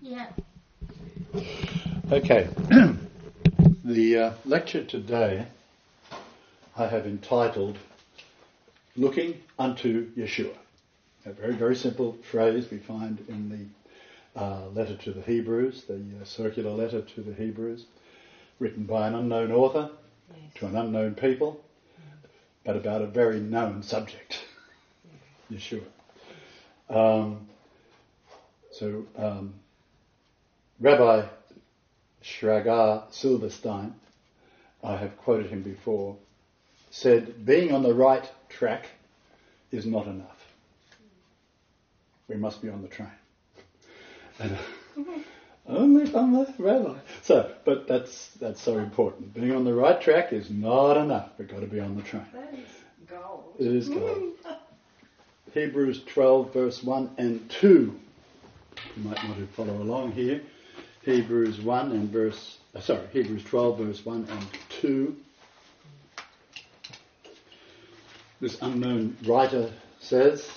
Yeah. Okay. The lecture today I have entitled Looking Unto Yeshua. A very, very simple phrase we find in the letter to the Hebrews, the circular letter to the Hebrews, written by an unknown author to an unknown people, but about a very known subject, Yeshua. Rabbi Shragar Silverstein, I have quoted him before, said, being on the right track is not enough. We must be on the train. And, only if I'm a rabbi. But that's so important. Being on the right track is not enough. We've got to be on the train. That is gold. It is gold. Hebrews 12 verse 1 and 2. You might want to follow along here. Hebrews 12 verse 1 and 2. This unknown writer says,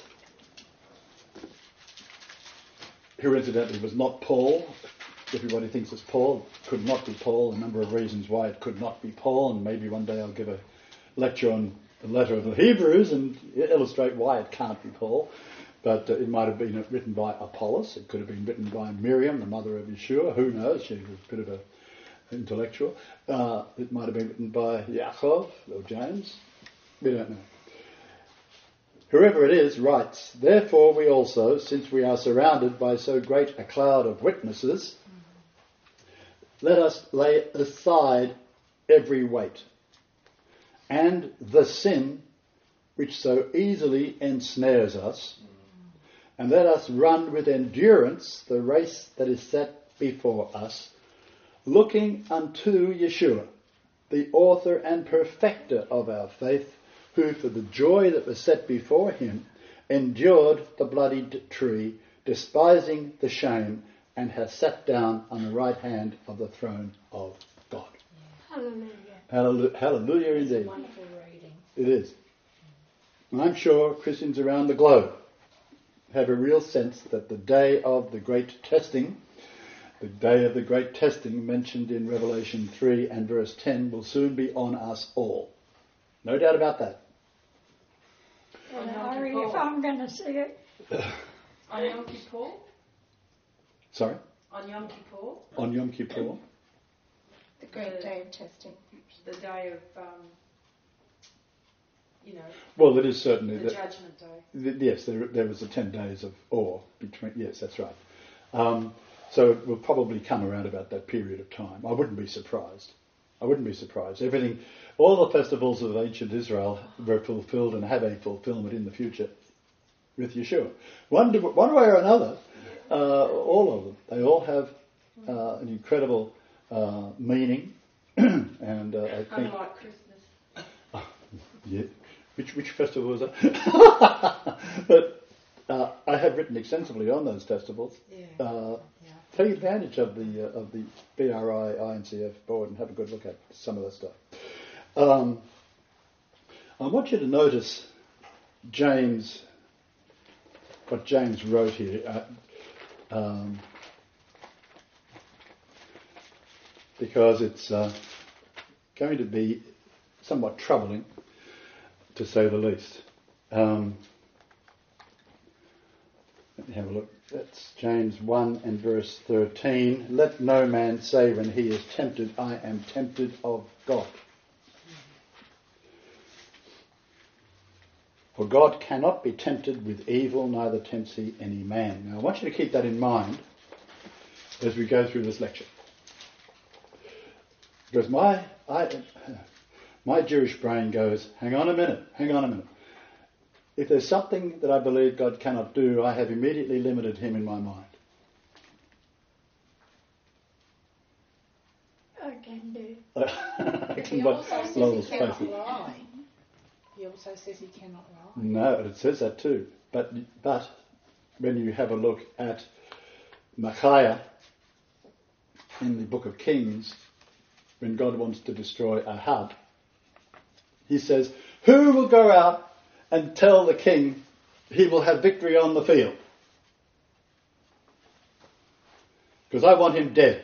who incidentally was not Paul. Everybody thinks it's Paul. It could not be Paul. A number of reasons why it could not be Paul, and maybe one day I'll give a lecture on the letter of the Hebrews and illustrate why it can't be Paul. But it might have been written by Apollos. It could have been written by Miriam, the mother of Yeshua. Who knows? She was a bit of an intellectual. It might have been written by Yaakov or James. We don't know. Whoever it is writes, therefore we also, since we are surrounded by so great a cloud of witnesses, let us lay aside every weight and the sin which so easily ensnares us, and let us run with endurance the race that is set before us, looking unto Yeshua, the author and perfecter of our faith, who for the joy that was set before him endured the bloodied tree, despising the shame, and has sat down on the right hand of the throne of God. Hallelujah. Hallelujah It's indeed. a wonderful reading. It is. And I'm sure Christians around the globe have a real sense that the day of the great testing, mentioned in Revelation 3 and verse 10, will soon be on us all. No doubt about that. Harry, if I'm going to see it. On Yom Kippur? Sorry? On Yom Kippur? On Yom Kippur? The great day of testing. The day of, Well, it is certainly the Judgment Day. Yes, there was the 10 days of awe between. Yes, that's right. So it will probably come around about that period of time. I wouldn't be surprised. Everything, all the festivals of ancient Israel were fulfilled and have a fulfillment in the future with Yeshua. One way or another, all of them. They all have an incredible meaning, and I think. Unlike Christmas. Yeah. Which festival was that? But I have written extensively on those festivals. Take advantage of the BRI INCF board and have a good look at some of that stuff. I want you to notice what James wrote here, because it's going to be somewhat troubling, to say the least. Let me have a look. That's James 1 and verse 13. Let no man say when he is tempted, I am tempted of God. For God cannot be tempted with evil, neither tempts he any man. Now I want you to keep that in mind as we go through this lecture. Because my Jewish brain goes, hang on a minute. If there's something that I believe God cannot do, I have immediately limited him in my mind. I can do. I He can also but says Lowell's he cannot face. lie. He also says he cannot lie. No, it says that too. But when you have a look at Micaiah in the book of Kings, when God wants to destroy Ahab, he says, who will go out and tell the king he will have victory on the field? because I want him dead.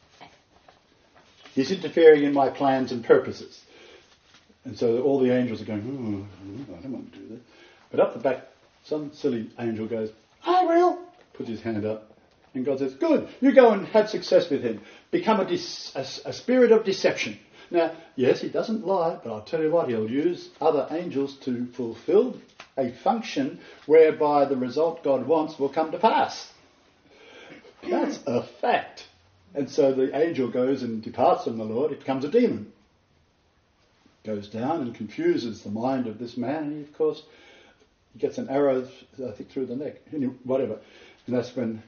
He's interfering in my plans and purposes. And so all the angels are going, I don't want to do that. But up the back, some silly angel goes, I will, puts his hand up. And God says, good, you go and have success with him. Become a spirit of deception. Now, yes, he doesn't lie, but I'll tell you what, he'll use other angels to fulfill a function whereby the result God wants will come to pass. That's a fact. And so the angel goes and departs from the Lord. He becomes a demon. Goes down and confuses the mind of this man. And he, of course, gets an arrow, I think, through the neck. Whatever. And that's when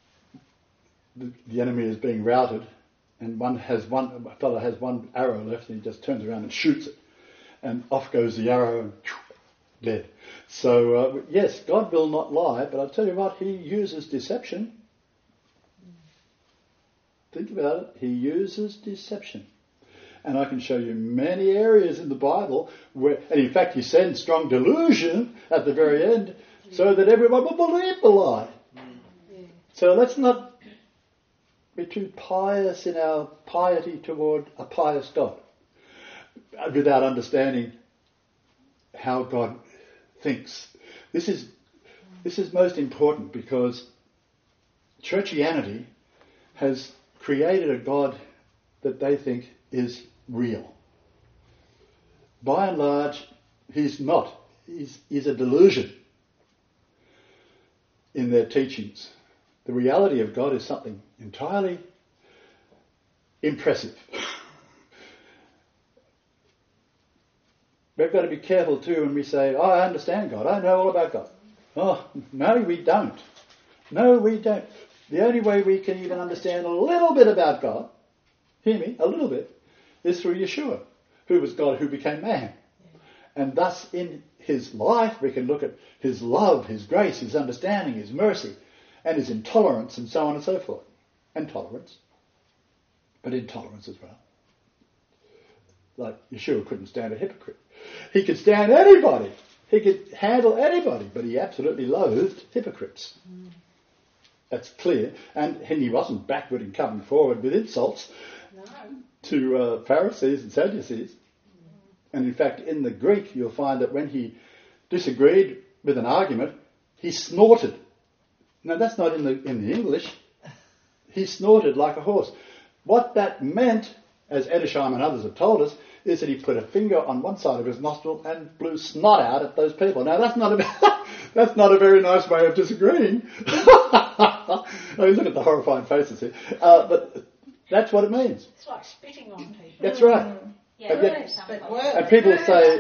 the enemy is being routed. And a fellow has one arrow left, and he just turns around and shoots it. And off goes the arrow, and dead. So, yes, God will not lie, but I'll tell you what, he uses deception. Think about it. He uses deception. And I can show you many areas in the Bible where, and in fact he sends strong delusion at the very end so that everyone will believe the lie. Yeah. So let's not be too pious in our piety toward a pious God without understanding how God thinks. This is most important because churchianity has created a God that they think is real. By and large, he's not. He's a delusion in their teachings. The reality of God is something entirely impressive. We've got to be careful too when we say, oh, I understand God, I know all about God. Oh, no, we don't. No, we don't. The only way we can even understand a little bit about God, hear me, a little bit, is through Yeshua, who was God who became man. And thus in his life we can look at his love, his grace, his understanding, his mercy, and his intolerance and so on and so forth. And tolerance. But intolerance as well. Like Yeshua couldn't stand a hypocrite. He could stand anybody. He could handle anybody, but he absolutely loathed hypocrites. That's clear. And he wasn't backward in coming forward with insults to Pharisees and Sadducees. And in fact, in the Greek, you'll find that when he disagreed with an argument, he snorted. Now, that's not in the English. He snorted like a horse. What that meant, as Edersheim and others have told us, is that he put a finger on one side of his nostril and blew snot out at those people. Now, that's not a very nice way of disagreeing. I mean, look at the horrified faces here. But that's what it means. It's like spitting on people. That's right. Yeah, and people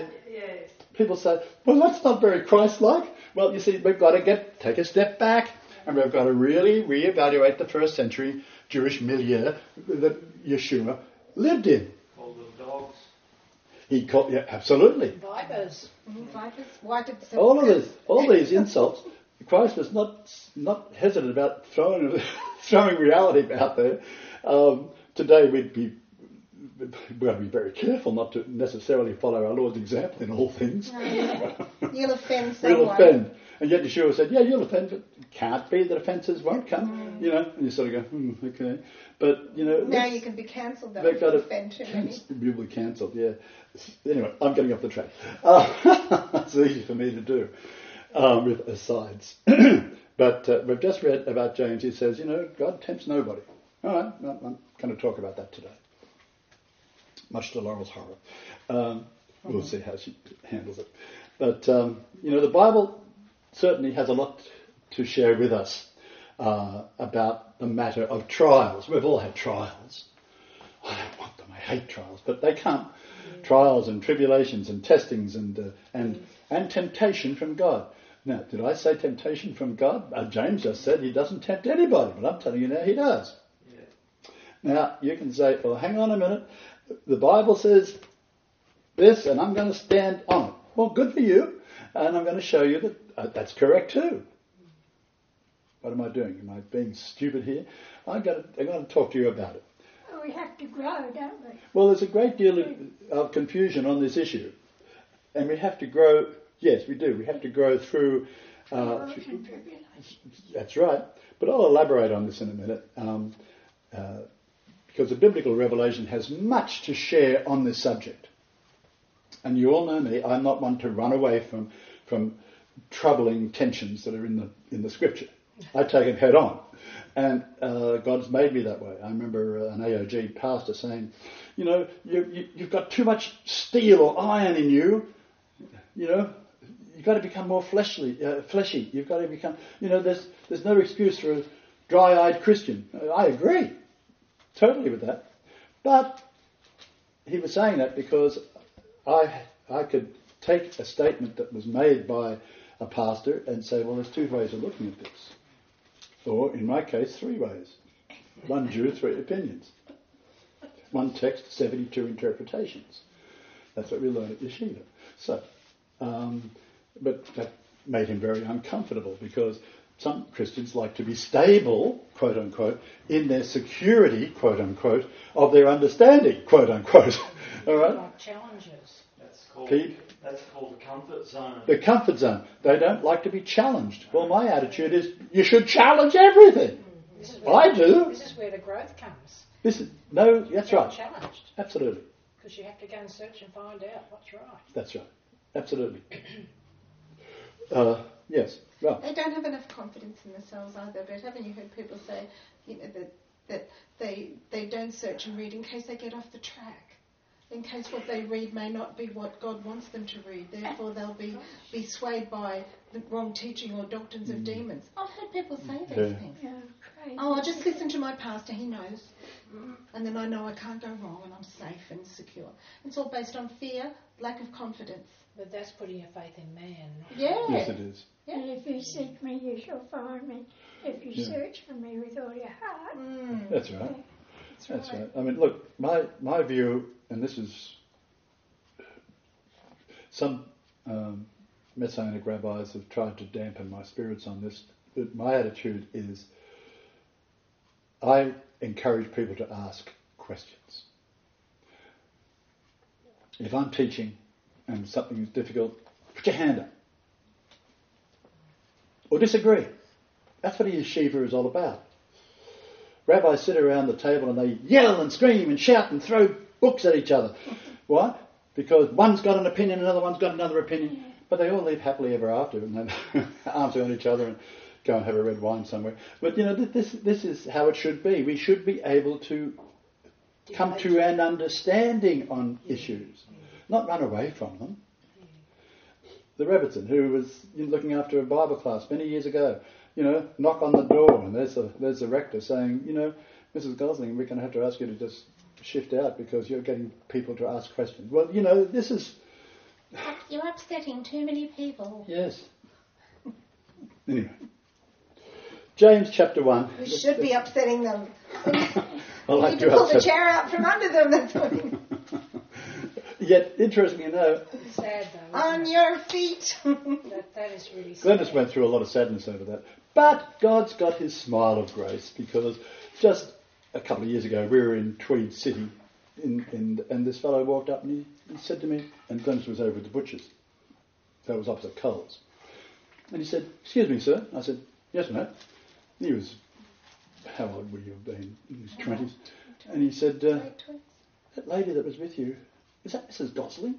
say, well, that's not very Christ-like. Well, you see, we've got to take a step back, and we've got to really reevaluate the first century Jewish milieu that Yeshua lived in. Called them dogs. He called, yeah, absolutely. Vipers. Why did All these insults. Christ was not hesitant about throwing reality out there. Today we've got to be very careful not to necessarily follow our Lord's example in all things. You'll offend someone. We'll offend. And yet Yeshua said, yeah, you'll offend, but it can't be that offences won't come. You know, and you sort of go, okay. But, you know... Now you can be cancelled though if you offend too many. You'll be cancelled, yeah. Anyway, I'm getting off the track. It's easy for me to do with asides. But we've just read about James. He says, you know, God tempts nobody. All right, I'm going to talk about that today. Much to Laurel's horror. We'll see how she handles it. But, you know, the Bible certainly has a lot to share with us about the matter of trials. We've all had trials. I don't want them. I hate trials. But they come. Yeah. Trials and tribulations and testings and temptation from God. Now, did I say temptation from God? James just said he doesn't tempt anybody. But I'm telling you now, he does. Yeah. Now, you can say, well, hang on a minute. The Bible says this, and I'm going to stand on it. Well, good for you. And I'm going to show you that that's correct too. What am I doing? Am I being stupid here? I'm going to talk to you about it. Well, we have to grow, don't we? Well, there's a great deal of confusion on this issue. And we have to grow, yes, we do. We have to grow through Trials and tribulations. That's right. But I'll elaborate on this in a minute, because the biblical revelation has much to share on this subject. And you all know me, I'm not one to run away from troubling tensions that are in the scripture. I take it head on. And God's made me that way. I remember an AOG pastor saying, you know, you've got too much steel or iron in you, you know, you've got to become more fleshy. You've got to become, you know, there's no excuse for a dry-eyed Christian. I agree totally with that. But he was saying that because I could take a statement that was made by a pastor and say, well, there's two ways of looking at this. Or, in my case, three ways. One Jew, three opinions. One text, 72 interpretations. That's what we learn at Yeshiva. So, but that made him very uncomfortable because some Christians like to be stable, quote unquote, in their security, quote unquote, of their understanding, quote unquote. All right? Like challenges. That's called the comfort zone. The comfort zone. They don't like to be challenged. Well, my attitude is you should challenge everything. I do. This is where the growth comes. That's right. Challenged. Absolutely. Because you have to go and search and find out what's right. That's right. Absolutely. Yes. Right. They don't have enough confidence in themselves either. But haven't you heard people say, you know, that they don't search and read in case they get off the track, in case what they read may not be what God wants them to read. Therefore, they'll be swayed by the wrong teaching or doctrines of demons. I've heard people say these things. Yeah, crazy. Oh, I'll just listen to my pastor, he knows. And then I know I can't go wrong and I'm safe and secure. It's all based on fear, lack of confidence. But that's putting your faith in man. Yeah. Yes, it is. Yeah. And if you seek me, you shall find me. If you search for me with all your heart. That's right. That's right. I mean, look, my view, and this is some Messianic rabbis have tried to dampen my spirits on this, but my attitude is I encourage people to ask questions. If I'm teaching and something is difficult, put your hand up. Or disagree. That's what a yeshiva is all about. Rabbis sit around the table and they yell and scream and shout and throw books at each other. Why? Because one's got an opinion, another one's got another opinion, but they all live happily ever after and then arms around each other and go and have a red wine somewhere. But you know, this is how it should be. We should be able to come to an understanding on issues, not run away from them. The Rebbitzin, who was looking after a Bible class many years ago, you know, knock on the door and there's the rector saying, you know, Mrs. Gosling, we're going to have to ask you to just shift out because you're getting people to ask questions. Well, you know, this is... You're upsetting too many people. Yes. Anyway. James chapter 1. We should be upsetting them. I like need to pull the upset. chair out from under them. That's what Yet, interestingly enough, It's sad though. on Isn't your feet. it? That is really sad. Glennis went through a lot of sadness over that. But God's got his smile of grace because just a couple of years ago we were in Tweed City and this fellow walked up and he said to me, and Glennis was over at the butcher's, so it was opposite Coles, and he said, "Excuse me, sir." I said, "Yes, mate." He was, how old would you have been? In his 20s. And he said, "That lady that was with you, is that Mrs. Gosling?"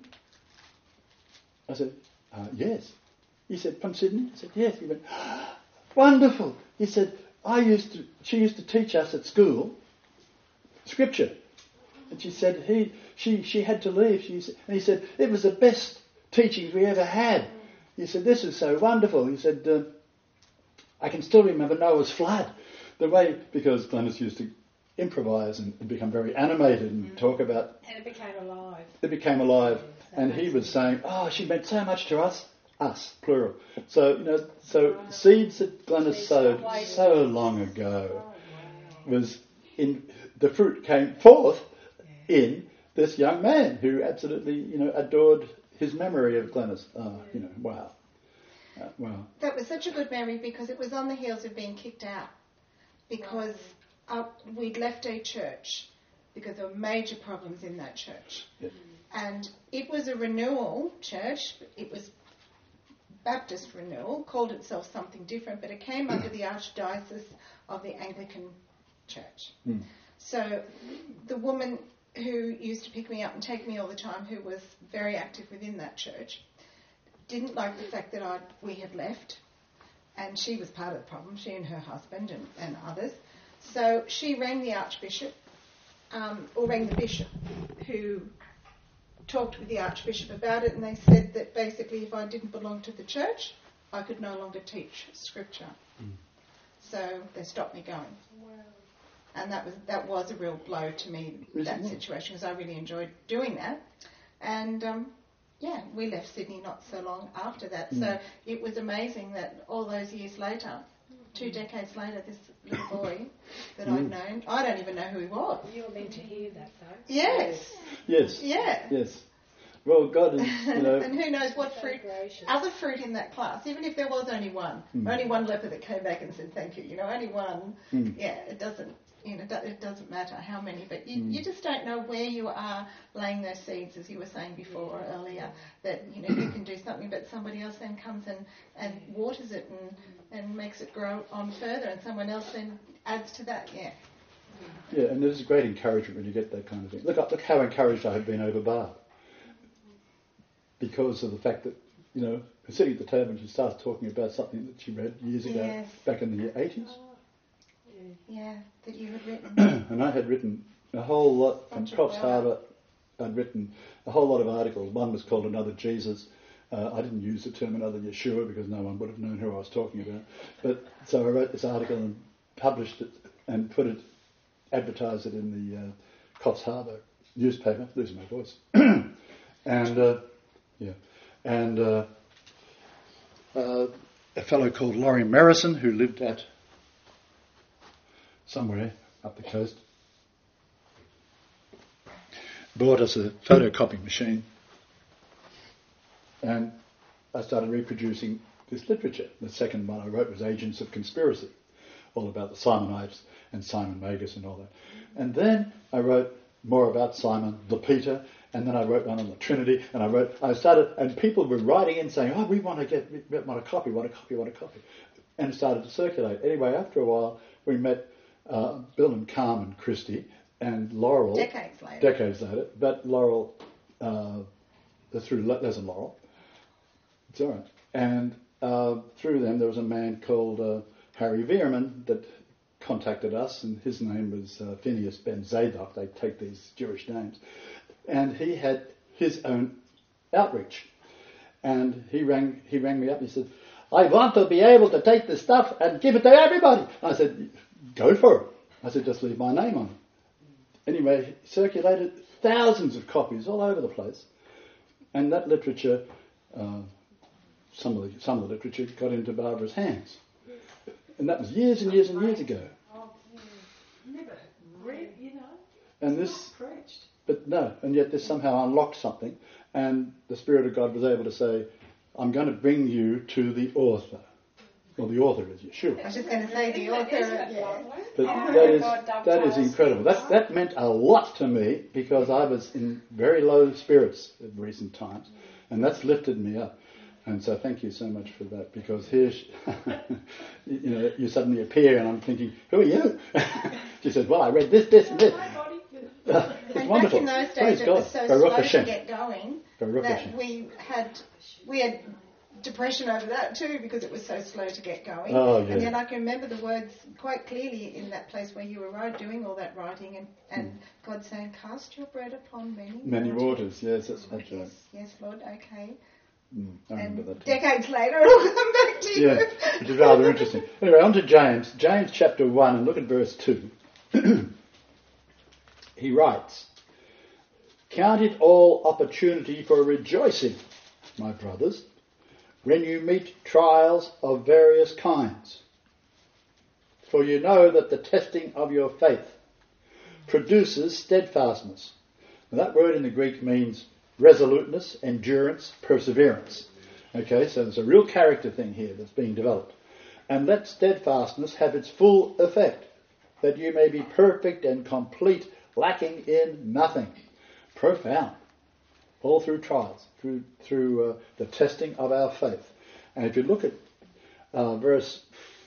I said, "Yes." He said, "From Sydney?" I said, "Yes." He went, "Wonderful." He said, she used to teach us at school scripture. And she said she had to leave. And he said, "It was the best teachings we ever had." He said, "This is so wonderful." He said, "I can still remember Noah's flood." The way, because Glennis used to improvise and become very animated and talk about... And it became alive. It became alive. And he was saying, "Oh, she meant so much to us." Us, plural. So, you know, seeds that Glennis sowed so long ago was in... The fruit came forth in this young man who absolutely, you know, adored his memory of Glennis. You know, wow. Wow. That was such a good memory because it was on the heels of being kicked out. Because we'd left a church because there were major problems in that church. Yep. And it was a renewal church. It was Baptist Renewal, called itself something different, but it came under the Archdiocese of the Anglican Church. Mm. So the woman who used to pick me up and take me all the time, who was very active within that church, didn't like the fact that we had left, and she was part of the problem, she and her husband and others. So she rang the Archbishop, or rang the Bishop, who talked with the Archbishop about it, and they said that basically if I didn't belong to the church, I could no longer teach Scripture. Mm. So they stopped me going. Wow. And that was a real blow to me, that situation, because I really enjoyed doing that. And we left Sydney not so long after that. So it was amazing that all those years later, 2 decades later, this little boy that I'd known, I don't even know who he was. You were meant to hear that, though. Yes. Yes. Yeah. Yes. Well, God is, and who knows what So fruit, gracious. other fruit in that class, even if there was only one, only one leper that came back and said thank you, only one, it doesn't, it doesn't matter how many, but you just don't know where you are laying those seeds, as you were saying before earlier, that, you can do something, but somebody else then comes and waters it and makes it grow on further, and someone else then adds to that, Yeah, and there's a great encouragement when you get that kind of thing. Look how encouraged I have been over Barb. Because of the fact that, sitting at the table and she starts talking about something that she read years ago, back in the 80s. Yeah, that you had written. And I had written a whole lot from Coffs Harbour. I'd written a whole lot of articles. One was called Another Jesus. I didn't use the term Another Yeshua because no one would have known who I was talking about. But so I wrote this article and published it and advertised it in the Coffs Harbour newspaper. Losing my voice. And a fellow called Laurie Merrison, who lived at somewhere up the coast, bought us a photocopy machine, and I started reproducing this literature. The second one I wrote was Agents of Conspiracy, all about the Simonites and Simon Magus and all that. And then I wrote more about Simon the Peter, and then I wrote one on the Trinity, and people were writing in saying, we want a copy, and it started to circulate. Anyway, after a while, we met Bill and Carmen Christie and Laurel. Decades later. But Laurel, through Les and Laurel. It's all right. And through them, there was a man called Harry Veerman that contacted us, and his name was Phineas Ben Zadok. They take these Jewish names. And he had his own outreach. And he rang me up and he said, I want to be able to take this stuff and give it to everybody. I said, go for it. I said, just leave my name on it. Anyway, he circulated thousands of copies all over the place. And that literature, some of the literature got into Barbara's hands. And that was years and years and years ago. Never read, And this... preached. But no, and yet this somehow unlocked something, and the Spirit of God was able to say, I'm going to bring you to the author. Well, the author is Yeshua. I was just going to say the author. But that is incredible. That meant a lot to me because I was in very low spirits in recent times, and that's lifted me up. And so thank you so much for that, because here, you suddenly appear, and I'm thinking, who are you? She said, well, I read this, and this. It's and wonderful. Back in those Praise days, God. it was so Baruch slow Hashem. to get going Baruch that Hashem. we had depression over that too, because it was so slow to get going. Oh, yeah. And yet I can remember the words quite clearly in that place where you were doing all that writing, and God saying, "Cast your bread upon many waters." Yes, that's right. Yes, Lord. Okay. I remember And that. decades later, it'll come back to you. Yeah, which is rather interesting. Anyway, on to James. James chapter 1, and look at verse 2. He writes, "Count it all opportunity for rejoicing, my brothers, when you meet trials of various kinds. For you know that the testing of your faith produces steadfastness." Now, that word in the Greek means resoluteness, endurance, perseverance. Okay, so there's a real character thing here that's being developed. "And let steadfastness have its full effect, that you may be perfect and complete, lacking in nothing." Profound. All through trials, through the testing of our faith. And if you look at verse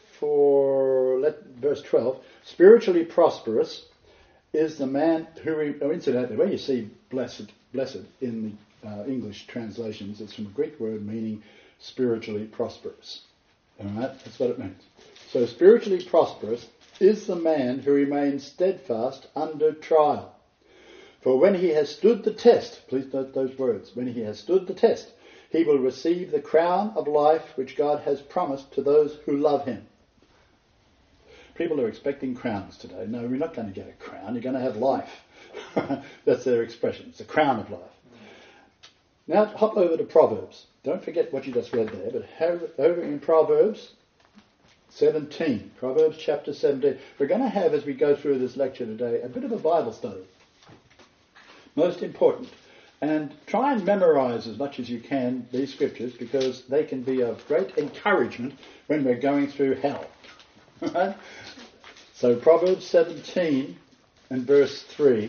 12, spiritually prosperous is the man who, incidentally, when you see blessed in the English translations, it's from a Greek word meaning spiritually prosperous. All right, that's what it means. So spiritually prosperous is the man who remains steadfast under trial. For when he has stood the test, please note those words, when he has stood the test, he will receive the crown of life which God has promised to those who love him. People are expecting crowns today. No, we're not going to get a crown. You're going to have life. That's their expression. It's the crown of life. Now hop over to Proverbs. Don't forget what you just read there, but over in Proverbs 17. Proverbs chapter 17. We're going to have, as we go through this lecture today, a bit of a Bible study. Most important. And try and memorize as much as you can these scriptures, because they can be of great encouragement when we're going through hell. Right? So Proverbs 17 and verse 3,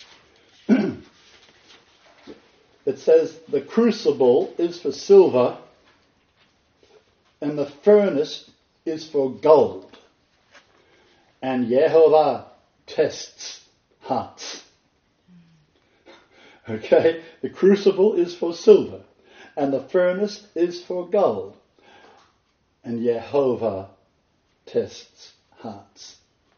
it says, the crucible is for silver and the furnace is for gold, and Yehovah tests hearts. Okay, the crucible is for silver and the furnace is for gold, and Yehovah tests hearts.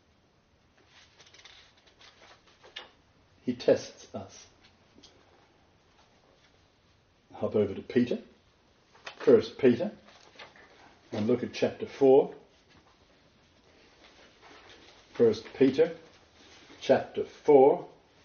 He tests us. Hop over to Peter, 1 Peter, and look at chapter 4. 1 Peter, chapter 4,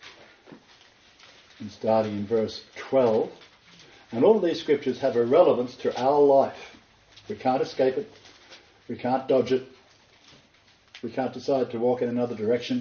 and starting in verse 12. And all of these scriptures have a relevance to our life. We can't escape it. We can't dodge it. We can't decide to walk in another direction.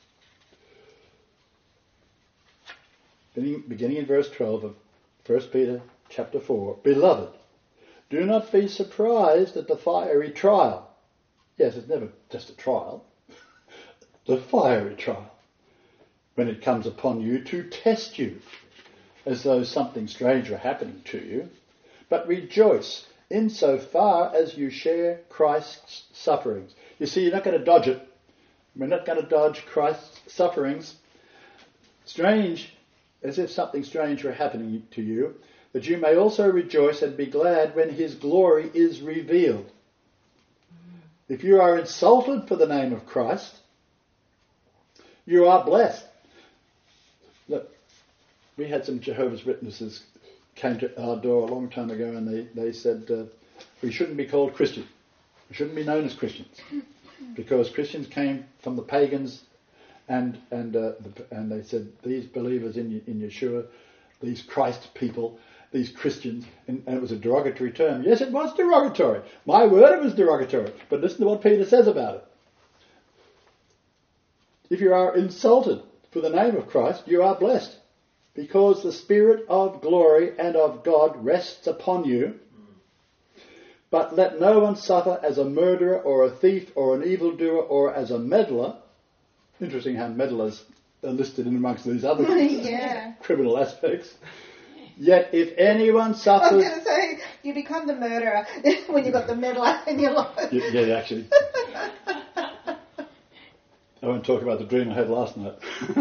Beginning in verse 12 of 1 Peter chapter 4. Beloved, do not be surprised at the fiery trial. Yes, it's never just a trial. The fiery trial. When it comes upon you to test you, as though something strange were happening to you. But rejoice insofar as you share Christ's sufferings. You see, you're not going to dodge it. We're not going to dodge Christ's sufferings. Strange, as if something strange were happening to you, that you may also rejoice and be glad when his glory is revealed. If you are insulted for the name of Christ, you are blessed. Look, we had some Jehovah's Witnesses came to our door a long time ago, and they said we shouldn't be called Christian. We shouldn't be known as Christians, because Christians came from the pagans, and they said these believers in Yeshua, these Christ people, these Christians, and it was a derogatory term. Yes, it was derogatory. My word, it was derogatory. But listen to what Peter says about it. If you are insulted for the name of Christ, you are blessed, because the Spirit of glory and of God rests upon you. But let no one suffer as a murderer or a thief or an evildoer or as a meddler. Interesting how meddlers are listed in amongst these other criminal aspects. Yet if anyone suffers... I was going to say, you become the murderer when you've got the meddler in your life. Yeah, actually. I won't talk about the dream I had last night.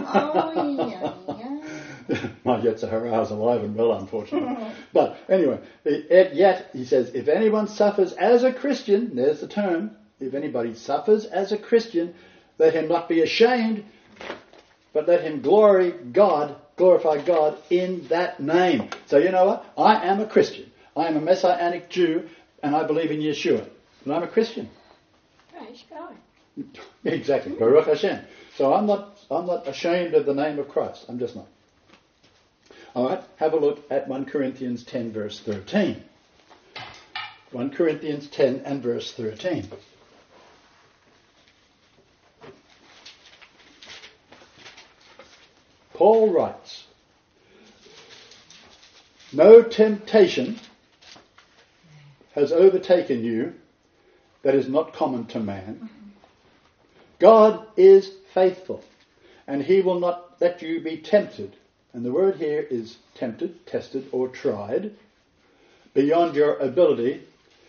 My Yetzirah is alive and well, unfortunately. But anyway, yet, he says, if anyone suffers as a Christian, there's the term, if anybody suffers as a Christian, let him not be ashamed, but let him glorify God in that name. So you know what? I am a Christian. I am a Messianic Jew, and I believe in Yeshua. And I'm a Christian. Praise God. Exactly. Baruch Hashem. So I'm not ashamed of the name of Christ. I'm just not. All right, have a look at 1 Corinthians 10 verse 13. 1 Corinthians 10 and verse 13. Paul writes, no temptation has overtaken you that is not common to man. God is faithful, and he will not let you be tempted. And the word here is tempted, tested, or tried, beyond your ability.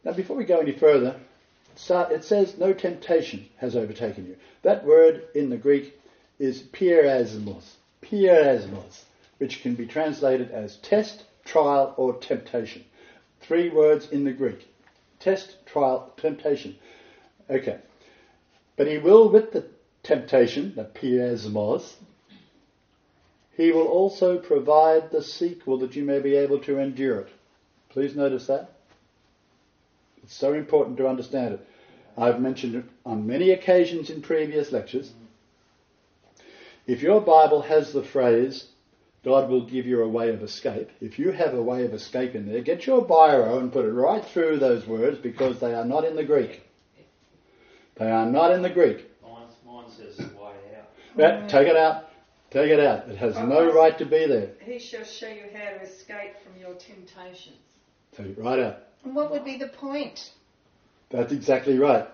Now, before we go any further, it says no temptation has overtaken you. That word in the Greek is pierasmos, which can be translated as test, trial, or temptation. 3 words in the Greek. Test, trial, temptation. Okay. But he will, with the temptation, the pierasmos, he will also provide the sequel that you may be able to endure it. Please notice that. It's so important to understand it. I've mentioned it on many occasions in previous lectures. If your Bible has the phrase, God will give you a way of escape, if you have a way of escape in there, get your biro and put it right through those words, because they are not in the Greek. They are not in the Greek. Mine says way out. But take it out. Take it out. It has no right to be there. He shall show you how to escape from your temptations. Take it right out. And what would be the point? That's exactly right.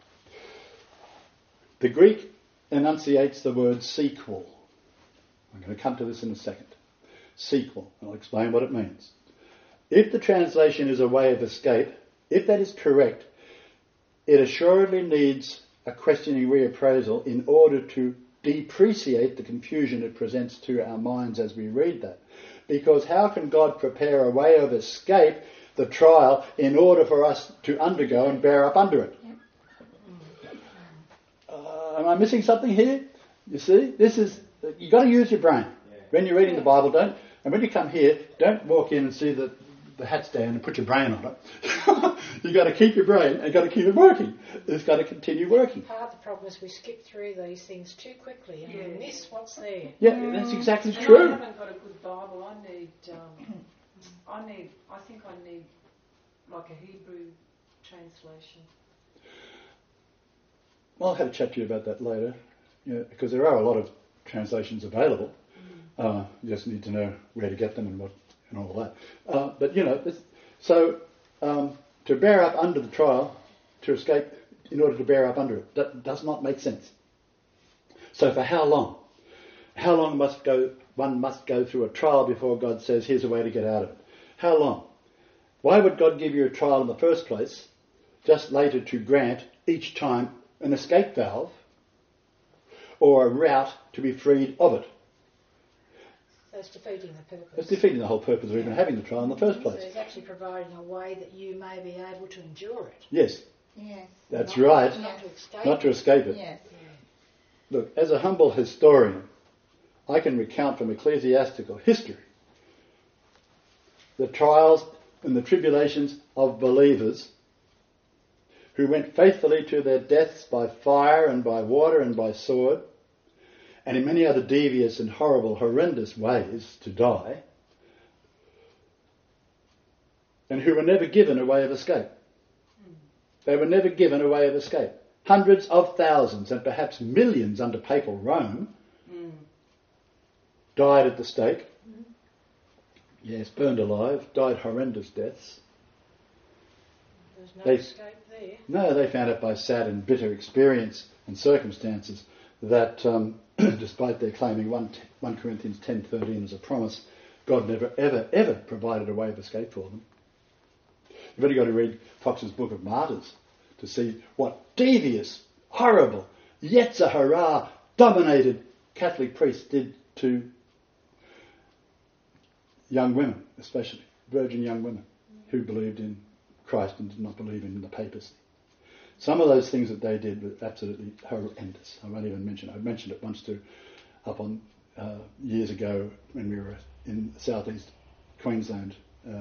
The Greek enunciates the word sequel. I'm going to come to this in a second. Sequel. I'll explain what it means. If the translation is a way of escape, if that is correct, it assuredly needs a questioning reappraisal in order to depreciate the confusion it presents to our minds as we read that. Because how can God prepare a way of escape, the trial, in order for us to undergo and bear up under it? Am I missing something here? You see, you've got to use your brain. When you're reading the Bible, don't, and when you come here, don't walk in and see the hat's down and put your brain on it. You've got to keep your brain and got to keep it working. It's got to continue working. Part of the problem is we skip through these things too quickly and we miss what's there. Yeah, that's exactly And true. I haven't got a good Bible. I think I need like a Hebrew translation. Well, I'll have a chat to you about that later, because there are a lot of translations available. You just need to know where to get them and all that. But to bear up under the trial, to escape in order to bear up under it, that does not make sense. So for how long? How long one must go through a trial before God says, here's a way to get out of it? How long? Why would God give you a trial in the first place, just later to grant each time an escape valve or a route to be freed of it? That's defeating the purpose. It's defeating the whole purpose of even having the trial in the first place. So he's actually providing a way that you may be able to endure it. Yes, Yes. that's right. Not to escape. Not to escape it. Yes. Look, as a humble historian, I can recount from ecclesiastical history the trials and the tribulations of believers who went faithfully to their deaths by fire and by water and by sword, and in many other devious and horrible, horrendous ways to die, and who were never given a way of escape. They were never given a way of escape. Hundreds of thousands and perhaps millions under papal Rome died at the stake. Yes, burned alive, died horrendous deaths. There's no escape there. No, they found out by sad and bitter experience and circumstances that despite their claiming 1 Corinthians 10:13 as a promise, God never, ever, ever provided a way of escape for them. You've only got to read Fox's Book of Martyrs to see what devious, horrible, Yetzer Hara dominated Catholic priests did to young women, especially virgin young women who believed in Christ and did not believe in the papacy. Some of those things that they did were absolutely horrendous. I won't even mention it. I mentioned it once up on years ago when we were in southeast Queensland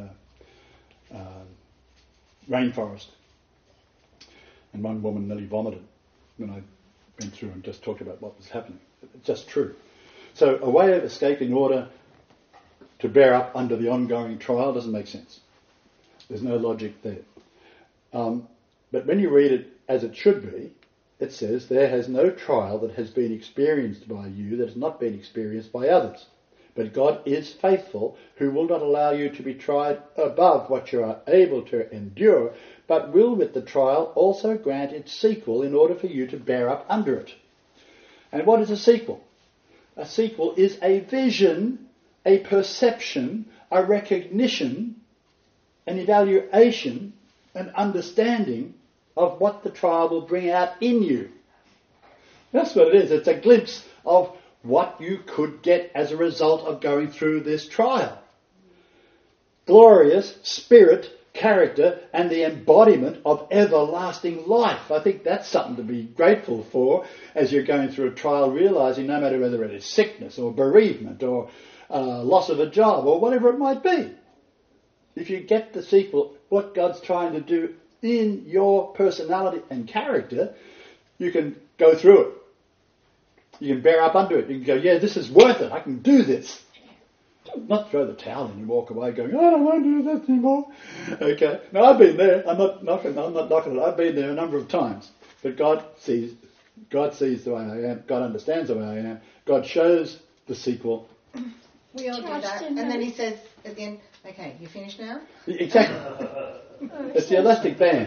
rainforest, and one woman nearly vomited when I went through and just talked about what was happening. It's just true. So a way of escape in order to bear up under the ongoing trial doesn't make sense. There's no logic there. But when you read it as it should be, it says, there has no trial that has been experienced by you that has not been experienced by others. But God is faithful, who will not allow you to be tried above what you are able to endure, but will with the trial also grant its sequel in order for you to bear up under it. And what is a sequel? A sequel is a vision, a perception, a recognition, an evaluation an understanding of what the trial will bring out in you. That's what it is. It's a glimpse of what you could get as a result of going through this trial. Glorious spirit, character, and the embodiment of everlasting life. I think that's something to be grateful for as you're going through a trial, realising no matter whether it is sickness or bereavement or loss of a job or whatever it might be. If you get the sequel, what God's trying to do in your personality and character, you can go through it. You can bear up under it. You can go, yeah, this is worth it. I can do this. Not throw the towel in and walk away going, I don't want to do this anymore. Okay. Now, I've been there. I'm not knocking it. I've been there a number of times. But God sees the way I am. God understands the way I am. God shows the sequel. We all do that. And then he says at the end, okay, you finished now? Exactly. It's the elastic band.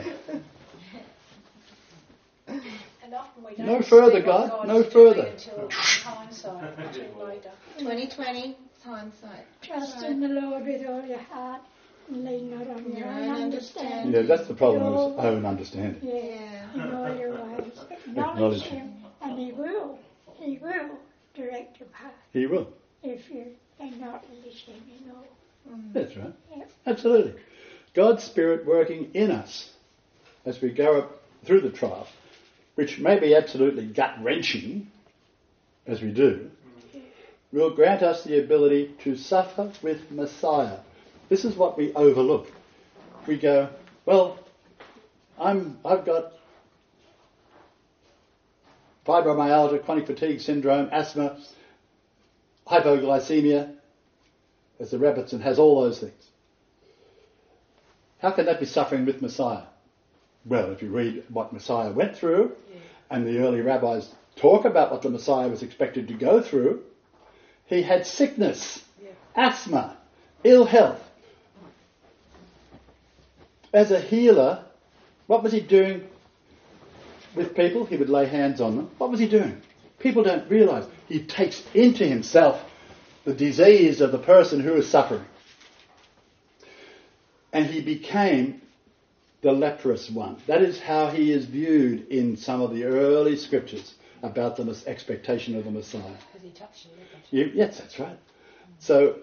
And often we don't No further, see what God. No God's doing further. until hindsight, until later. 2020, hindsight. Trust in the Lord with all your heart and lean not on your own understanding. Yeah, that's the problem with own understanding. Yeah, in all your ways. Acknowledge Acknowledge him, and he will direct your path He will. if you acknowledge him in all. That's right. Yep. Absolutely. God's Spirit working in us as we go up through the trial, which may be absolutely gut-wrenching, as we do, will grant us the ability to suffer with Messiah. This is what we overlook. We go, well, I've got fibromyalgia, chronic fatigue syndrome, asthma, hypoglycemia, as the Robertson has all those things. How can that be suffering with Messiah? Well, if you read what Messiah went through, and the early rabbis talk about what the Messiah was expected to go through, he had sickness, asthma, ill health. As a healer, what was he doing with people? He would lay hands on them. What was he doing? People don't realise. He takes into himself the disease of the person who is suffering. And he became the leprous one. That is how he is viewed in some of the early scriptures about the expectation of the Messiah. Because he touched the leper. Yes, that's right. So,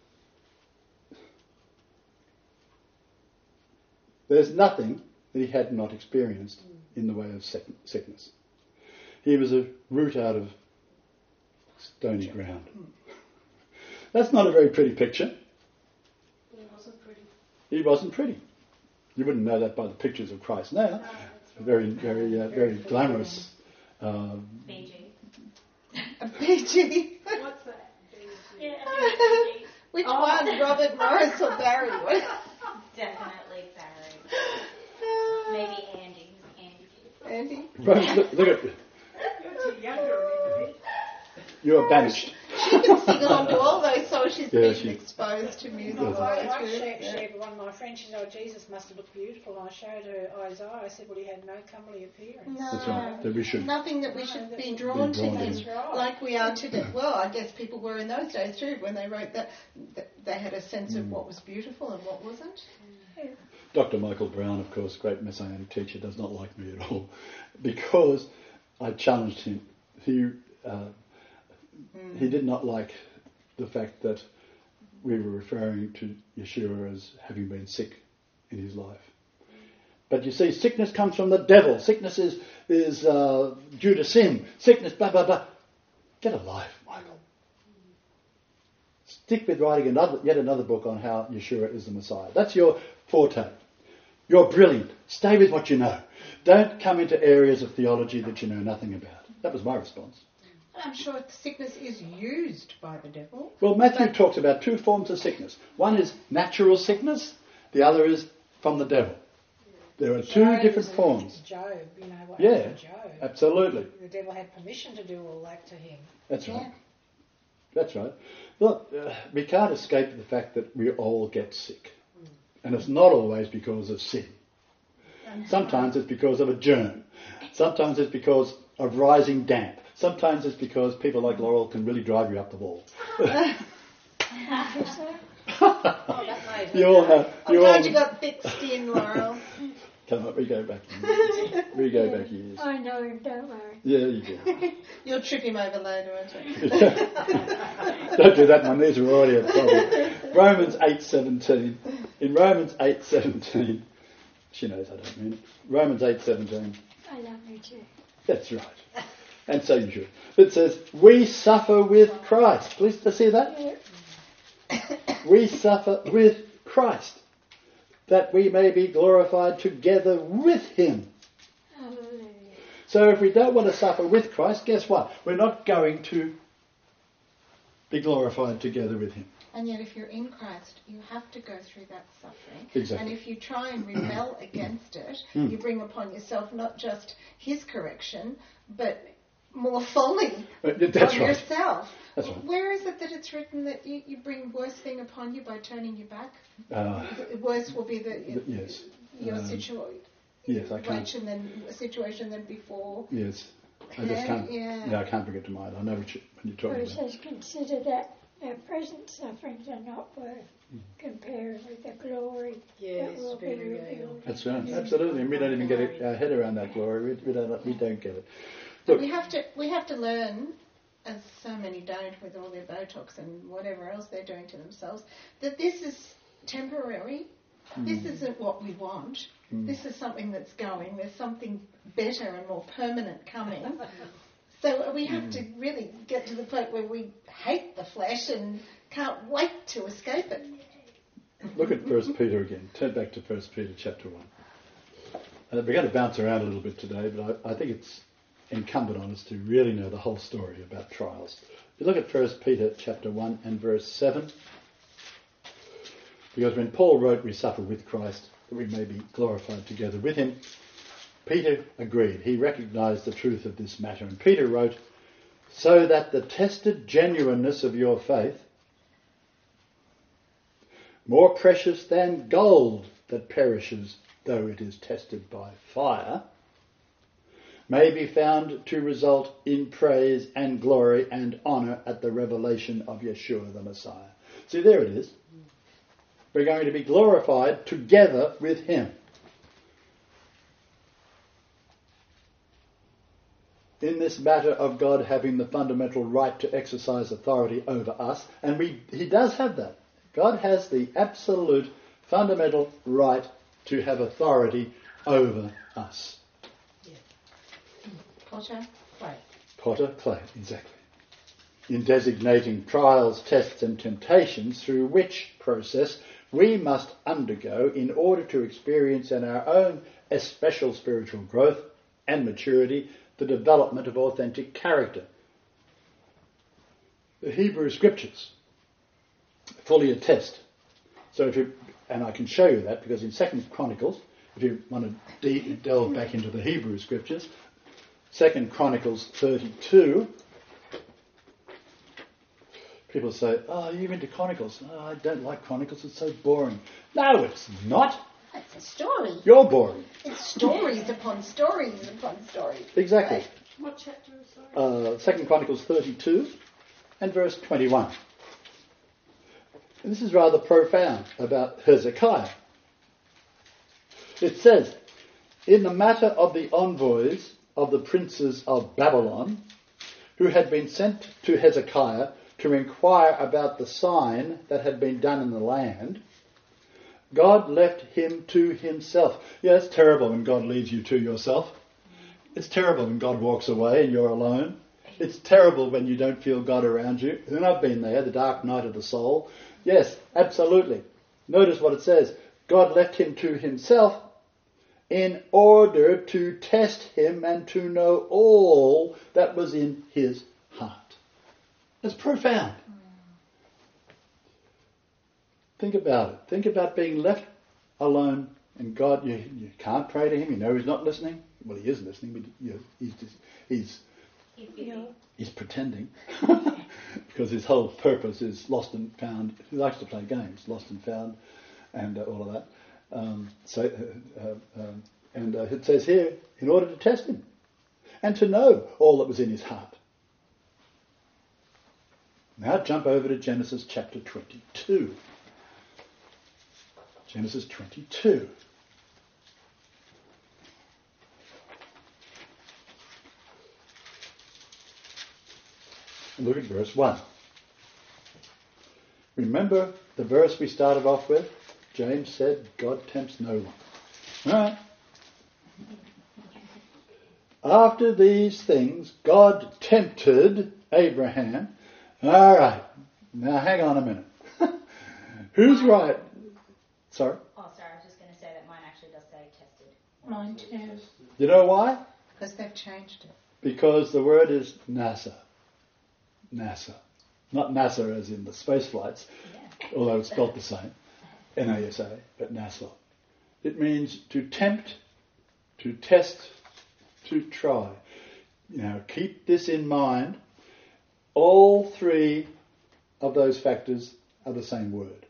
there's nothing that he had not experienced in the way of sickness. He was a root out of stony ground. That's not a very pretty picture. He wasn't pretty. He wasn't pretty. You wouldn't know that by the pictures of Christ now. Very, very glamorous. Fiji. A Fiji. What's that? Yeah, Which one, Robert Morris or Barry? definitely Barry. Maybe Andy. Andy? Right, look at You're too young to remember it. you're banished. She can sing along to all those songs. She's been she- exposed to music. I all through. shared with one of my friends. She said, "Oh, Jesus must have looked beautiful." And I showed her Isaiah. I said, "Well, he had no comely appearance." That's right. That we should. Nothing that we should be drawn to drawn him to. Right. like we are today. Well, I guess people were in those days too when they wrote that they had a sense of what was beautiful and what wasn't. Dr. Michael Brown, of course, great Messianic teacher, does not like me at all because I challenged him. He did not like the fact that we were referring to Yeshua as having been sick in his life. But you see, sickness comes from the devil. Sickness is due to sin. Sickness, blah, blah, blah. Get a life, Michael. Stick with writing yet another book on how Yeshua is the Messiah. That's your forte. You're brilliant. Stay with what you know. Don't come into areas of theology that you know nothing about. That was my response. I'm sure sickness is used by the devil. Well, Matthew talks about two forms of sickness. One is natural sickness. The other is from the devil. There are two different forms. Job, you know what Yeah, happened to Job. absolutely. The devil had permission to do all that to him. That's right. That's right. Look, we can't escape the fact that we all get sick. And it's not always because of sin. Sometimes it's because of a germ. Sometimes it's because of rising damp. Sometimes it's because people like Laurel can really drive you up the wall. Oh, that made You all have. I'm glad you got thick skin, Laurel. Come on, we go back years. We go back years. I know him, don't worry. Yeah, you do. You'll trip him over later, won't you? Don't do that, my knees are already a problem. Romans 8:17. In Romans 8:17, she knows I don't mean it. Romans 8:17. I love you too. That's right. And so you should. It says, we suffer with Christ. Please see that? Yeah. We suffer with Christ, that we may be glorified together with him. Hallelujah. So if we don't want to suffer with Christ, guess what? We're not going to be glorified together with him. And yet if you're in Christ, you have to go through that suffering. Exactly. And if you try and rebel against it, you bring upon yourself not just his correction, but more folly That's on right. yourself. That's right. Where is it that it's written that you bring worse thing upon you by turning your back? Uh, Worse will be yes. your situation. Yes, I can't. Situation than before. Yes. I just can't. Yeah. No, I can't bring it to mind. I know what when you're But talking it about. says, consider that our present sufferings are not worth comparing with the glory that will be revealed. That's right. Absolutely. And we don't even get our head around that glory. We don't get it. But Look, we have to learn, as so many don't with all their Botox and whatever else they're doing to themselves, that this is temporary. This isn't what we want. This is something that's going. There's something better and more permanent coming. So we have to really get to the point where we hate the flesh and can't wait to escape it. look at 1 Peter again. Turn back to 1 Peter chapter 1. We're going to bounce around a little bit today, but I think it's incumbent on us to really know the whole story about trials. If you look at 1 Peter chapter 1 and verse 7, because when Paul wrote, we suffer with Christ, that we may be glorified together with him, Peter agreed. He recognised the truth of this matter. And Peter wrote, so that the tested genuineness of your faith, more precious than gold that perishes though it is tested by fire, may be found to result in praise and glory and honour at the revelation of Yeshua the Messiah. See, there it is. We're going to be glorified together with him. In this matter of God having the fundamental right to exercise authority over us, and he does have that. God has the absolute fundamental right to have authority over us. Potter? Right. Potter, clay, exactly. In designating trials, tests and temptations through which process we must undergo in order to experience in our own especial spiritual growth and maturity the development of authentic character. The Hebrew Scriptures fully attest. So and I can show you that because in 2 Chronicles, if you want to delve back into the Hebrew Scriptures, 2 Chronicles 32, people say, oh, you're into Chronicles. Oh, I don't like Chronicles, it's so boring. No, it's not. It's a story. You're boring. It's stories upon stories upon stories. Exactly. What chapter is that? 2 Chronicles 32 and verse 21. And this is rather profound about Hezekiah. It says, in the matter of the envoys of the princes of Babylon, who had been sent to Hezekiah to inquire about the sign that had been done in the land, God left him to himself. Yeah, it's terrible when God leaves you to yourself. It's terrible when God walks away and you're alone. It's terrible when you don't feel God around you. And I've been there, the dark night of the soul. Yes, absolutely. Notice what it says. God left him to himself in order to test him and to know all that was in his heart. It's profound. Think about it. Think about being left alone and God, you can't pray to him. You know he's not listening. Well, he is listening, but he's pretending because his whole purpose is lost and found. He likes to play games, lost and found, and all of that. And it says here, in order to test him and to know all that was in his heart. Now jump over to Genesis chapter 22. Genesis 22. look at verse 1. Remember the verse we started off with? James said, God tempts no one. All right. After these things, God tempted Abraham. All right. Now hang on a minute. Who's right? Sorry? Oh, sorry, I was just going to say that mine actually does say tested. Mine too. You know why? Because they've changed it. Because the word is NASA. NASA. Not NASA as in the space flights, although it's spelled the same. NASA, but NASA. It means to tempt, to test, to try. Now keep this in mind. All three of those factors are the same word.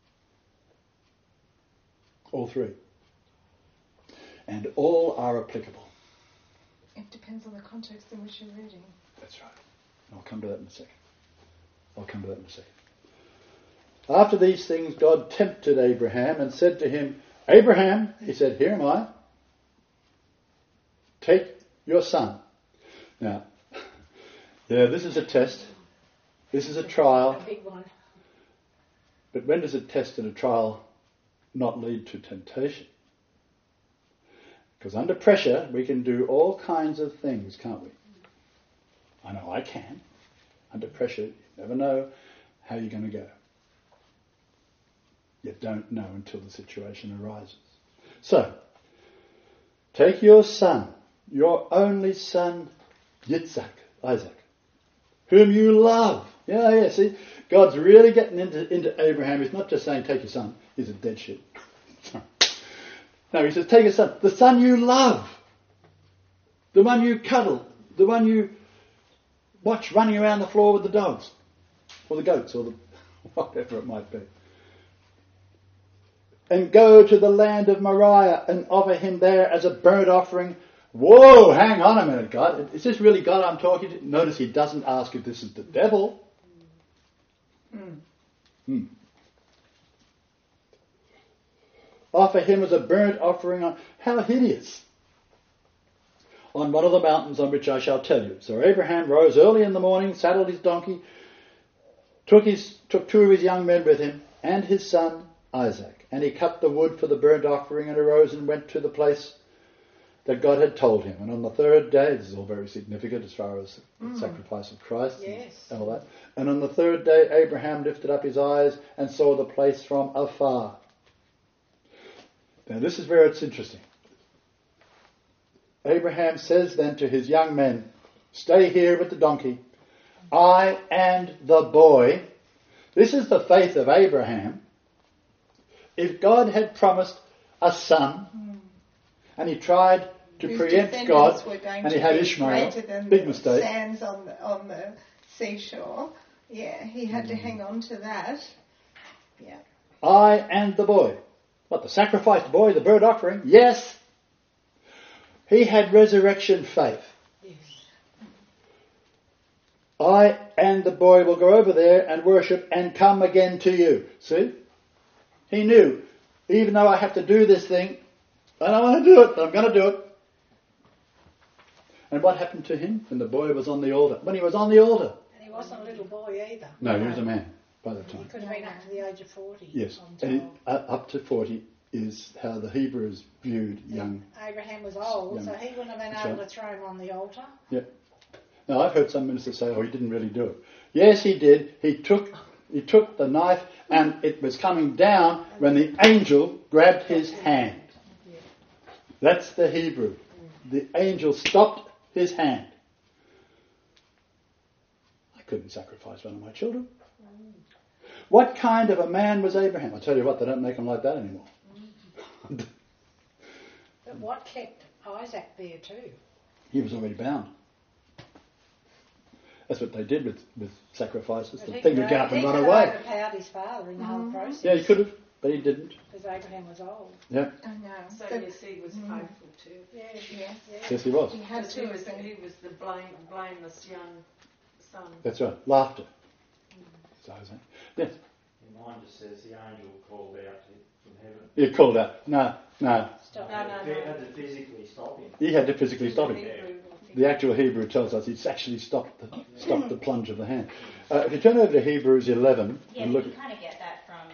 All three. And all are applicable. It depends on the context in which you're reading. That's right. I'll come to that in a second. After these things, God tempted Abraham and said to him, Abraham, he said, here am I. Take your son. Now, this is a test. This is a trial. A big one. But when does a test and a trial not lead to temptation? Because under pressure, we can do all kinds of things, can't we? I know I can. Under pressure, you never know how you're going to go. You don't know until the situation arises. So, take your son, your only son, Yitzhak, Isaac, whom you love. Yeah, see, God's really getting into Abraham. He's not just saying, take your son. He's a dead shit. No, he says, take your son. The son you love. The one you cuddle. The one you watch running around the floor with the dogs. Or the goats, or the whatever it might be. And go to the land of Moriah and offer him there as a burnt offering. Whoa, hang on a minute, God. Is this really God I'm talking to? Notice he doesn't ask if this is the devil. Offer him as a burnt offering on... How hideous. On one of the mountains on which I shall tell you. So Abraham rose early in the morning, saddled his donkey, took two of his young men with him, and his son Isaac. And he cut the wood for the burnt offering and arose and went to the place that God had told him. And on the third day, this is all very significant as far as the sacrifice of Christ and all that. And on the third day, Abraham lifted up his eyes and saw the place from afar. Now this is where it's interesting. Abraham says then to his young men, stay here with the donkey. I and the boy. This is the faith of Abraham. If God had promised a son, and he tried to preempt God, and he had Ishmael, big mistake. Sands on the seashore. Yeah, he had to hang on to that. Yeah. I and the boy. What, the sacrificed boy, the burnt offering? Yes. He had resurrection faith. Yes. I and the boy will go over there and worship and come again to you. See? He knew, even though I have to do this thing, and I want to do it, I'm going to do it. And what happened to him when the boy was on the altar? When he was on the altar. And he wasn't a little boy either. No, he was a man by the time. He could have been up to the age of 40. Yes, I'm and told. up to 40 is how the Hebrews viewed young. Abraham was old, young. so he wouldn't have been That's able right. to throw him on the altar. Yeah. Now I've heard some ministers say, "Oh, he didn't really do it." Yes, he did. He took the knife, and it was coming down when the angel grabbed his hand. That's the Hebrew. The angel stopped his hand. I couldn't sacrifice one of my children. What kind of a man was Abraham? I tell you what, they don't make them like that anymore. But what kept Isaac there too? He was already bound. That's what they did with sacrifices. But The he thing could would get up and run have away. overpowered his father in the whole process. Yeah, he could have, but he didn't. Because Abraham was old. Yeah. I know. So But- yes, he was faithful too. Yeah. Yes, he was. He had Because to. he was the blameless young son. That's right. Laughter. So I was saying. Yes. Mine just says the angel called out from heaven. He called out. No. Stop. No. He had to physically stop him. He had to physically stop him. Hebrew The actual Hebrew tells us it's actually stopped the plunge of the hand. If you turn over to Hebrews 11 Yeah, and but look, you kind of get that from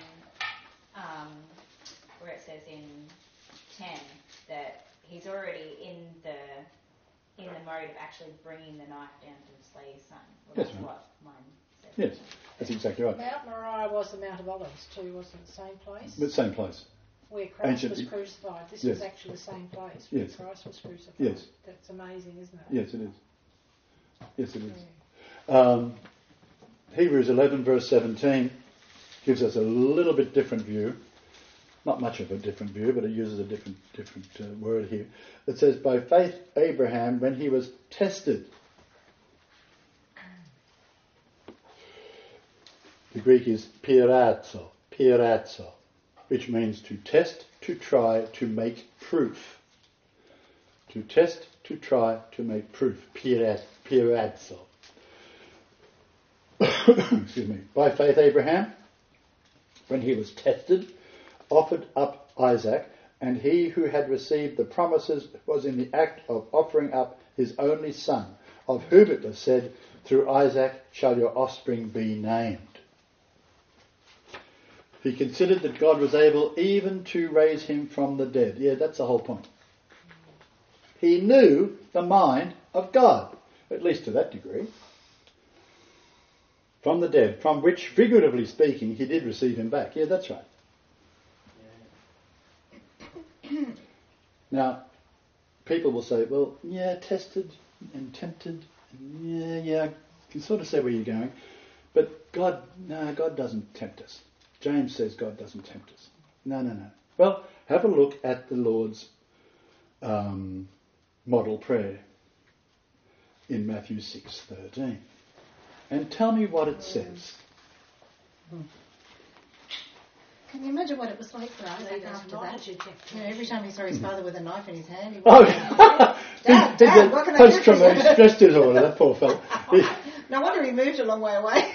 where it says in 10 that he's already in the mode of actually bringing the knife down to slay his son. Well, Yes, that's ma'am. what mine says. yes, that's exactly right. Mount Moriah was the Mount of Olives too, wasn't it? Same place? The same place. Where Christ Ancient- was crucified. This Yes. was actually the same place where Yes. Christ was crucified. Yes. That's amazing, isn't it? Yes, it is. Yes, it is. Hebrews 11 verse 17 gives us a little bit different view. Not much of a different view, but it uses a different word here. It says, by faith Abraham, when he was tested. The Greek is pirazzo, which means to test, to try, to make proof. To test, to try, to make proof. Pirazzo. Excuse me. By faith Abraham, when he was tested, offered up Isaac, and he who had received the promises was in the act of offering up his only son, of whom it was said, through Isaac shall your offspring be named. He considered that God was able even to raise him from the dead. Yeah, that's the whole point. He knew the mind of God, at least to that degree. From the dead, from which, figuratively speaking, he did receive him back. Yeah, that's right. Now, people will say, well, yeah, tested and tempted. And yeah, I can sort of see where you're going. But God doesn't tempt us. James says God doesn't tempt us. No. Well, have a look at the Lord's model prayer in Matthew 6:13. And tell me what it says. Can you imagine what it was like for Isaac after that? You know, every time he saw his father with a knife in his hand, he was Dad, what can I do for you? Post-traumatic stress disorder, that poor fellow. No wonder he moved a long way away.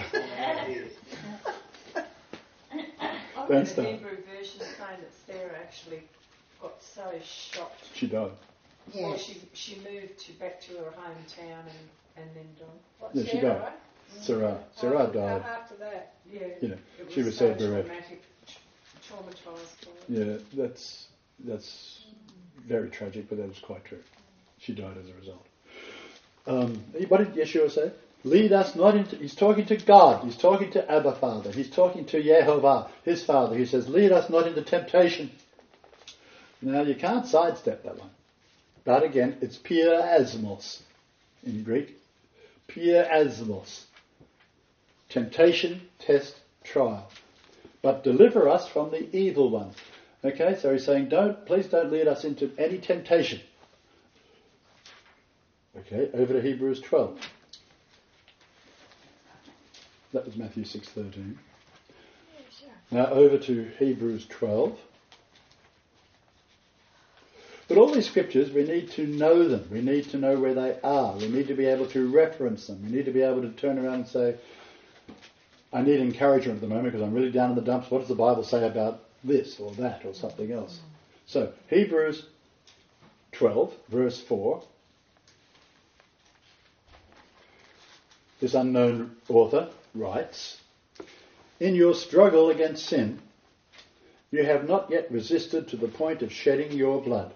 I read the Hebrew version saying that Sarah actually got so shocked. She died. Yeah. Well, she moved back to her hometown and then died. What, Yeah, she Sarah? died. Sarah died. After that. Yeah. You know, It she was so so bereft. traumatised by it. Yeah, that's very tragic, but that was quite true. She died as a result. What did Yeshua say? Lead us not into... He's talking to God. He's talking to Abba Father. He's talking to Yehovah, his Father. He says, lead us not into temptation. Now, you can't sidestep that one. But again, it's pierasmos in Greek. Pierasmos. Temptation, test, trial. But deliver us from the evil one. Okay, so he's saying, please don't lead us into any temptation. Okay, over to Hebrews 12. That was Matthew 6:13. Now over to Hebrews 12. But all these scriptures, we need to know them. We need to know where they are. We need to be able to reference them. We need to be able to turn around and say, I need encouragement at the moment because I'm really down in the dumps. What does the Bible say about this or that or something else? So, Hebrews 12, verse 4. This unknown author writes, in your struggle against sin, you have not yet resisted to the point of shedding your blood.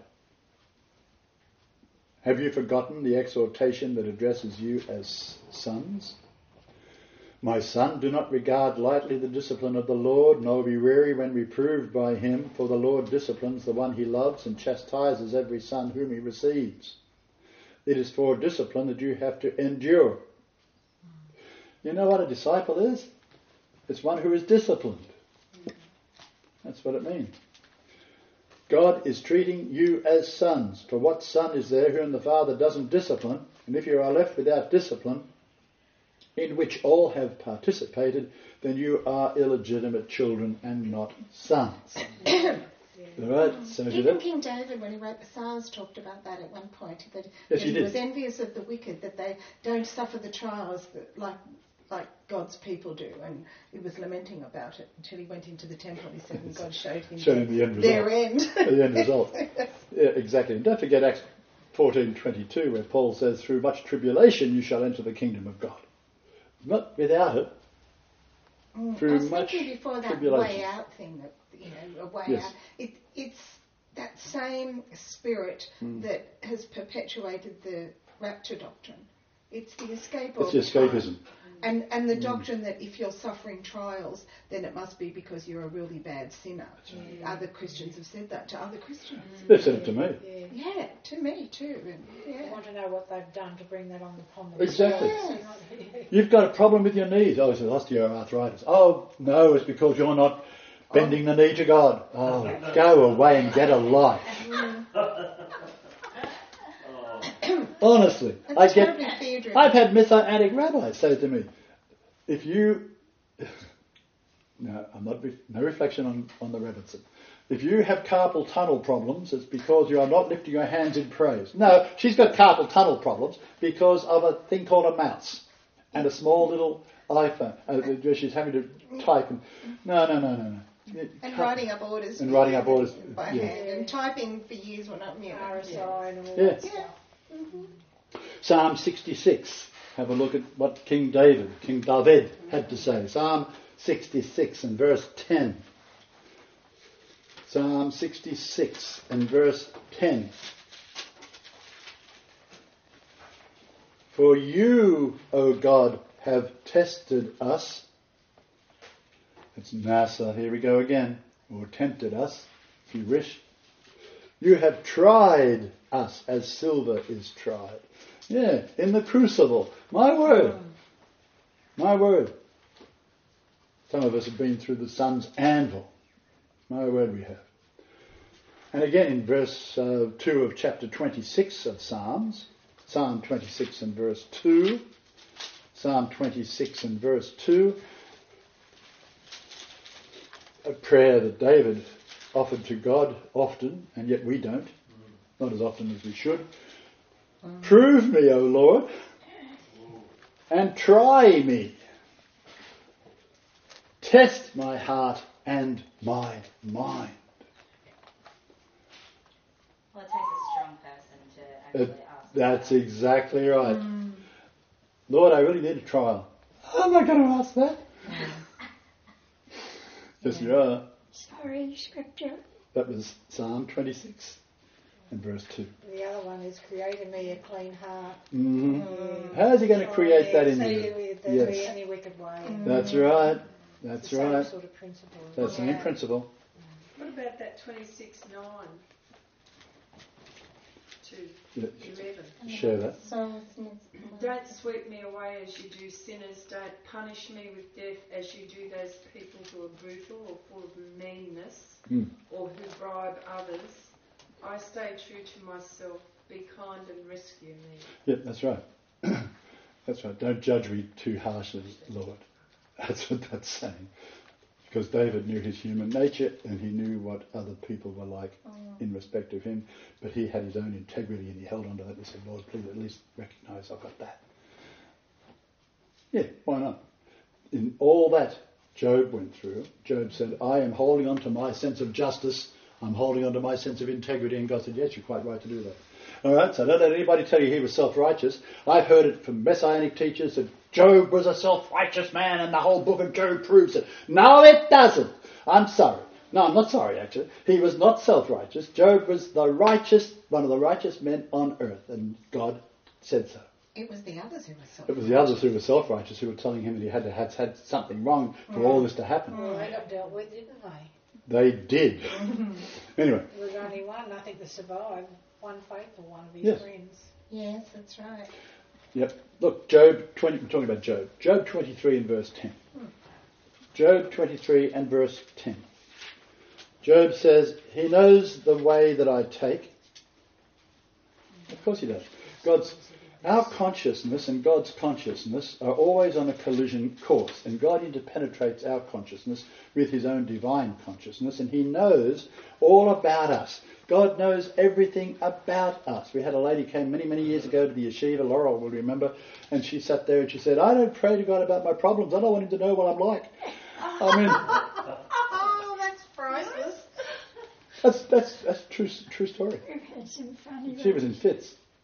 Have you forgotten the exhortation that addresses you as sons? My son, do not regard lightly the discipline of the Lord, nor be weary when reproved by him, for the Lord disciplines the one he loves and chastises every son whom he receives. It is for discipline that you have to endure. You know what a disciple is? It's one who is disciplined. That's what it means. God is treating you as sons. For what son is there whom the Father doesn't discipline? And if you are left without discipline, in which all have participated, then you are illegitimate children and not sons. Right? So Even King David, when he wrote the Psalms, talked about that at one point. That he was envious of the wicked, that they don't suffer the trials that, like God's people do, and he was lamenting about it until he went into the temple. He said, and God showed him the end result. their end. The end result. Yeah, exactly. And don't forget, 14:22, where Paul says, through much tribulation you shall enter the kingdom of God. Not without it. Through I was much thinking before that tribulation. way out thing, that, a way Yes. out. It's that same spirit that has perpetuated the rapture doctrine. It's the escape It's of the escapism. And the doctrine that if you're suffering trials, then it must be because you're a really bad sinner. Other Christians have said that to other Christians. They've said it to me. Yeah, to me too. And, I want to know what they've done to bring that upon them. Exactly. Yes. You've got a problem with your knees. Oh, it's osteoarthritis. Oh, no, it's because you're not bending the knee to God. Oh, go away and get a life. Honestly, That's terribly fear-driven. I've had Messianic rabbis say to me, if you... No, no reflection on the Rebbitzin. If you have carpal tunnel problems, it's because you are not lifting your hands in praise. No, she's got carpal tunnel problems because of a thing called a mouse and a small little iPhone. She's having to type. No. And writing up orders. And writing up orders. By hand. And typing for years when I'm new. RSI and all Yeah. that stuff. Psalm 66. Have a look at what King David had to say. Psalm 66 and verse 10. Psalm 66 and verse 10. For you, O God, have tested us. It's NASA, here we go again. Or tempted us, if you wish. You have tried us as silver is tried. Yeah, in the crucible. My word. My word. Some of us have been through the sun's anvil. My word we have. And again in verse 2 of chapter 26 of Psalms, Psalm 26 and verse 2, Psalm 26 and verse 2, a prayer that David offered to God often, and yet we don't, not as often as we should. Prove me, O Lord, and try me. Test my heart and my mind. Well, it takes a strong person to actually ask. That's exactly right. Lord, I really need a trial. I'm not going to ask that. Yes, you are. Sorry, scripture. That was Psalm 26 and verse 2. The other one is creating me a clean heart. How's he going to create that in so you? there be any wicked way. That's right. That's It's the same right. sort of principle. That's the same principle. What about that 26:9 to Yeah. 11? Share that. So Don't sweep me away as you do sinners. Don't punish me with death as you do those people who are brutal or full of meanness or who bribe others. I stay true to myself. Be kind and rescue me. Yeah, that's right. That's right. Don't judge me too harshly, Lord. That's what that's saying. Because David knew his human nature and he knew what other people were like in respect of him. But he had his own integrity and he held on to that and said, Lord, please at least recognise I've got that. Yeah, why not? In all that Job went through, Job said, I am holding on to my sense of justice. I'm holding on to my sense of integrity. And God said, yes, you're quite right to do that. All right, so don't let anybody tell you he was self-righteous. I've heard it from Messianic teachers that Job was a self-righteous man and the whole book of Job proves it. No, it doesn't. I'm sorry. No, I'm not sorry, actually. He was not self-righteous. Job was one of the righteous men on earth, and God said so. it was the others who were self-righteous. It was the others who were self-righteous who were telling him that he had to have had something wrong for all this to happen. Well, they got dealt with, didn't they? They did. Anyway. There was only one, I think, that survived. One faithful one of his Yes. friends. Yes, that's right. Yep. Look, Job 20, we're talking about Job. Job 23 and verse 10. Job 23 and verse 10. Job says, he knows the way that I take. Of course he does. Our consciousness and God's consciousness are always on a collision course, and God interpenetrates our consciousness with his own divine consciousness, and he knows all about us. God knows everything about us. We had a lady came many, many years ago to the yeshiva, Laurel will remember, and she sat there and she said, I don't pray to God about my problems. I don't want him to know what I'm like. I mean, Oh, that's priceless. that's true story. We've had some funny She was in fits.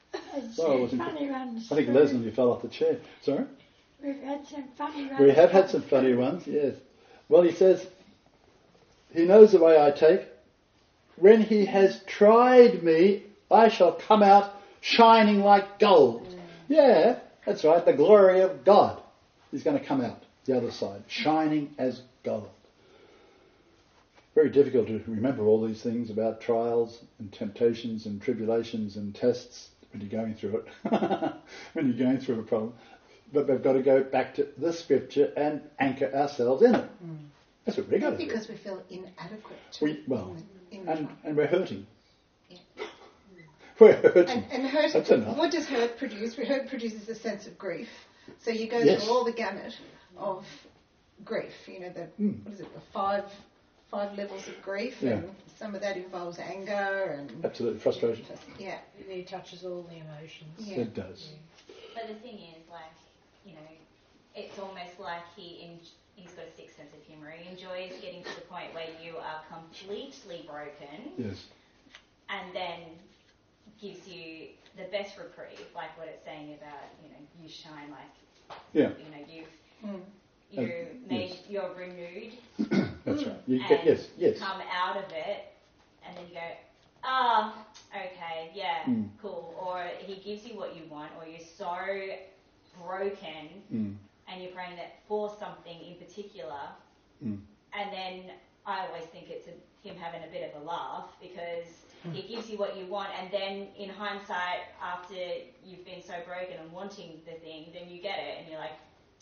had Sorry, I some wasn't- funny ones. I think too. Leslie fell off the chair. Sorry? We've had some funny ones. We have had some funny ones, yes. Well, he says, he knows the way I take. When he has tried me, I shall come out shining like gold. Yeah, that's right, the glory of God is going to come out the other side, shining as gold. Very difficult to remember all these things about trials and temptations and tribulations and tests when you're going through it, when you're going through a problem. But we've got to go back to the scripture and anchor ourselves in it. That's what we've got to do. Because we feel inadequate. And we're hurting. Yeah. We're hurting. And hurt, That's enough. what does hurt produce? Hurt produces a sense of grief. So you go Yes. through all the gamut of grief. You know, what is it, the five levels of grief, Yeah. and some of that involves anger and Absolutely, frustration. yeah. It touches all the emotions. Yeah. It does. But the thing is, like, you know, it's almost like he's got a sixth sense of humour. He enjoys getting to the point where you are completely broken, Yes. and then gives you the best reprieve, like what it's saying about, you know, you shine like, Yeah. you know, Mm. you're renewed, That's right. You and get, yes, yes. come out of it, and then you go, okay, yeah, cool. Or he gives you what you want, or you're so broken, and you're praying that for something in particular, and then I always think it's him having a bit of a laugh, because he gives you what you want, and then in hindsight, after you've been so broken and wanting the thing, then you get it, and you're like,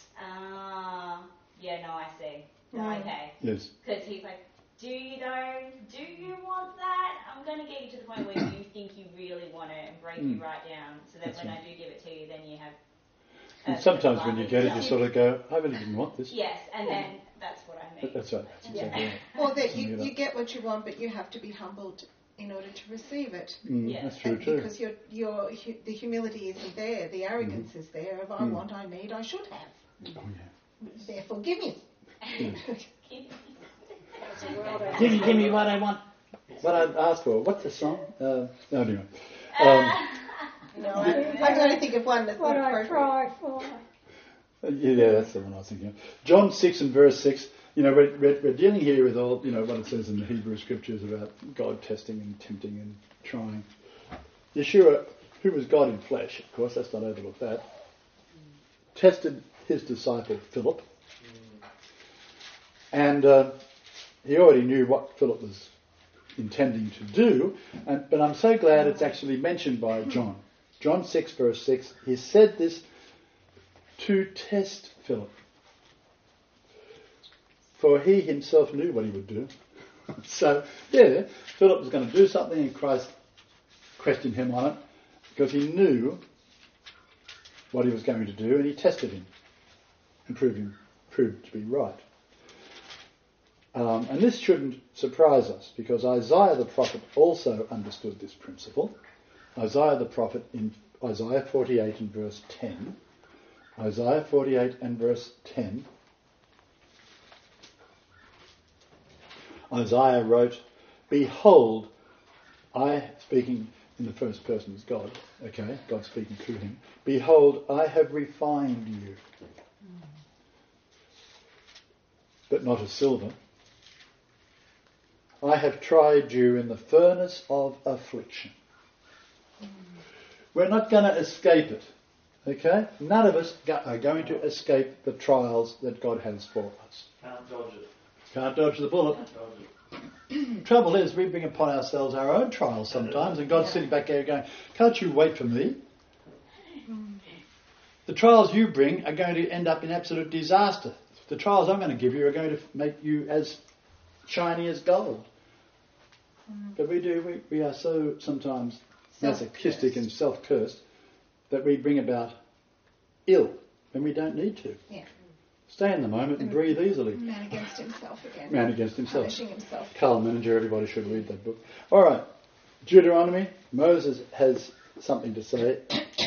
yeah, no, I see. Okay. Yes. Because he's like, do you though? Do you want that? I'm going to get you to the point where you think you really want it and break you right down, so that That's when right. I do give it to you, then you have... And sometimes when you get it, you sort of go, I really didn't want this. Yes, and then that's what I mean. That's right. That's exactly right. Or that Something you like get what you want, but you have to be humbled in order to receive it. Yeah. That's true And too. because the humility isn't there, the arrogance is there. If I want, I need, I should have. Oh, yeah. Therefore, give me. Give me what I want. What I asked for. What's the song? No, anyway. No, I can only think of one that's What not I appropriate. cry for. Yeah, that's the one I was thinking of. John 6 and verse 6. You know, we're dealing here with all, you know, what it says in the Hebrew scriptures about God testing and tempting and trying. Yeshua, who was God in flesh, of course, let's not overlook that, tested his disciple Philip. And he already knew what Philip was intending to do, but I'm so glad it's actually mentioned by John. John 6 verse 6, he said this to test Philip. For he himself knew what he would do. So, yeah, Philip was going to do something and Christ questioned him on it because he knew what he was going to do and he tested him and proved to be right. And this shouldn't surprise us because Isaiah the prophet also understood this principle. Isaiah the prophet in Isaiah 48 and verse 10. Isaiah 48 and verse 10. Isaiah wrote, behold, speaking in the first person as God, okay, God speaking to him, behold, I have refined you, but not as silver. I have tried you in the furnace of affliction. We're not going to escape it, okay? None of us are going to escape the trials that God has for us. Can't dodge it. Can't dodge the bullet. Can't dodge it. Trouble is, we bring upon ourselves our own trials sometimes, and God's sitting back there going, can't you wait for me? The trials you bring are going to end up in absolute disaster. The trials I'm going to give you are going to make you as shiny as gold. But we are so sometimes masochistic and self-cursed that we bring about ill when we don't need to. Yeah. Stay in the moment and breathe easily. Man against himself again. Man against himself. Punishing himself. Carl Manager, everybody should read that book. All right, Deuteronomy. Moses has something to say.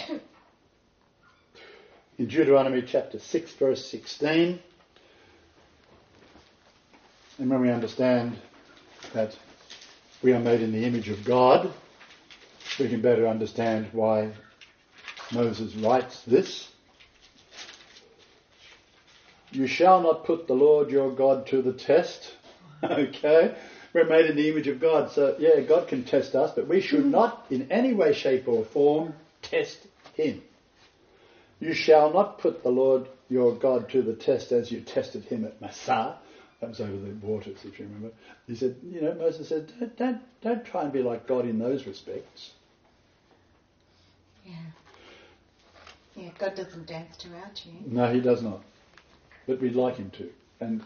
In Deuteronomy chapter 6, verse 16. And when we understand that we are made in the image of God, we can better understand why Moses writes this: "You shall not put the Lord your God to the test." Okay? We're made in the image of God, so yeah, God can test us, but we should not in any way, shape or form test him. You shall not put the Lord your God to the test as you tested him at Massah. That was over the waters, if you remember. He said, Moses said, don't try and be like God in those respects. Yeah. Yeah, God doesn't dance to our tune. No, he does not. But we'd like him to. And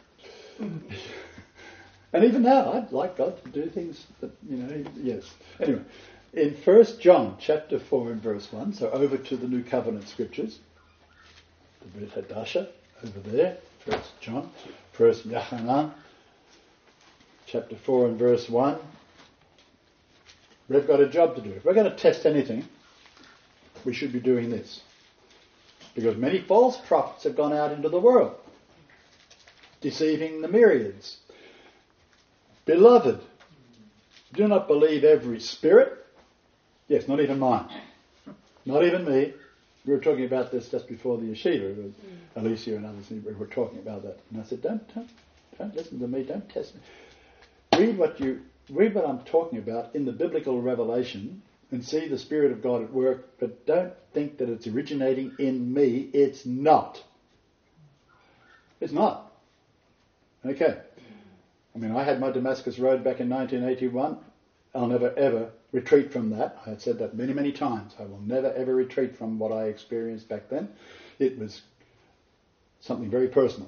and even now, I'd like God to do things that, yes. Anyway, in 1 John chapter 4 and verse 1, so over to the New Covenant Scriptures, the Brit Hadasha, over there, 1 John, 1 Yochanan, chapter 4 and verse 1, we've got a job to do. If we're going to test anything, we should be doing this. Because many false prophets have gone out into the world, deceiving the myriads. Beloved, do not believe every spirit. Yes, not even mine. Not even me. We were talking about this just before the Yeshiva. Alicia and others, we were talking about that. And I said, don't listen to me, don't test me. Read what I'm talking about in the biblical revelation and see the Spirit of God at work, but don't think that it's originating in me. It's not. It's not. Okay. I mean, I had my Damascus Road back in 1981. I'll never ever retreat from that. I had said that many, many times. I will never ever retreat from what I experienced back then. It was something very personal.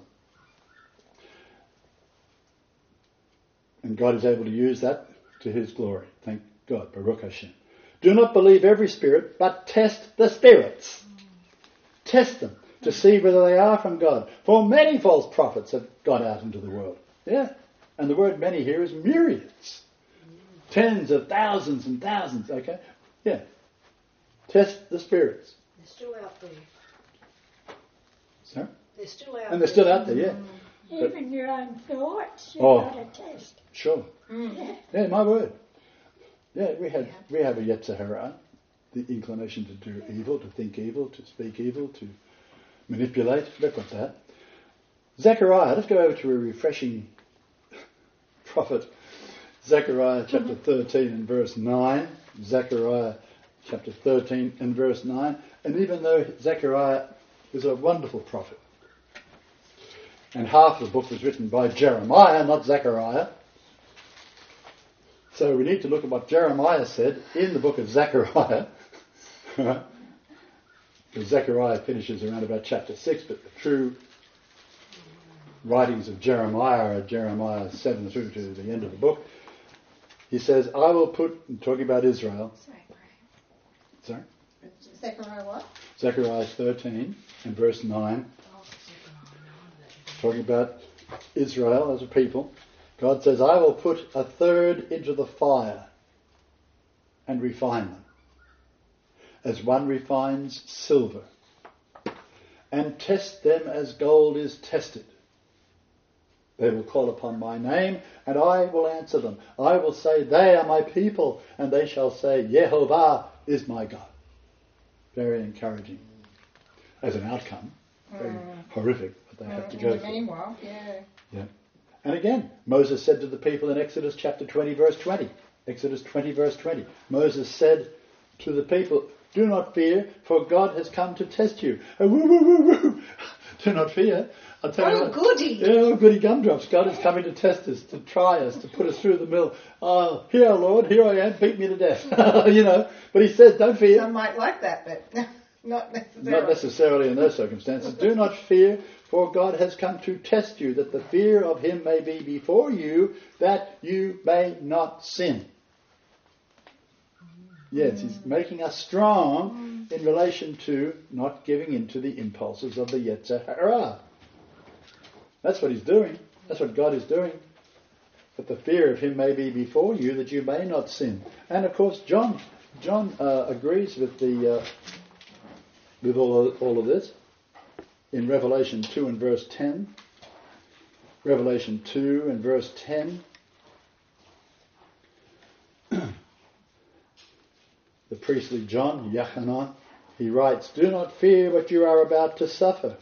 And God is able to use that to his glory. Thank God. Baruch Hashem. Do not believe every spirit, but test the spirits. Test them to see whether they are from God. For many false prophets have gone out into the world. Yeah. And the word many here is myriads. Tens of thousands and thousands, okay? Yeah. Test the spirits. They're still out there. Sorry? They're still out there. And they're still out there, yeah. Even your own thoughts, you've got to test. Sure. Yeah, my word. Yeah, we have a Yetzer Hara, the inclination to do evil, to think evil, to speak evil, to manipulate. We've got that. Zechariah, let's go over to a refreshing prophet. Zechariah chapter 13 and verse 9. Zechariah chapter 13 and verse 9. And even though Zechariah is a wonderful prophet, and half the book was written by Jeremiah, not Zechariah, so we need to look at what Jeremiah said in the book of Zechariah. Because Zechariah finishes around about chapter 6, but the true writings of Jeremiah are Jeremiah 7 through to the end of the book. He says, I will put, talking about Israel. Sorry? Zechariah what? Zechariah 13 and verse 9. Talking about Israel as a people. God says, I will put a third into the fire and refine them, as one refines silver, and test them as gold is tested. They will call upon my name, and I will answer them. I will say, they are my people, and they shall say, Yehovah is my God. Very encouraging. As an outcome, very horrific what they have to go through. Meanwhile, yeah. And again, Moses said to the people in Exodus chapter 20, verse 20. Exodus 20, verse 20. Moses said to the people, do not fear, for God has come to test you. Oh, woo, woo, woo, woo. Do not fear. I'll tell you what. Goody. Yeah, goody gumdrops. God is coming to test us, to try us, to put us through the mill. Oh, here, Lord, here I am, beat me to death. But he says, don't fear. Some might like that, but not necessarily. Not necessarily in those circumstances. Do not fear, for God has come to test you, that the fear of him may be before you, that you may not sin. Yes, he's making us strong in relation to not giving in to the impulses of the Yetzer Hara. That's what he's doing. That's what God is doing. That the fear of him may be before you, that you may not sin. And of course, John agrees with with all of this in Revelation 2 and verse 10. Revelation 2 and verse 10. The priestly John, Yochanan, he writes, "Do not fear what you are about to suffer.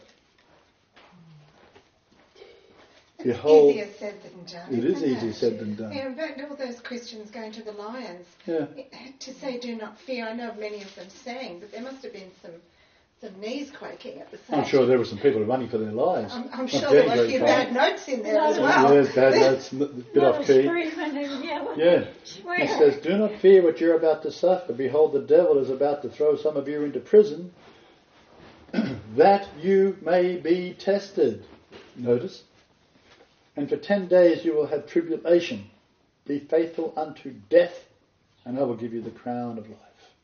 It's Behold," easier said than done. it is isn't easier said than done. Yeah, but all those Christians going to the lions, Yeah. to say do not fear, I know many of them saying, but there must have been some knees quaking at the same I'm sure there were some people running for their lives. I'm Not sure getting there were a very few far. bad notes in there as well. Yes, bad notes, a bit Lot off of key. screaming and yelling. Yeah. and It swearing. says, "Do not fear what you're about to suffer. Behold, the devil is about to throw some of you into prison, that you may be tested." Notice. "And for 10 days you will have tribulation. Be faithful unto death, and I will give you the crown of life."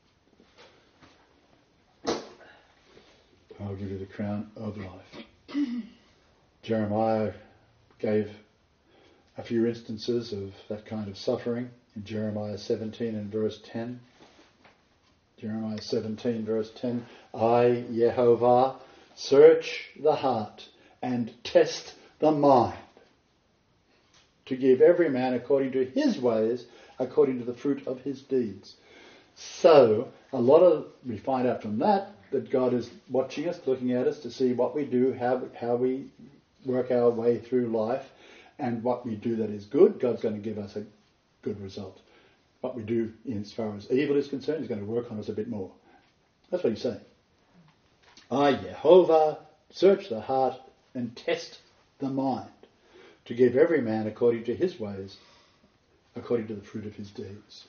I'll give you the crown of life. Jeremiah gave a few instances of that kind of suffering in Jeremiah 17 and verse 10. Jeremiah 17 verse 10, "I, Yehovah, search the heart and test the mind, to give every man according to his ways, according to the fruit of his deeds." So, we find out from that God is watching us, looking at us to see what we do, how we work our way through life, and what we do that is good, God's going to give us a good result. What we do as far as evil is concerned, He's going to work on us a bit more. That's what He's saying. "I, Yehovah, search the heart and test the mind, to give every man according to his ways, according to the fruit of his deeds."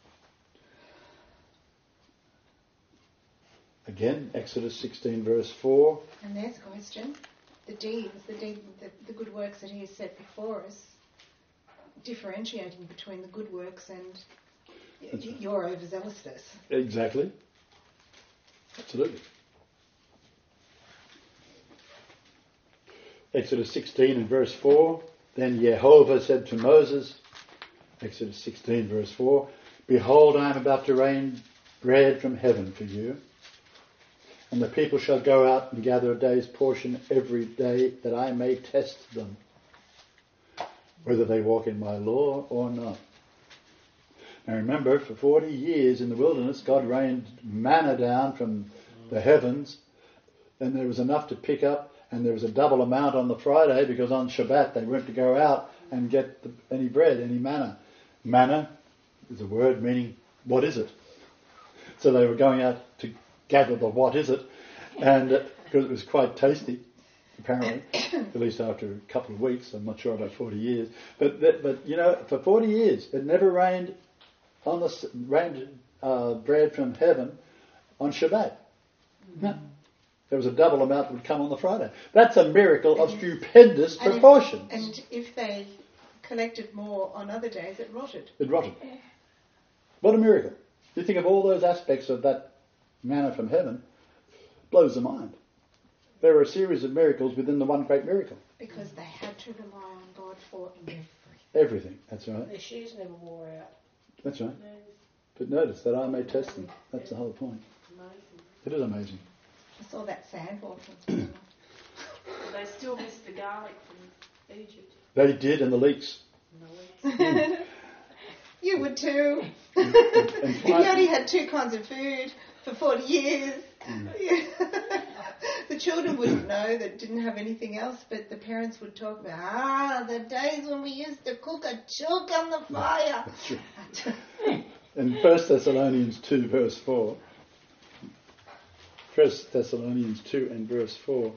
Again, Exodus 16 verse 4. And there's a question. The deeds, the good works that He has set before us, differentiating between the good works and your overzealousness. Exactly. Absolutely. Exodus 16 and verse 4. "Then Yehovah said to Moses," Exodus 16 verse 4, "Behold, I am about to rain bread from heaven for you. And the people shall go out and gather a day's portion every day, that I may test them, whether they walk in my law or not." Now remember, for 40 years in the wilderness, God rained manna down from the heavens, and there was enough to pick up, and there was a double amount on the Friday, because on Shabbat they weren't to go out and get any bread, any manna. Manna is a word meaning, what is it? So they were going out to gather the what is it, and because it was quite tasty, apparently, at least after a couple of weeks. I'm not sure about 40 years, but for 40 years it never rained bread from heaven on Shabbat. No. There was a double amount that would come on the Friday. That's a miracle of stupendous proportions. And if they collected more on other days, it rotted. It rotted. What a miracle. You think of all those aspects of that manna from heaven, blows the mind. There were a series of miracles within the one great miracle. Because they had to rely on God for everything. Everything, that's right. Their shoes never wore out. That's right. But notice that I may test them. That's the whole point. Amazing. It is amazing. I saw that sandwalk. That's They still miss the garlic from Egypt. They did, and the leeks. You would too. And If you only had 2 kinds of food for 40 years. The children wouldn't know that didn't have anything else, but the parents would talk about, the days when we used to cook a chook on the fire. That's true. In 1 Thessalonians 2 verse 4. 1 Thessalonians 2 and verse 4.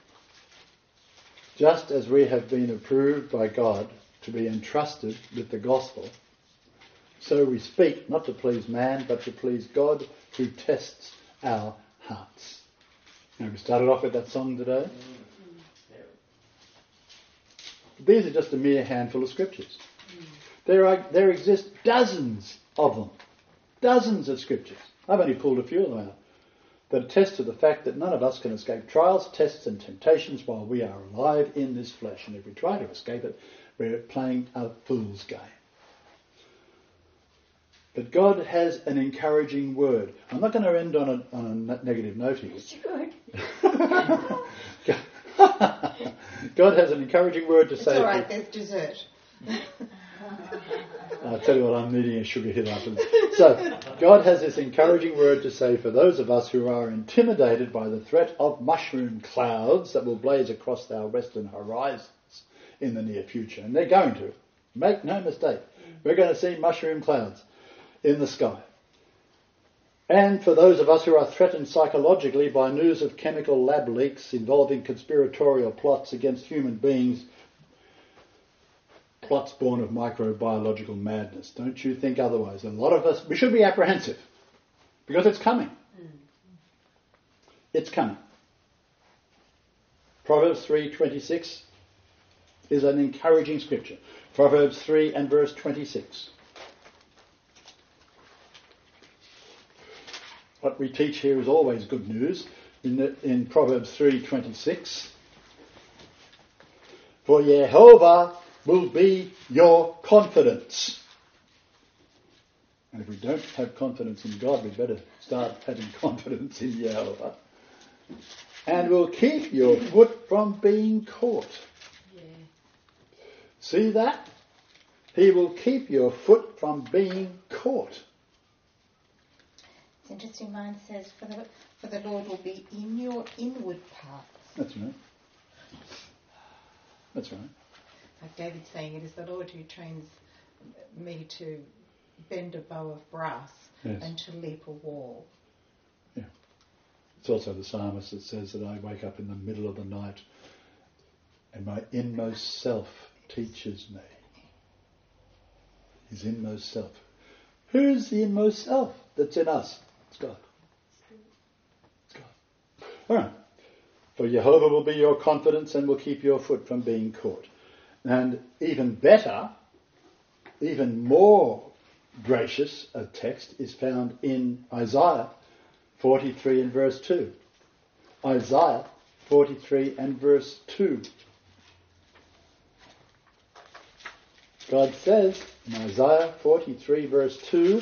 "Just as we have been approved by God to be entrusted with the gospel, so we speak, not to please man, but to please God, who tests our hearts." Now, we started off with that song today. These are just a mere handful of scriptures. There exist dozens of them. Dozens of scriptures. I've only pulled a few of them out that attest to the fact that none of us can escape trials, tests and temptations while we are alive in this flesh. And if we try to escape it, we're playing a fool's game. But God has an encouraging word. I'm not going to end on a negative note here. That's good. God has an encouraging word to It's say. all right, there's dessert. I'll tell you what, I'm needing a sugar hit after this. So, God has this encouraging word to say for those of us who are intimidated by the threat of mushroom clouds that will blaze across our western horizons in the near future. And they're going to. Make no mistake. We're going to see mushroom clouds in the sky. And for those of us who are threatened psychologically by news of chemical lab leaks involving conspiratorial plots against human beings, plots born of microbiological madness. Don't you think otherwise? A lot of us, we should be apprehensive because it's coming. It's coming. Proverbs 3:26 is an encouraging scripture. Proverbs 3 and verse 26. What we teach here is always good news. In Proverbs 3:26, for Jehovah will be your confidence. And if we don't have confidence in God, we better start having confidence in Jehovah. And will keep your foot from being caught. Yeah. See that? He will keep your foot from being caught. It's interesting, mine says, for the Lord will be in your inward parts. That's right. That's right. Like David's saying, it is the Lord who trains me to bend a bow of brass and to leap a wall. Yeah. It's also the psalmist that says that I wake up in the middle of the night and my inmost self teaches me. His inmost self. Who's the inmost self that's in us? It's God. It's God. All right. For Jehovah will be your confidence and will keep your foot from being caught. And even better, even more gracious a text is found in Isaiah 43 and verse 2. Isaiah 43 and verse 2. God says in Isaiah 43 verse 2,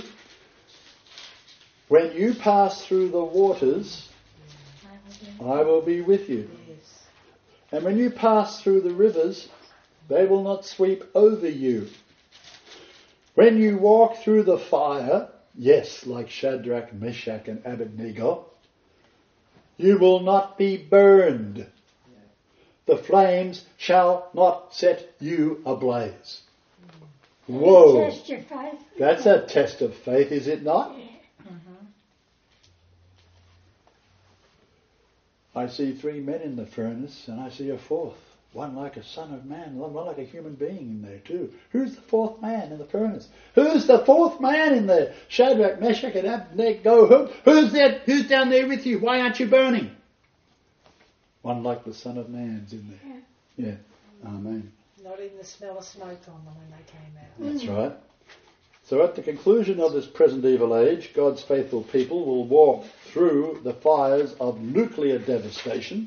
when you pass through the waters, I will be with you. And when you pass through the rivers, they will not sweep over you. When you walk through the fire, yes, like Shadrach, Meshach and Abednego, you will not be burned. The flames shall not set you ablaze. Whoa! Test your faith. That's a test of faith, is it not? Yeah. I see 3 men in the furnace and I see a fourth. One like a son of man, one like a human being in there too. Who's the fourth man in the furnace? Who's the fourth man in there? Shadrach, Meshach and Abednego. Who's there? Who's down there with you? Why aren't you burning? One like the son of man's in there. Yeah. Amen. Not even the smell of smoke on them when they came out. That's right. So at the conclusion of this present evil age, God's faithful people will walk through the fires of nuclear devastation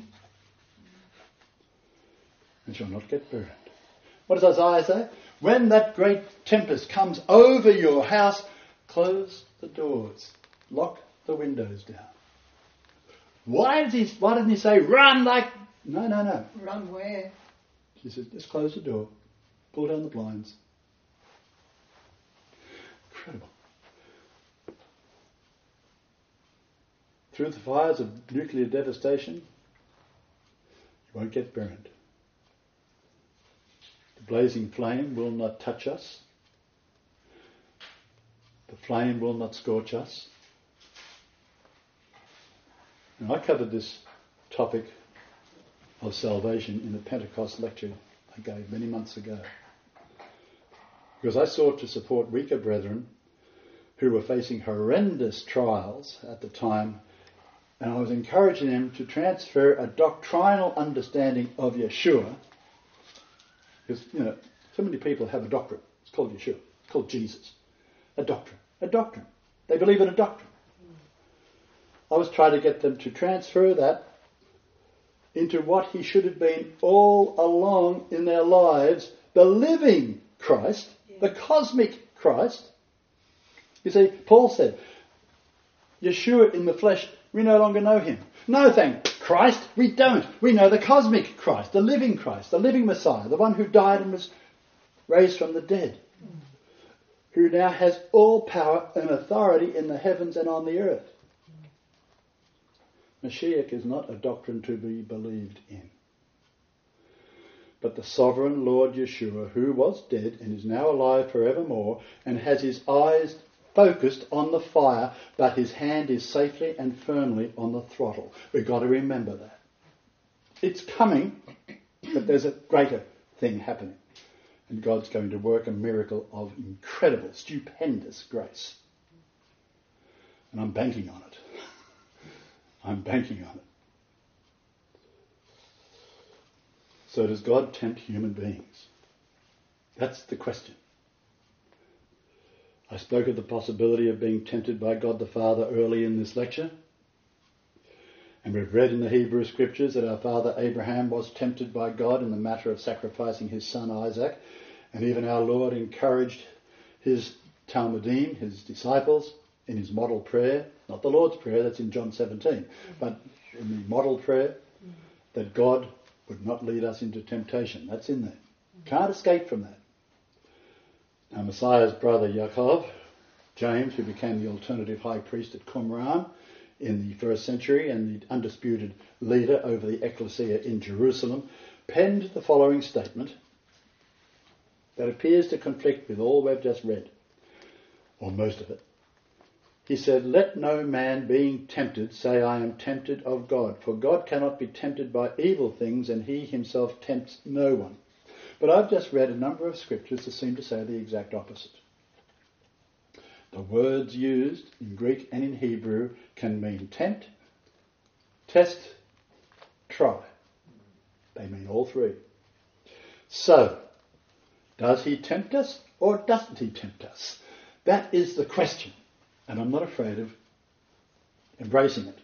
and shall not get burned. What does Isaiah say? When that great tempest comes over your house, close the doors, lock the windows down. Why didn't he say run like... No. Run where? He says, just close the door, pull down the blinds. Incredible. Through the fires of nuclear devastation, you won't get burned. The blazing flame will not touch us. The flame will not scorch us. And I covered this topic of salvation in a Pentecost lecture I gave many months ago. Because I sought to support weaker brethren who were facing horrendous trials at the time, and I was encouraging them to transfer a doctrinal understanding of Yeshua, because, so many people have a doctrine. It's called Yeshua. It's called Jesus. A doctrine. They believe in a doctrine. I was trying to get them to transfer that into what he should have been all along in their lives, the living Christ, the cosmic Christ. You see, Paul said, Yeshua in the flesh, we no longer know him. No, thank Christ, we don't. We know the cosmic Christ, the living Messiah, the one who died and was raised from the dead. who now has all power and authority in the heavens and on the earth. Mashiach is not a doctrine to be believed in, but the sovereign Lord Yeshua, who was dead and is now alive forevermore, and has his eyes focused on the fire, but his hand is safely and firmly on the throttle. We've got to remember that. It's coming, but there's a greater thing happening. And God's going to work a miracle of incredible, stupendous grace. And I'm banking on it. I'm banking on it. So does God tempt human beings? That's the question. I spoke of the possibility of being tempted by God the Father early in this lecture. And we've read in the Hebrew Scriptures that our father Abraham was tempted by God in the matter of sacrificing his son Isaac. And even our Lord encouraged his Talmudim, his disciples, in his model prayer, not the Lord's Prayer, that's in John 17, but in the model prayer, that God would not lead us into temptation. That's in there. Can't escape from that. Now Messiah's brother Yaakov, James, who became the alternative high priest at Qumran in the 1st century and the undisputed leader over the ecclesia in Jerusalem, penned the following statement that appears to conflict with all we've just read, or most of it. He said, "Let no man being tempted say, I am tempted of God, for God cannot be tempted by evil things, and he himself tempts no one." But I've just read a number of scriptures that seem to say the exact opposite. The words used in Greek and in Hebrew can mean tempt, test, try. They mean all three. So, does he tempt us or doesn't he tempt us? That is the question. And I'm not afraid of embracing it.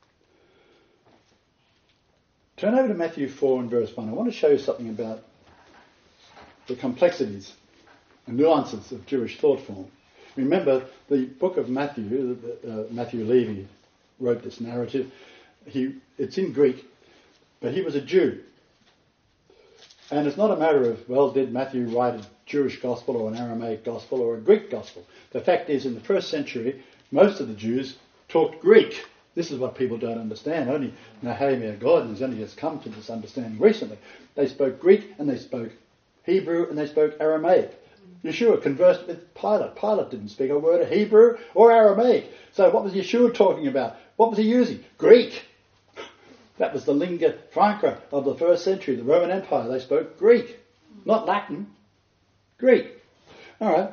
Turn over to Matthew 4 and verse 1. I want to show you something about the complexities and nuances of Jewish thought form. Remember, the book of Matthew, Matthew Levy wrote this narrative. It's in Greek, but he was a Jew. And it's not a matter of, well, did Matthew write a Jewish gospel or an Aramaic gospel or a Greek gospel? The fact is, in the 1st century, most of the Jews talked Greek. This is what people don't understand. Only Nehemiah Gordon has only just come to this understanding recently. They spoke Greek and they spoke Hebrew and they spoke Aramaic. Yeshua conversed with Pilate. Pilate didn't speak a word of Hebrew or Aramaic. So what was Yeshua talking about? What was he using? Greek. That was the lingua franca of the 1st century, the Roman Empire. They spoke Greek, not Latin. Greek. All right.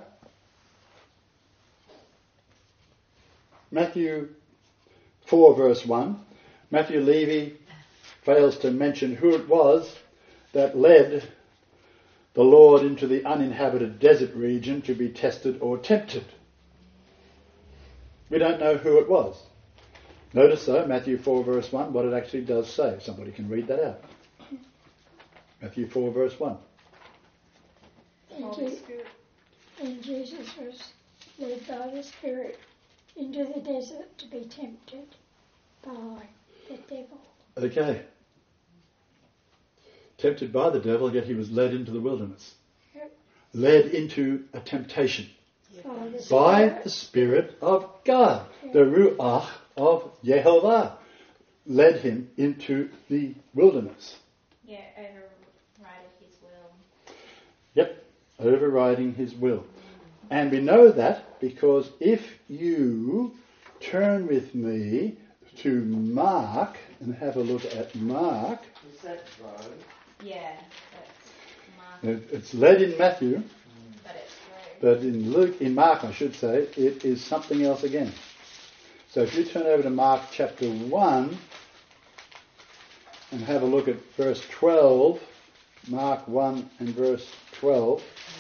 Matthew 4 verse 1. Matthew Levy fails to mention who it was that led the Lord into the uninhabited desert region to be tested or tempted. We don't know who it was. Notice though, Matthew 4 verse 1, what it actually does say. Somebody can read that out. Matthew 4 verse 1. And Jesus was led by the Spirit into the desert to be tempted by the devil. Okay. Tempted by the devil, yet he was led into the wilderness. Yep. Led into a temptation. By The Spirit of God. Yep. The Ruach of Yehovah led him into the wilderness. Yeah, overriding his will. Yep, overriding his will. And we know that because if you turn with me to Mark and have a look at Mark. Is that road? Yeah, that's Mark. It's led in Matthew, But it's road. but in Mark I should say, it is something else again. So if you turn over to Mark chapter 1 and have a look at verse 12, Mark 1 and verse 12,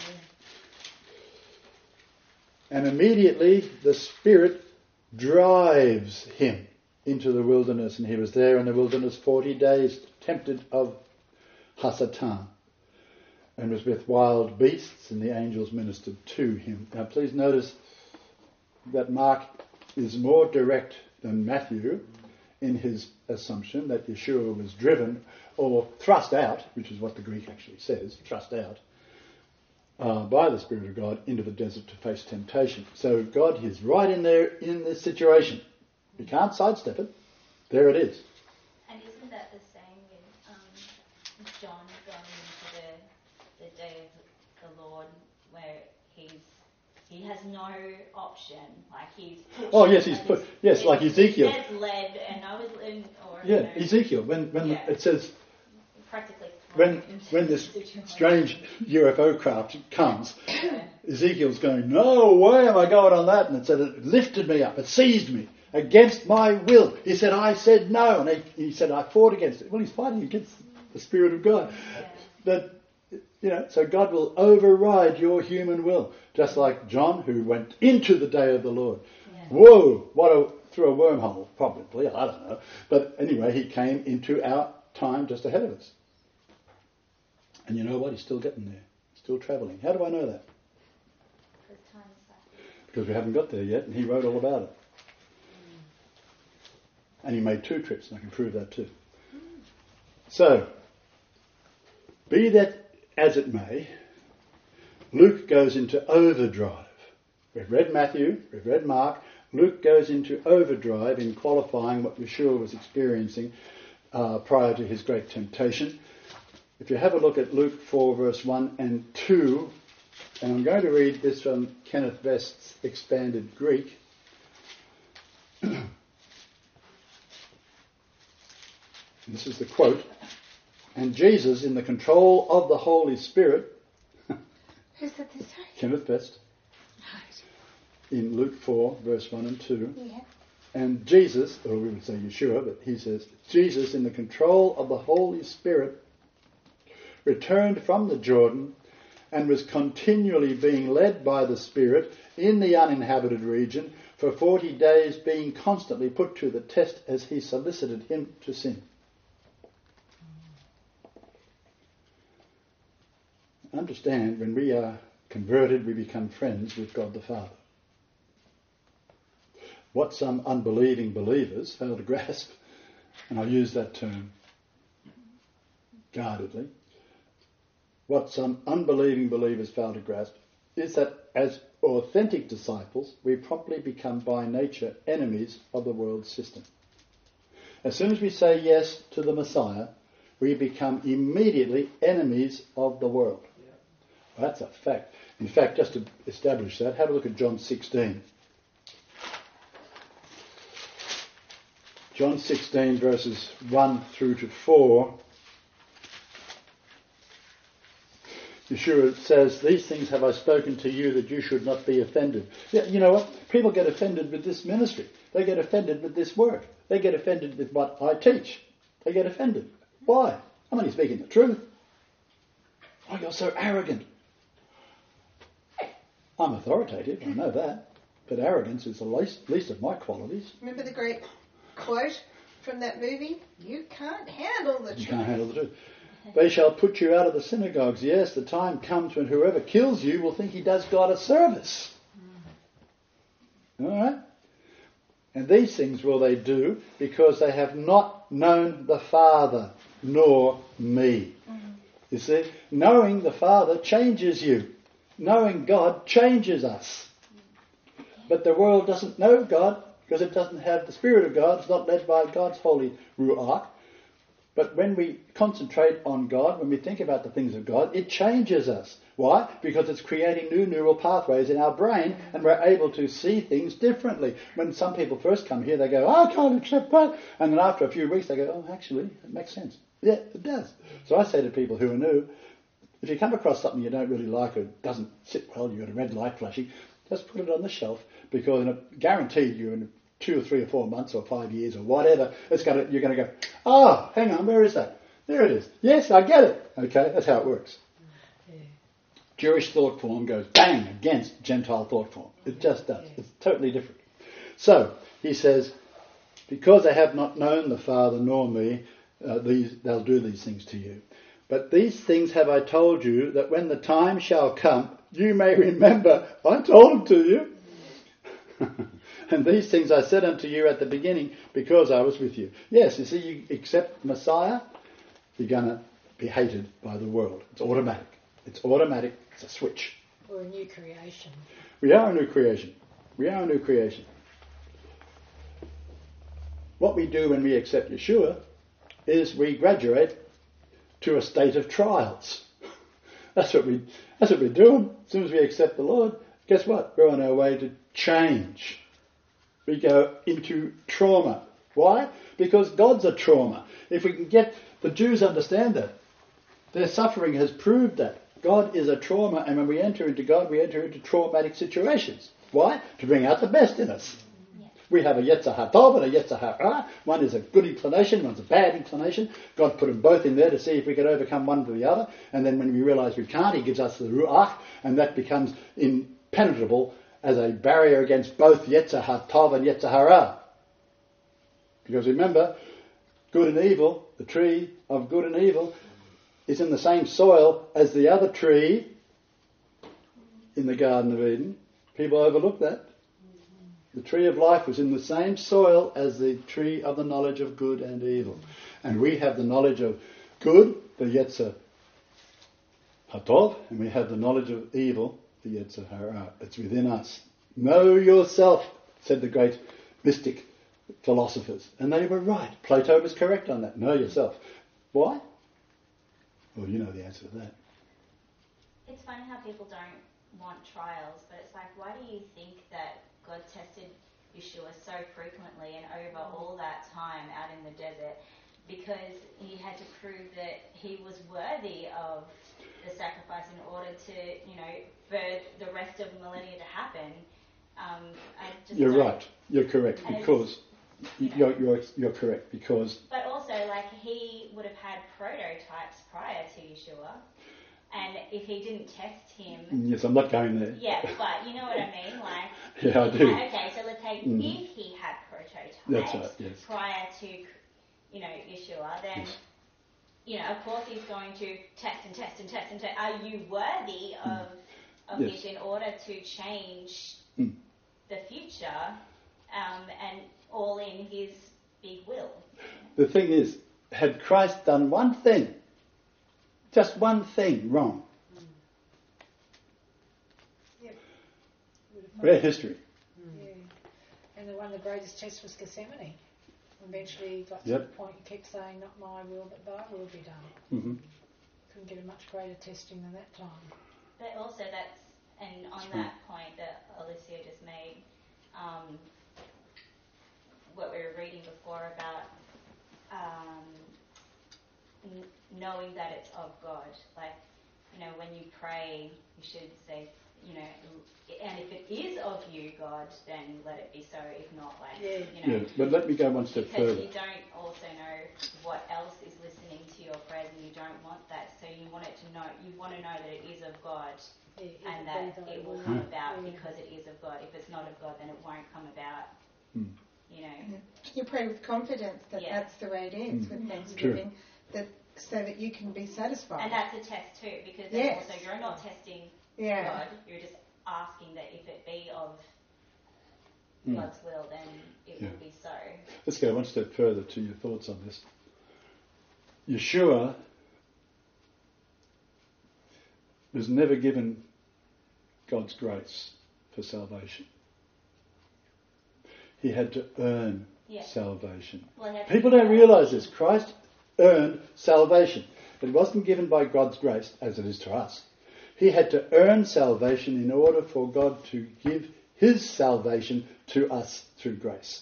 and immediately the Spirit drives him into the wilderness, and he was there in the wilderness 40 days, tempted of Hasatan, and was with wild beasts, and the angels ministered to him. Now please notice that Mark is more direct than Matthew in his assumption that Yeshua was driven or thrust out, which is what the Greek actually says, thrust out, by the Spirit of God into the desert to face temptation. So God is right in there in this situation. You can't sidestep it. There it is. And isn't that the same with John going into the day of the Lord, where he has no option, like he's pushed. Oh yes, he's put. Yes, like Ezekiel. He says led, and I was in, or Yeah, you know, Ezekiel. When it says practically when this strange UFO craft comes, Ezekiel's going, no way am I going on that, and it said it lifted me up, it seized me against my will. He said I said no, and he said I fought against it. Well, he's fighting against the Spirit of God. But so God will override your human will, just like John, who went into the day of the Lord. Yeah. Whoa! Through a wormhole, probably. I don't know. But anyway, he came into our time just ahead of us. And you know what? He's still getting there. Still travelling. How do I know that? Because we haven't got there yet, and he wrote all about it. And he made 2 trips, and I can prove that too. So, be that as it may, Luke goes into overdrive. We've read Matthew, we've read Mark. Luke goes into overdrive in qualifying what Yeshua was experiencing prior to his great temptation. If you have a look at Luke 4 verse 1 and 2, and I'm going to read this from Kenneth Vest's Expanded Greek. This is the quote. And Jesus, in the control of the Holy Spirit, Who said this? Kenneth Vest, in Luke 4, verse 1 and 2. Yeah. And Jesus, or we would say Yeshua, but he says, Jesus, in the control of the Holy Spirit, returned from the Jordan and was continually being led by the Spirit in the uninhabited region for 40 days, being constantly put to the test as he solicited him to sin. Understand, when we are converted, we become friends with God the Father. What some unbelieving believers fail to grasp, and I use that term guardedly, what some unbelieving believers fail to grasp is that as authentic disciples, we promptly become by nature enemies of the world system. As soon as we say yes to the Messiah, we become immediately enemies of the world. Well, that's a fact. In fact, just to establish that, have a look at John 16. John 16 verses 1 through to 4. Yeshua says, these things have I spoken to you that you should not be offended. Yeah, you know what? People get offended with this ministry. They get offended with this work. They get offended with what I teach. They get offended. Why? I'm only speaking the truth. Oh, you're so arrogant. I'm authoritative, I know that. But arrogance is the least of my qualities. Remember the great quote from that movie? You can't handle the truth. You can't handle the truth. They shall put you out of the synagogues. Yes, the time comes when whoever kills you will think he does God a service. All right? And these things will they do because they have not known the Father nor me. You see, knowing the Father changes you. Knowing God changes us. But the world doesn't know God because it doesn't have the Spirit of God. It's not led by God's holy Ruach. But when we concentrate on God, when we think about the things of God, it changes us. Why? Because it's creating new neural pathways in our brain and we're able to see things differently. When some people first come here, they go, I can't accept that. And then after a few weeks, they go, oh, actually, it makes sense. Yeah, it does. So I say to people who are new, if you come across something you don't really like or it doesn't sit well, you've got a red light flashing, just put it on the shelf because guaranteed you in 2 or 3 or 4 months or 5 years or whatever, you're going to go, oh, hang on, where is that? There it is. Yes, I get it. Okay, that's how it works. Yeah. Jewish thought form goes bang against Gentile thought form. It just does. It's totally different. So, he says, because they have not known the Father nor me, they'll do these things to you. But these things have I told you, that when the time shall come, you may remember I told them to you. And these things I said unto you at the beginning, because I was with you. Yes, you see, you accept Messiah, you're going to be hated by the world. It's automatic. It's automatic. It's a switch. Or a new creation. We are a new creation. We are a new creation. What we do when we accept Yeshua is we graduate to a state of trials. That's what we're doing. As soon as we accept the Lord, guess what? We're on our way to change. We go into trauma. Why? Because God's a trauma. If we can get the Jews understand that, their suffering has proved that God is a trauma, and when we enter into God, we enter into traumatic situations. Why? To bring out the best in us. Yeah. We have a Yetzer HaTov and a Yetzer Hara. One is a good inclination, one's a bad inclination. God put them both in there to see if we could overcome one to the other, and then when we realise we can't, He gives us the Ruach, and that becomes impenetrable as a barrier against both Yetzer HaTov and Yetzer Hara. Because remember, good and evil, the tree of good and evil, is in the same soil as the other tree in the Garden of Eden. People overlook that. The tree of life was in the same soil as the tree of the knowledge of good and evil. And we have the knowledge of good, the Yetzer HaTov, and we have the knowledge of evil, the Yetzer Hara. It's within us. Know yourself, said the great mystic philosophers. And they were right. Plato was correct on that. Know yourself. Why? Well, you know the answer to that. It's funny how people don't want trials, but it's like, why do you think that God tested Yeshua so frequently and over all that time out in the desert? Because He had to prove that He was worthy of the sacrifice in order to, for the rest of millennia to happen. You're right. You're correct, because you're correct, because. But also, He would have had prototypes prior to Yeshua, and if He didn't test him. Yes, I'm not going there. Yeah, but you know what I mean, Yeah, I do. Okay, so let's say if He had prototypes. That's right. Yes. Prior to, Yeshua, then. Yes. Of course He's going to test and test and test and test. Are you worthy of yes. this in order to change the future, and all in His big will? The thing is, had Christ done one thing, just one thing wrong, we're history. Yeah. And one of the greatest tests was Gethsemane. Eventually he got to the point he kept saying, not my will, but thy will be done. Mm-hmm. Couldn't get a much greater testing than that time. But also and on that point that Alicia just made, what we were reading before about knowing that it's of God. When you pray, you should say, and if it is of you, God, then let it be so. If not, But let me go one step further. Because you don't also know what else is listening to your prayers, and you don't want that. So you want to know that it is of God, and that it will come about because it is of God. If it's not of God, then it won't come about. You pray with confidence that that's the way it is, with thanksgiving, so that you can be satisfied. And that's a test too, because then also you're not testing God, you're just asking that if it be of God's will, then it will be so. Let's go one step further to your thoughts on this. Yeshua was never given God's grace for salvation. He had to earn salvation. People don't realise this. Christ earned salvation. It wasn't given by God's grace, as it is to us. He had to earn salvation in order for God to give His salvation to us through grace.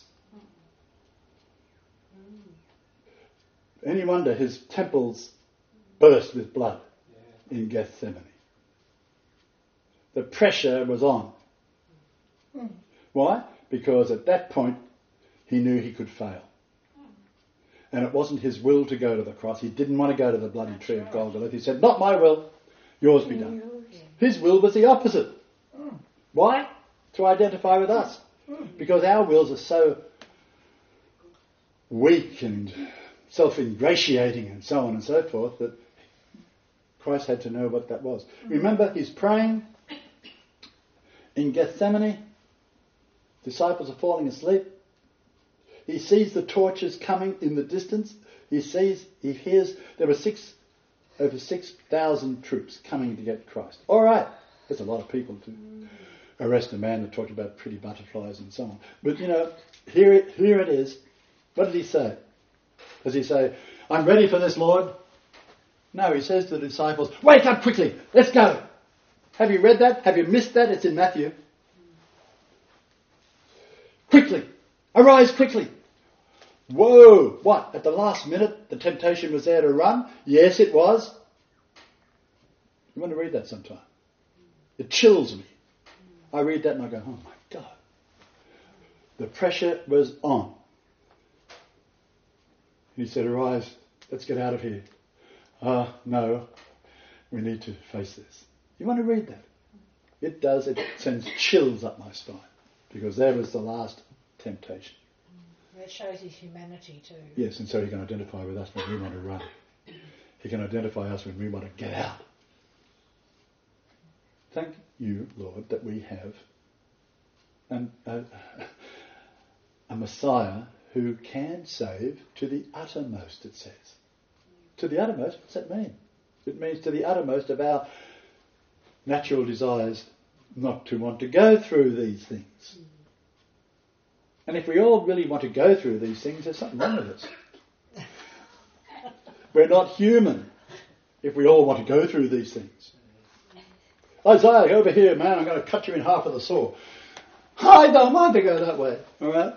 Any wonder His temples burst with blood in Gethsemane? The pressure was on. Why? Because at that point He knew He could fail. And it wasn't His will to go to the cross. He didn't want to go to the bloody tree of Golgotha. He said, not my will, yours be done. His will was the opposite. Why? To identify with us. Because our wills are so weak and self-ingratiating and so on and so forth that Christ had to know what that was. Remember, He's praying in Gethsemane. Disciples are falling asleep. He sees the torches coming in the distance. He hears there were 6 over 6,000 troops coming to get Christ. All right, that's a lot of people to arrest a man that talked about pretty butterflies and so on. But, here it is. What did he say? Does he say, I'm ready for this, Lord? No, he says to the disciples, wake up quickly, let's go. Have you read that? Have you missed that? It's in Matthew. Quickly, arise quickly. Whoa, what? At the last minute, the temptation was there to run? Yes, it was. You want to read that sometime? It chills me. I read that and I go, oh my God. The pressure was on. He said, arise, let's get out of here. No, we need to face this. You want to read that? It does, it sends chills up my spine, because that was the last temptation. That shows his humanity too. Yes, and so he can identify with us when we want to run. He can identify us when we want to get out. Thank you, Lord, that we have a Messiah who can save to the uttermost, it says. To the uttermost, what's that mean? It means to the uttermost of our natural desires not to want to go through these things. And if we all really want to go through these things, there's something wrong with us. We're not human if we all want to go through these things. Isaiah, over here, man, I'm going to cut you in half with a saw. I don't want to go that way. All right?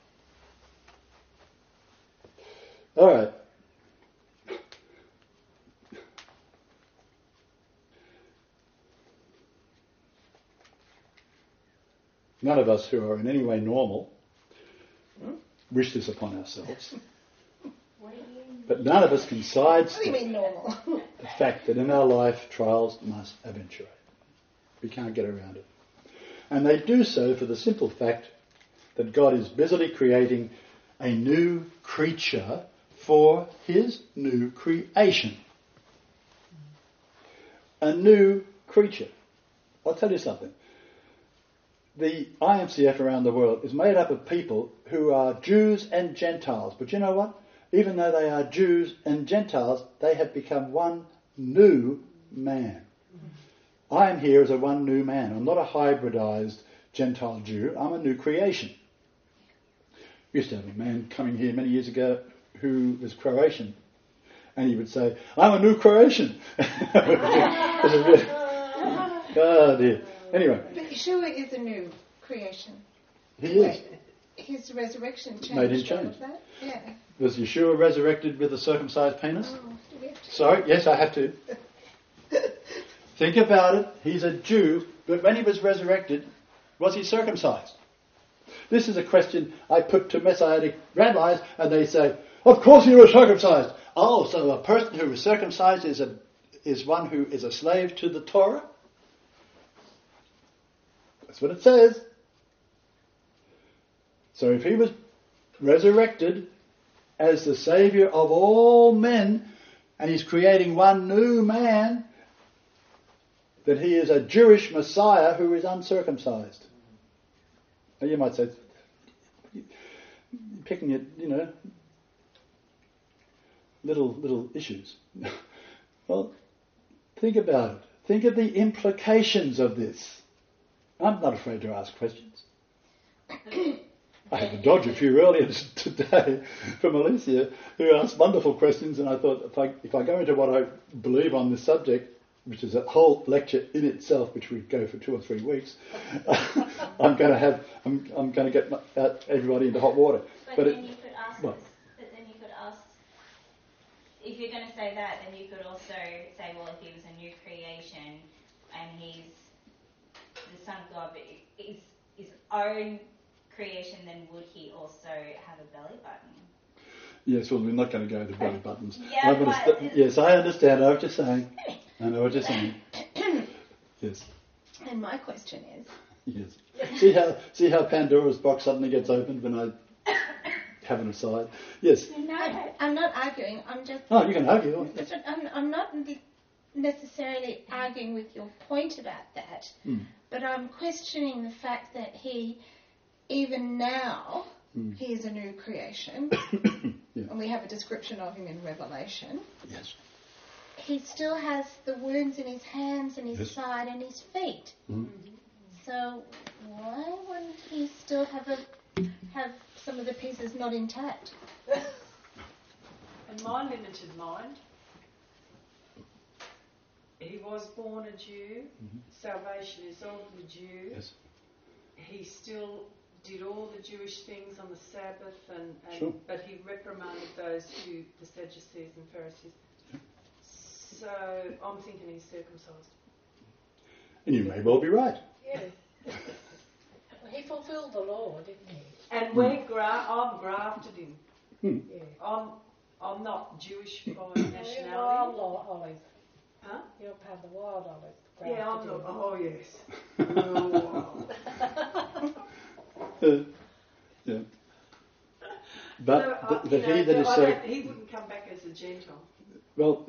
All right. None of us who are in any way normal wish this upon ourselves. But none of us can sidestep What do you mean normal? the fact that in our life trials must eventuate. We can't get around it. And they do so for the simple fact that God is busily creating a new creature for his new creation. A new creature. I'll tell you something. The IMCF around the world is made up of people who are Jews and Gentiles. But you know what? Even though they are Jews and Gentiles, they have become one new man. I am here as a one new man. I'm not a hybridized Gentile Jew. I'm a new creation. We used to have a man coming here many years ago who was Croatian. And he would say, I'm a new creation. Oh dear. Anyway. But Yeshua is a new creation. He is. His resurrection changed Made him all change. of that. Yeah. Was Yeshua resurrected with a circumcised penis? Oh, do we have to- Sorry, yes, I have to. Think about it. He's a Jew, but when he was resurrected, was he circumcised? This is a question I put to Messianic rabbis, and they say, of course he was circumcised. Oh, so a person who is circumcised is one who is a slave to the Torah? That's what it says. So if he was resurrected as the Saviour of all men, and he's creating one new man, then he is a Jewish Messiah who is uncircumcised. Now you might say, picking at, little issues. Well, think about it. Think of the implications of this. I'm not afraid to ask questions. I had to dodge a few earlier today from Alicia, who asked wonderful questions, and I thought if I go into what I believe on this subject, which is a whole lecture in itself, which we go for 2 or 3 weeks, I'm going to get everybody into hot water. But then you could ask. If you're going to say that, then you could also say, well, if he was a new creation and he's the Son of God, but is his own creation, then would he also have a belly button? Yes, well, we're not going to go to belly buttons. Yeah, yes, I understand. I know what you're saying. Yes. And my question is... Yes. See how Pandora's box suddenly gets opened when I have an aside? Yes. I'm not arguing. I'm just... Oh, you can argue. I'm not necessarily arguing with your point about that, but I'm questioning the fact that he, even now, he is a new creation, Yeah. and we have a description of him in Revelation. Yes. he still has the wounds in his hands and his Yes. side and his feet. Mhm. So why wouldn't he still have some of the pieces not intact? In my limited mind, he was born a Jew. Salvation is of the Jew. Yes. He still did all the Jewish things on the Sabbath, and Sure. but he reprimanded those who, the Sadducees and Pharisees. So I'm thinking he's circumcised. And you may well be right. Yeah. Well, he fulfilled the law, didn't he? And I'm grafted in. Yeah. I'm not Jewish by You're wild nationality. olive. Huh? You're part of the wild olive. Yeah, I'm grafted not. in. Oh yes. Yeah. But he that is he wouldn't come back as a Gentile. well,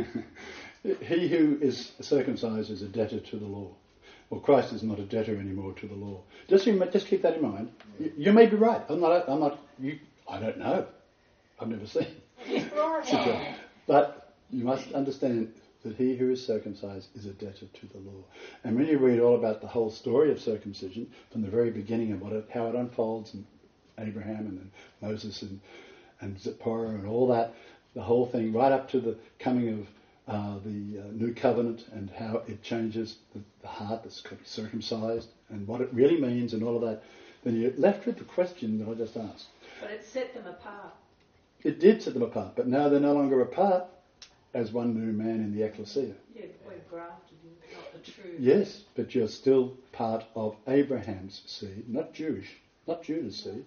he who is circumcised is a debtor to the law. Well, Christ is not a debtor anymore to the law. Just keep that in mind. You may be right. I'm not. I don't know. I've never seen. Right. But you must understand that he who is circumcised is a debtor to the law. And when you read all about the whole story of circumcision, from the very beginning of how it unfolds, and Abraham and then Moses and Zipporah and all that, the whole thing, right up to the coming of the new covenant and how it changes the heart that's got to be circumcised and what it really means and all of that, then you're left with the question that I just asked. But it set them apart. It did set them apart, but now they're no longer apart as one new man in the ecclesia. Yeah, we're grafted in, not the true. Yes, but you're still part of Abraham's seed, not Jewish, not Judah's seed.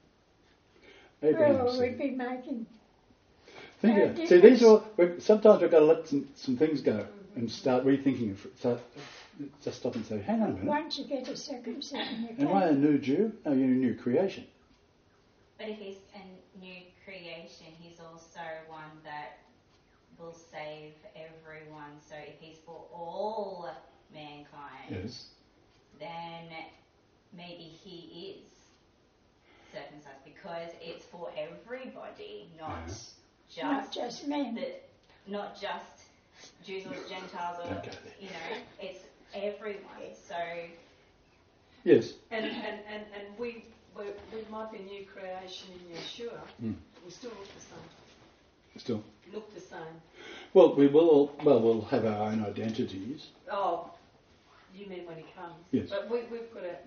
Abraham's Well, we'd seed. be making. Think no of it. See, these are sometimes we've got to let some things go and start rethinking it. So just stop and say, hang on a minute. Once you get a circumcision, you Am I a can. new Jew? No, you're a new creation. But if he's a new creation, he's also one that will save everyone. So if he's for all mankind, Yes. then maybe he is circumcised because it's for everybody, not Not just men. not just Jews or Gentiles or Don't go there. it's everyone. So Yes. And we might be a new creation in Yeshua. We still look the same. Still. Look the same. Well, we'll have our own identities. Oh, you mean when he comes? Yes. But we've got to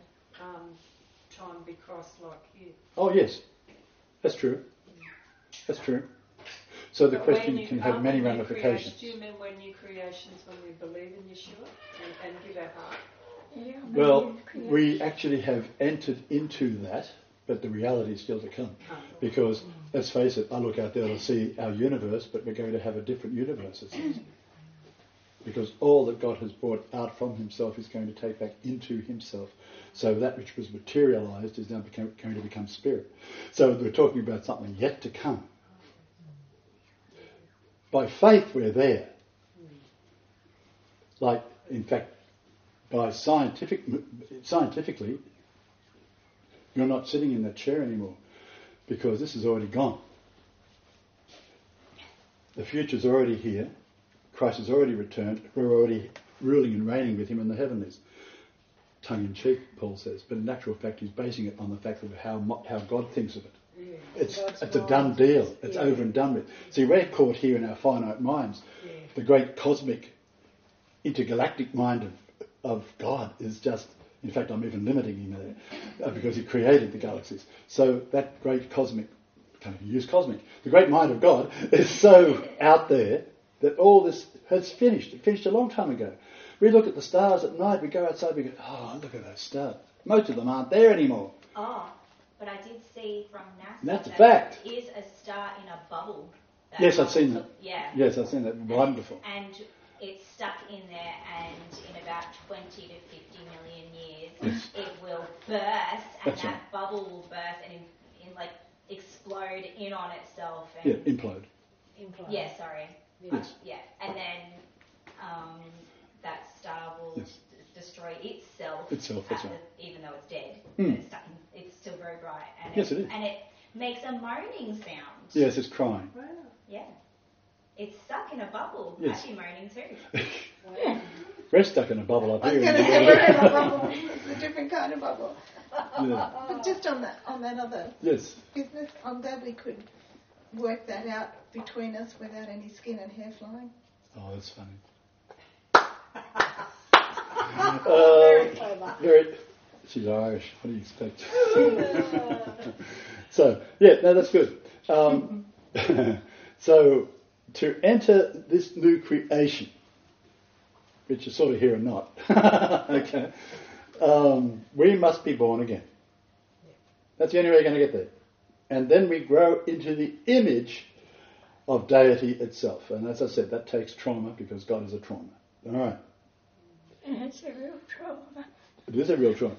try and be Christ-like here. Oh, yes. That's true. That's true. So the But question can have many ramifications. Do you mean we're new creations when we believe in Yeshua and give our heart? Yeah, Well, maybe we actually have entered into that, but the reality is still to come. Because, let's face it, I look out there to see our universe, but we're going to have a different universe, it seems. Because all that God has brought out from himself is going to take back into himself. So that which was materialised is now going to become spirit. So we're talking about something yet to come. By faith we're there. Like, in fact, by scientifically, you're not sitting in that chair anymore because this is already gone. The future's already here. Christ has already returned. We're already ruling and reigning with him in the heavenlies. Tongue in cheek, Paul says, but in actual fact he's basing it on the fact of how God thinks of it. Yeah. It's God's a done mind. deal. It's Yeah. over and done with. See, we're caught here in our finite minds. Yeah. The great cosmic, intergalactic mind of God is just, in fact, I'm even limiting him there because he created the galaxies. So that great cosmic, can't even use cosmic, the great mind of God is so out there that all this has finished. It finished a long time ago. We look at the stars at night, we go outside, we go, oh, look at those stars. Most of them aren't there anymore. oh, but I did see from NASA That's a that fact. there is a star in a bubble. Yes, I've seen that. Yeah. Yes, I've seen that. Wonderful. And it's stuck in there, and in about 20 to 50 million years, Yes. it will burst, and That's that right. bubble will burst and like explode in on itself. Yeah, And implode. Implant. yeah, sorry. Yes. Yeah, and then that star will Yes. destroy itself. Itself, that's right. Even though it's dead, Hmm. but it's stuck. It's still very bright, and Yes, it is. And it makes a moaning sound. Yes, it's crying. Wow. Yeah. It's stuck in a bubble. Yes. I'd be moaning too. We're stuck in a bubble up I was here. going to say we're in a bubble. It's a different kind of bubble. Yeah. But just on that other Yes. business, I'm glad we could work that out between us without any skin and hair flying. Oh, that's funny. Very clever. She's Irish. What do you expect? So, yeah, no, that's good. So, to enter this new creation, which is sort of here and not, okay, we must be born again. That's the only way you're going to get there. And then we grow into the image of deity itself. And as I said, that takes trauma because God is a trauma. All right. And it's a real trauma. It is a real trauma.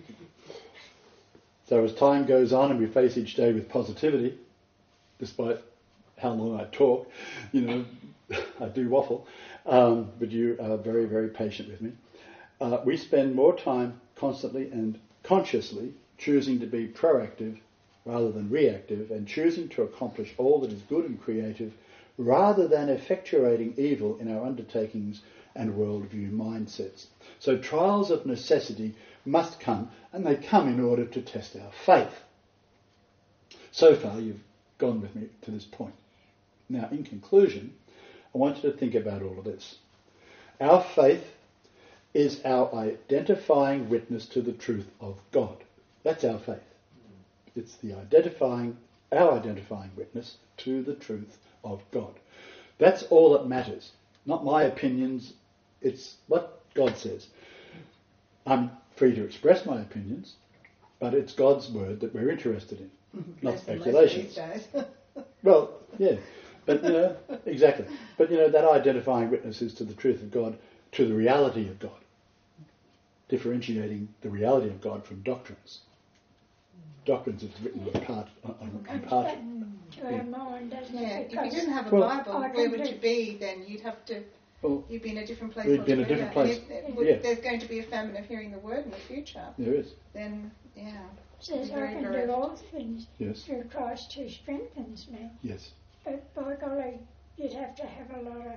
So as time goes on and we face each day with positivity, despite how long I talk, I do waffle, but you are very, very patient with me. We spend more time constantly and consciously choosing to be proactive rather than reactive, and choosing to accomplish all that is good and creative rather than effectuating evil in our undertakings and worldview mindsets. So trials of necessity must come, and they come in order to test our faith. So far you've gone with me to this point. Now, in conclusion, I want you to think about all of this. Our faith is our identifying witness to the truth of God. That's our faith. It's our identifying witness to the truth of God. That's all that matters. Not my opinions, it's what God says. I'm free to express my opinions, but it's God's word that we're interested in, not speculations. Well, yeah, but exactly. But that identifying witness is to the truth of God, to the reality of God, differentiating the reality of God from doctrines. Doctrines is written on part. To our mind, doesn't it? If you didn't have a Bible, where would you be then? You'd be in a different place We'd be altogether. in a different place. If there's going to be a famine of hearing the word in the future. There is. Then, Says I can do all things through Christ who strengthens me. Yes. But by golly, you'd have to have a lot of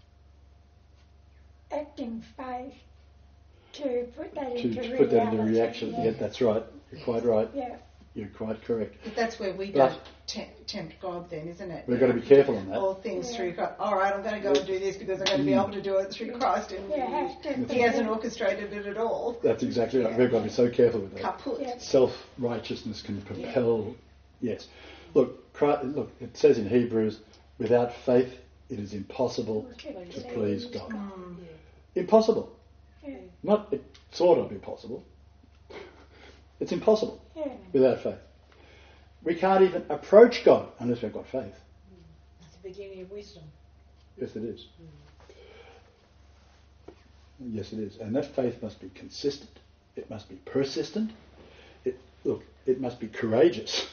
acting faith to put that into reality. To put that into reaction. Yeah, that's right. You're quite right. Yeah. You're quite correct. But that's where we don't tempt God then, isn't it? We've got to be careful on that. All things through Christ. All right, I'm going to go and do this because I'm going to be able to do it through Christ. And he hasn't orchestrated it at all. That's exactly right. We've got to be so careful with that. Kaput. Yeah. Self-righteousness can propel... Yes. Look, it says in Hebrews, without faith it is impossible to please God. Impossible. Yeah. Not it sort of impossible. It's impossible without faith. We can't even approach God unless we've got faith. It's the beginning of wisdom. Yes, it is. Yes, it is. And that faith must be consistent. It must be persistent. It must be courageous.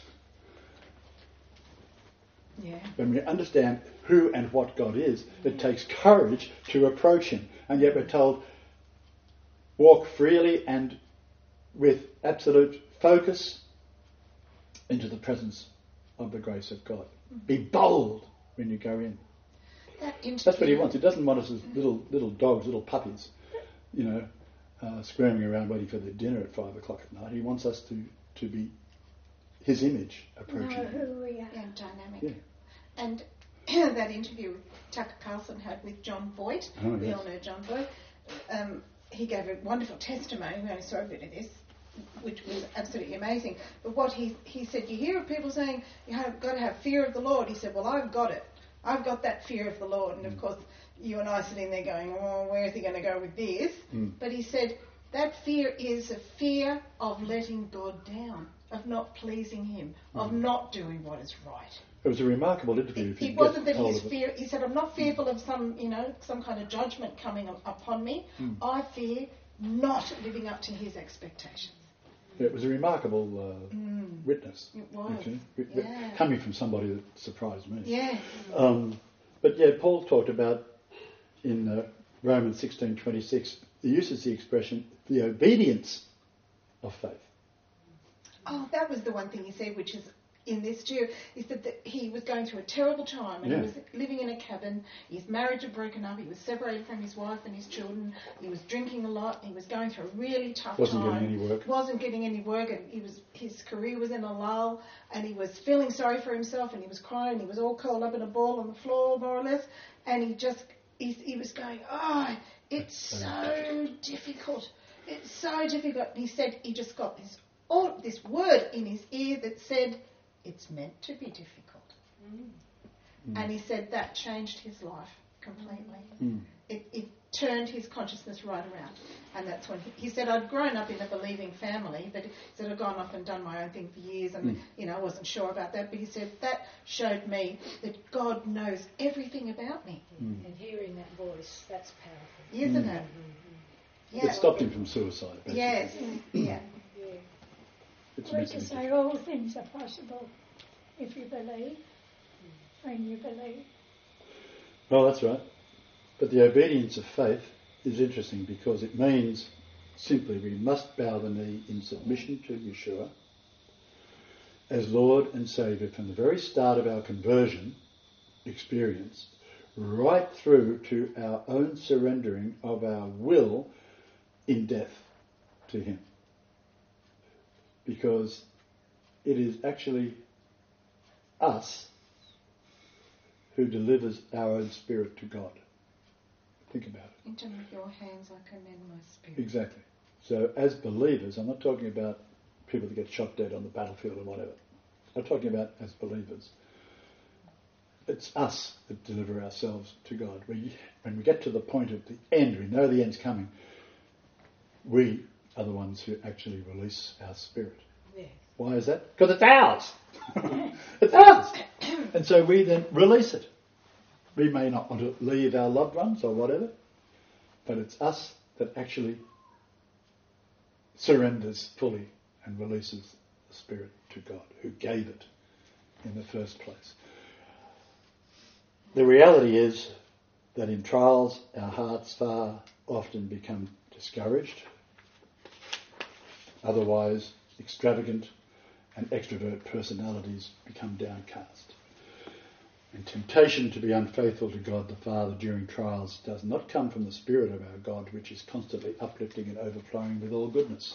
Yeah. When we understand who and what God is, it takes courage to approach him. And yet we're told, walk freely and with absolute focus into the presence of the grace of God. Be bold when you go in. That's what he wants. He doesn't want us as little dogs, little puppies, squirming around waiting for their dinner at 5 o'clock at night. He wants us to be his image approaching him. Who we are. And dynamic. Yeah. And that interview Tucker Carlson had with John Voight, we all know John Voight, he gave a wonderful testimony. We only saw a bit of this, which was absolutely amazing. But what he said, you hear of people saying you've got to have fear of the Lord. He said, well, I've got it. I've got that fear of the Lord. And of course, you and I sitting there going, oh, where is he going to go with this? But he said, that fear is a fear of letting God down, of not pleasing him, of not doing what is right. It was a remarkable interview. It wasn't that his fear. He said, "I'm not fearful of some kind of judgment coming upon me. I fear not living up to his expectations." It was a remarkable witness. It was. Actually. Coming from somebody that surprised me. Yeah. But Paul talked about in Romans 16:26. He uses the expression the obedience of faith. Oh, that was the one thing he said, which is in this too, is that he was going through a terrible time, and he was living in a cabin. His marriage had broken up. He was separated from his wife and his children. He was drinking a lot. He was going through a really tough time. Wasn't getting any work, and his career was in a lull, and he was feeling sorry for himself, and he was crying. He was all curled up in a ball on the floor, more or less, and he was going, oh, it's so difficult. It's so difficult. And he said he just got this word in his ear that said, it's meant to be difficult. And he said that changed his life completely. It turned his consciousness right around. And that's when he said, I'd grown up in a believing family, but he said I'd gone off and done my own thing for years, and I wasn't sure about that. But he said that showed me that God knows everything about me. And hearing that voice, that's powerful. Isn't it? Yeah. It stopped him from suicide, basically. Yes. Yeah. We can say all things are possible if you believe, when you believe. Oh, that's right. But the obedience of faith is interesting because it means simply we must bow the knee in submission to Yeshua as Lord and Saviour from the very start of our conversion experience right through to our own surrendering of our will in death to Him. Because it is actually us who delivers our own spirit to God. Think about it. Into your hands I commend my spirit. Exactly. So as believers, I'm not talking about people that get shot dead on the battlefield or whatever. I'm talking about as believers. It's us that deliver ourselves to God. When we get to the point of the end, we know the end's coming, we are the ones who actually release our spirit. Yes. Why is that? Because it's ours. It's ours. And so we then release it. We may not want to leave our loved ones or whatever, but it's us that actually surrenders fully and releases the spirit to God, who gave it in the first place. The reality is that in trials our hearts far often become discouraged, otherwise extravagant and extrovert personalities become downcast. And temptation to be unfaithful to God the Father during trials does not come from the Spirit of our God, which is constantly uplifting and overflowing with all goodness.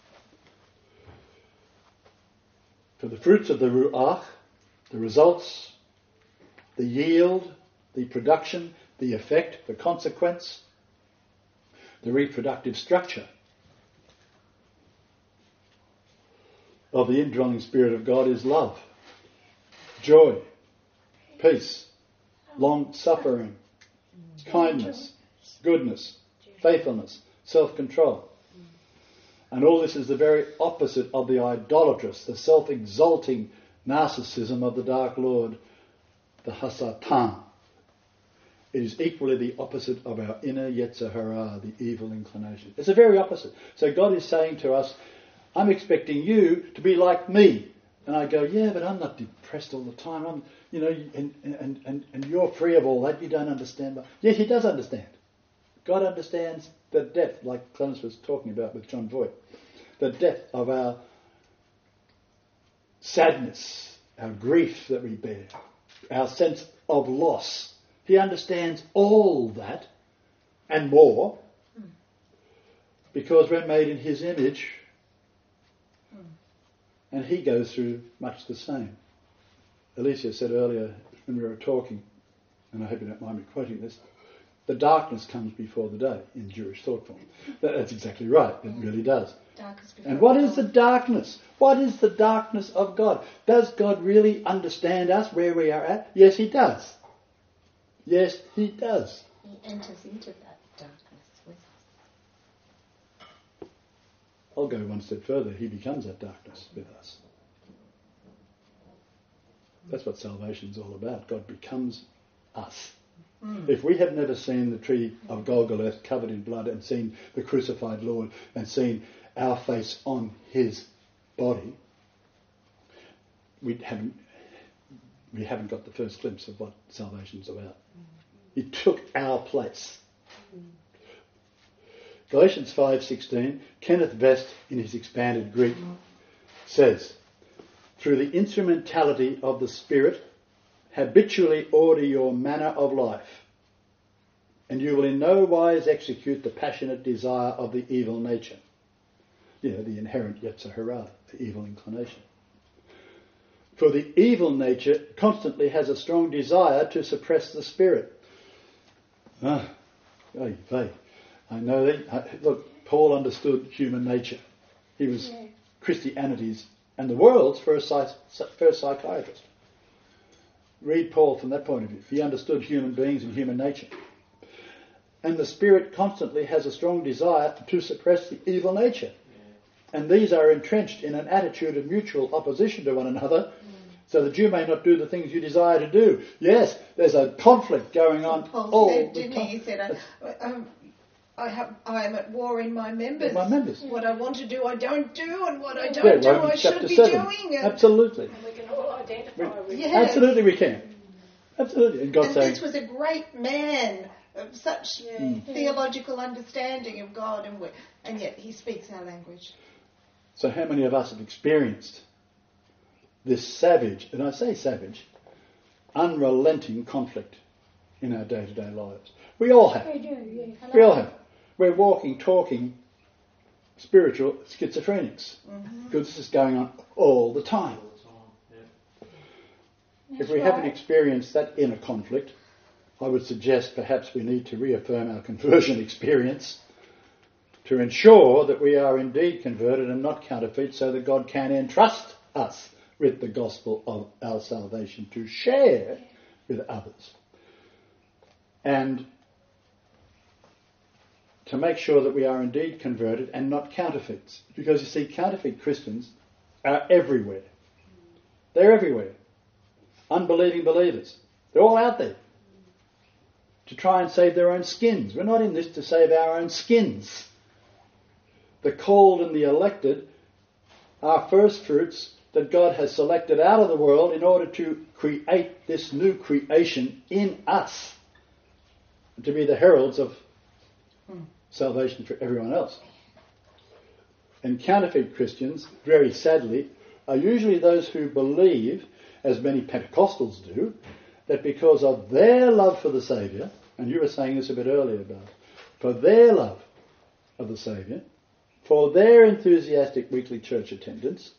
For the fruits of the Ruach, the results, the yield, the production, the effect, the consequence, the reproductive structure of the indwelling Spirit of God is love, joy, peace, long-suffering, kindness, goodness, faithfulness, self-control. And all this is the very opposite of the idolatrous, the self-exalting narcissism of the Dark Lord, the Hasatan. It is equally the opposite of our inner Yetzer Hara, the evil inclination. It's the very opposite. So God is saying to us, I'm expecting you to be like me. And I go, yeah, but I'm not depressed all the time. And you're free of all that. You don't understand. But yes, He does understand. God understands the depth, like Clarence was talking about with John Voight, the depth of our sadness, our grief that we bear, our sense of loss. He understands all that and more because we're made in His image. And He goes through much the same. Alicia said earlier when we were talking, and I hope you don't mind me quoting this, the darkness comes before the day in Jewish thought form. That's exactly right. It really does. And what is the darkness? What is the darkness of God? Does God really understand us, where we are at? Yes, He does. Yes, He does. He enters into that darkness with us. I'll go one step further. He becomes that darkness with us. That's what salvation's all about. God becomes us. If we have never seen the tree of Golgotha covered in blood and seen the crucified Lord and seen our face on His body, we haven't got the first glimpse of what salvation's about. He took our place. Galatians 5:16, Kenneth Vest in his expanded Greek says, through the instrumentality of the Spirit, habitually order your manner of life, and you will in no wise execute the passionate desire of the evil nature. The inherent Yetzer Hara, the evil inclination. For the evil nature constantly has a strong desire to suppress the Spirit. I know that. Look, Paul understood human nature. He was Christianity's and the world's first psychiatrist. Read Paul from that point of view. He understood human beings and human nature. And the Spirit constantly has a strong desire to suppress the evil nature. And these are entrenched in an attitude of mutual opposition to one another, so that you may not do the things you desire to do. Yes, there's a conflict going on. Paul said, didn't he? He said, I am at war in my members. What I want to do, I don't do, and what I don't do, I should be doing. Absolutely. And we can all identify with Yes. Absolutely we can. Absolutely. And God saying, this was a great man of such theological understanding of God, and yet he speaks our language. So how many of us have experienced this savage, and I say savage, unrelenting conflict in our day-to-day lives? We all have. We do, yes. We all have. We're walking, talking, spiritual schizophrenics. Because this is going on all the time. If we haven't experienced that inner conflict, I would suggest perhaps we need to reaffirm our conversion experience to ensure that we are indeed converted and not counterfeit, so that God can entrust us with the gospel of our salvation to share with others. And to make sure that we are indeed converted and not counterfeits. Because you see, counterfeit Christians are everywhere. They're everywhere. Unbelieving believers. They're all out there to try and save their own skins. We're not in this to save our own skins. The called and the elected are first fruits that God has selected out of the world in order to create this new creation in us, to be the heralds of salvation for everyone else. And counterfeit Christians, very sadly, are usually those who believe, as many Pentecostals do, that because of their love for the Saviour, and you were saying this a bit earlier about, for their love of the Saviour, for their enthusiastic weekly church attendance,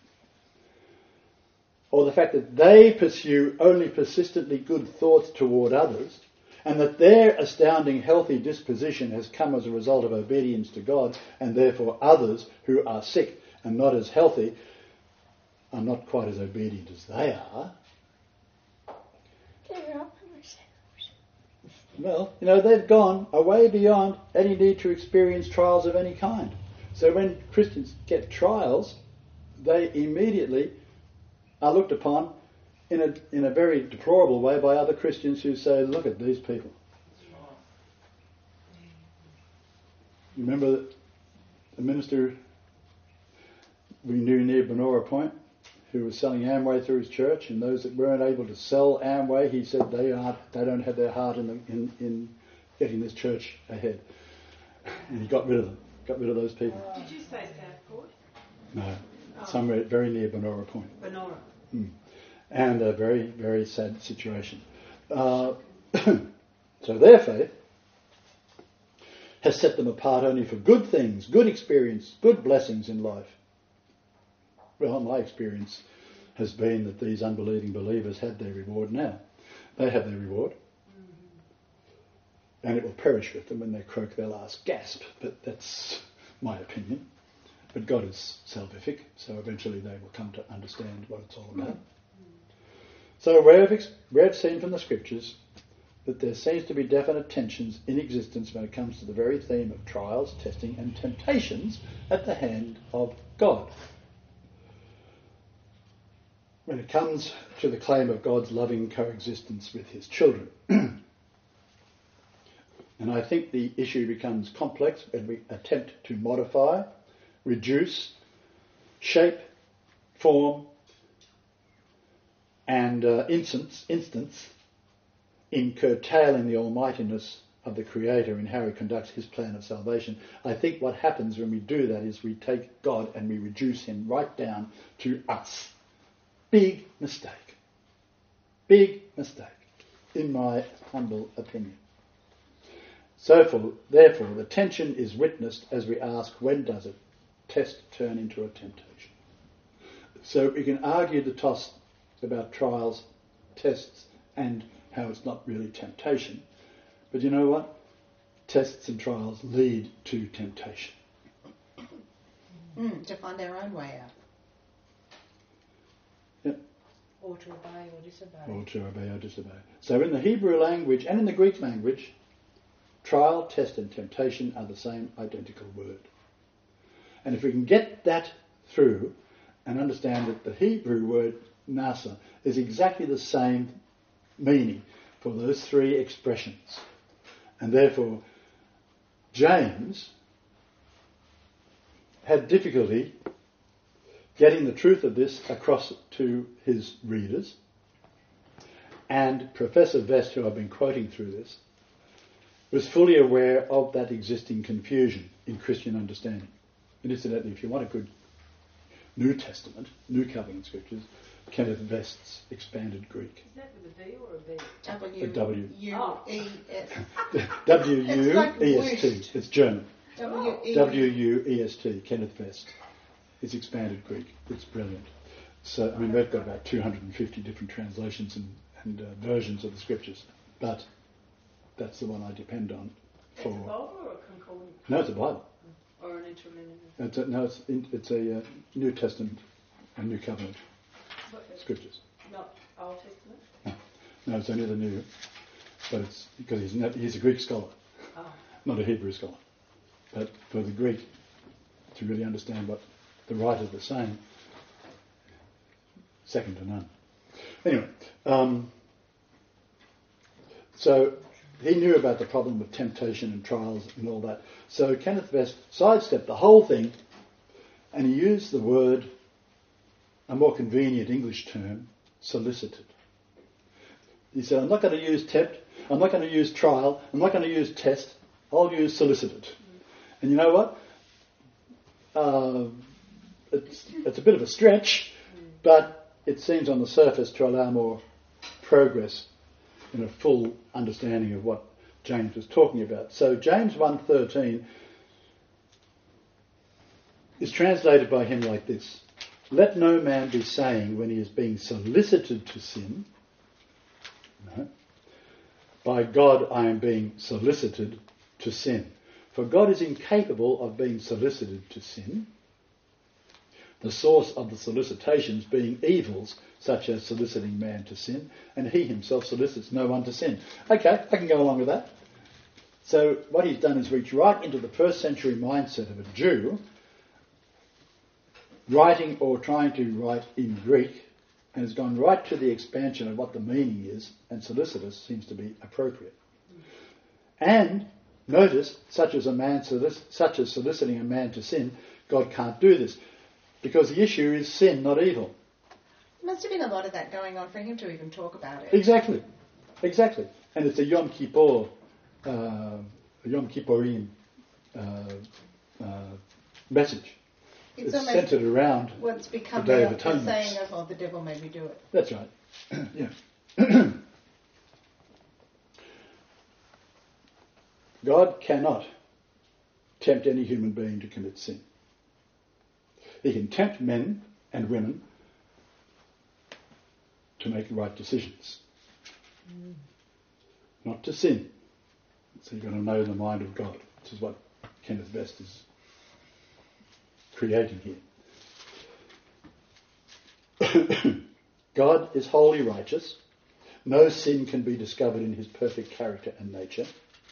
or the fact that they pursue only persistently good thoughts toward others, and that their astounding healthy disposition has come as a result of obedience to God, and therefore others who are sick and not as healthy are not quite as obedient as they are. Well, they've gone away beyond any need to experience trials of any kind. So when Christians get trials, they immediately are looked upon in a very deplorable way by other Christians who say, look at these people. You remember the minister we knew near Benora Point who was selling Amway through his church, and those that weren't able to sell Amway, he said they don't have their heart in getting this church ahead. And he got rid of them, got rid of those people. Did you say Southport? No, somewhere very near Benora Point. Benora. And a very, very sad situation. So their faith has set them apart only for good things, good experience, good blessings in life. Well, my experience has been that these unbelieving believers had their reward now. They have their reward. And it will perish with them when they croak their last gasp. But that's my opinion. But God is salvific, so eventually they will come to understand what it's all about. So we have seen from the scriptures that there seems to be definite tensions in existence when it comes to the very theme of trials, testing and temptations at the hand of God. When it comes to the claim of God's loving coexistence with his children. And I think the issue becomes complex when we attempt to modify, reduce, shape, form, and instance in curtailing the almightiness of the Creator in how he conducts his plan of salvation. I think what happens when we do that is we take God and we reduce him right down to us, big mistake. Big mistake, in my humble opinion. So therefore, the tension is witnessed as we ask, when does a test turn into a temptation? So we can argue the toss about trials, tests, and how it's not really temptation. But you know what? Tests and trials lead to temptation. To find their own way out. Yep. Or to obey or disobey. Or to obey or disobey. So in the Hebrew language and in the Greek language, trial, test and temptation are the same identical word. And if we can get that through and understand that the Hebrew word nasa is exactly the same meaning for those three expressions. And therefore, James had difficulty getting the truth of this across to his readers. And Professor Vest, who I've been quoting through this, was fully aware of that existing confusion in Christian understanding. And incidentally, if you want a good New Testament, New Covenant Scriptures, Kenneth Vest's Expanded Greek. Is that with a V or a B? W-U-E-S. W-U-E-S-T. It's German. W-E-S. W-U-E-S-T, Kenneth Vest. It's Expanded Greek. It's brilliant. So, I mean, they've got about 250 different translations and versions of the Scriptures. But that's the one I depend on for... It's a Bible or a concordance? No, it's a Bible. Or an interlinear? It's a New Testament and New Covenant Scriptures. Not Old Testament? No, it's only the New. But it's because he's a Greek scholar, not a Hebrew scholar. But for the Greek, to really understand what the writers are saying, second to none. Anyway, so he knew about the problem of temptation and trials and all that. So Kenneth Vest sidestepped the whole thing and he used the word, a more convenient English term, solicited. He said, I'm not going to use tempt, I'm not going to use trial, I'm not going to use test, I'll use solicited. And you know what? It's a bit of a stretch, but it seems on the surface to allow more progress in a full understanding of what James was talking about. So James 1:13 is translated by him like this: let no man be saying when he is being solicited to sin, no, by God I am being solicited to sin. For God is incapable of being solicited to sin, the source of the solicitations being evils such as soliciting man to sin, and he himself solicits no one to sin. Okay, I can go along with that. So what he's done is reach right into the first century mindset of a Jew, writing or trying to write in Greek, and has gone right to the expansion of what the meaning is, and solicitous seems to be appropriate. And notice, such as soliciting a man to sin, God can't do this, because the issue is sin, not evil. There must have been a lot of that going on for him to even talk about it. Exactly. And it's a Yom Kippur, Yom Kippurim message. It's centred around what's become the Day of the Atonement. saying of, oh, the devil made me do it. That's right. Yeah. God cannot tempt any human being to commit sin. He can tempt men and women to make the right decisions. Not to sin. So you've got to know the mind of God, which is what Kenneth Vest is creating here. God is wholly righteous. No sin can be discovered in his perfect character and nature.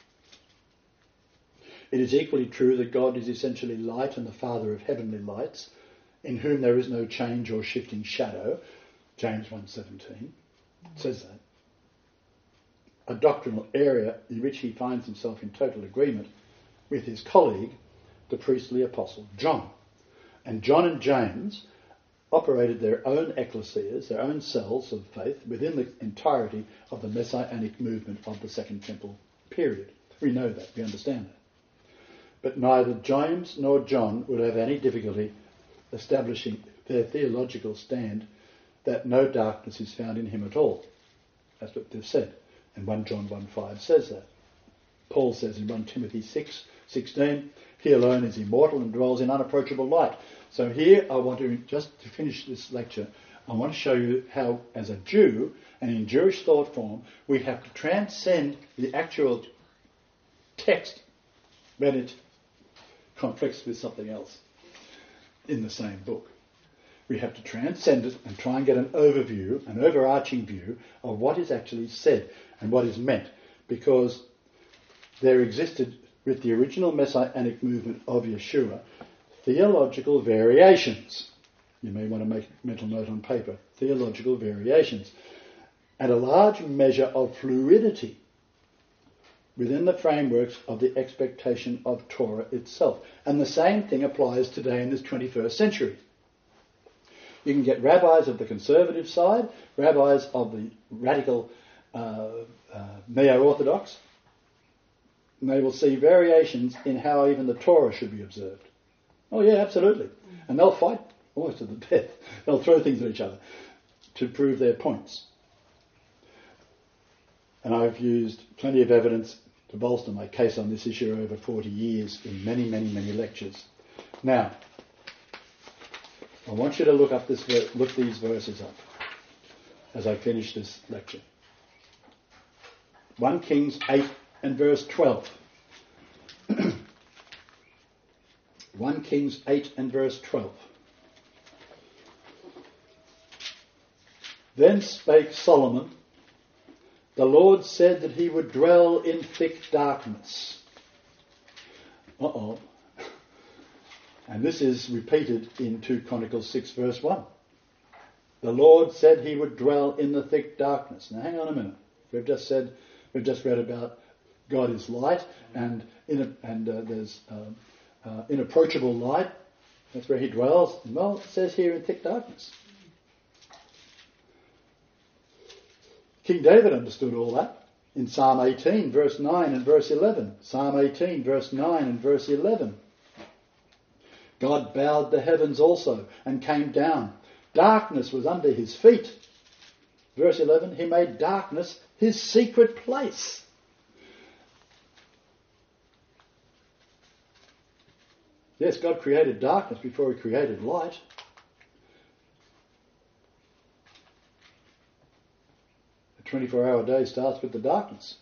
It is equally true that God is essentially light and the Father of heavenly lights, in whom there is no change or shifting shadow. James 1:17 says that. A doctrinal area in which he finds himself in total agreement with his colleague, the priestly apostle John. And John and James operated their own ecclesias, their own cells of faith, within the entirety of the messianic movement of the Second Temple period. We know that, we understand that. But neither James nor John would have any difficulty establishing their theological stand that no darkness is found in him at all. That's what they've said. And 1 John 1:5 says that. Paul says in 1 Timothy 6:16, he alone is immortal and dwells in unapproachable light. So here I want to, just to finish this lecture, I want to show you how, as a Jew, and in Jewish thought form, we have to transcend the actual text when it conflicts with something else in the same book. We have to transcend it and try and get an overview, an overarching view of what is actually said and what is meant, because there existed, with the original Messianic movement of Yeshua, theological variations. You may want to make a mental note on paper. Theological variations. And a large measure of fluidity within the frameworks of the expectation of Torah itself. And the same thing applies today in this 21st century. You can get rabbis of the conservative side, rabbis of the radical neo-orthodox, and they will see variations in how even the Torah should be observed. Oh yeah, absolutely. And they'll fight almost to the death. They'll throw things at each other to prove their points. And I've used plenty of evidence to bolster my case on this issue over 40 years in many, many, many lectures. Now, I want you to look these verses up as I finish this lecture. 1 Kings 8 and verse 12. 1 Kings 8 and verse 12. Then spake Solomon, the Lord said that he would dwell in thick darkness. And this is repeated in 2 Chronicles 6 verse 1. The Lord said he would dwell in the thick darkness. Now hang on a minute. We've just read about God is light, and there's inapproachable light. That's where he dwells. Well, it says here in thick darkness. King David understood all that in Psalm 18 verse 9 and verse 11. Psalm 18 verse 9 and verse 11. God bowed the heavens also and came down. Darkness was under his feet. Verse 11, he made darkness his secret place. Yes, God created darkness before he created light. A 24-hour day starts with the darkness.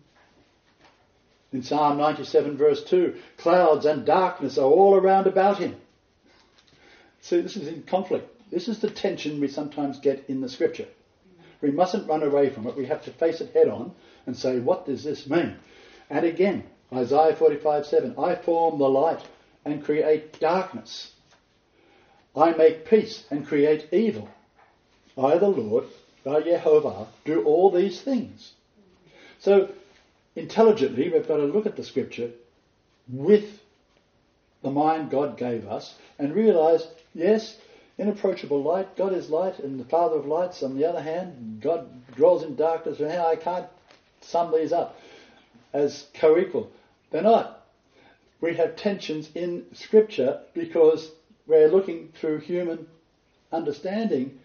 In Psalm 97 verse 2, clouds and darkness are all around about him. See, this is in conflict. This is the tension we sometimes get in the scripture. We mustn't run away from it. We have to face it head on and say, what does this mean? And again, Isaiah 45:7, I form the light and create darkness. I make peace and create evil. I, the Lord, I, Yehovah, do all these things. So, intelligently, we've got to look at the scripture with the mind God gave us and realise, yes, inapproachable light, God is light, and the Father of lights, on the other hand, God dwells in darkness. And I can't sum these up as co-equal. They're not. We have tensions in scripture because we're looking through human understanding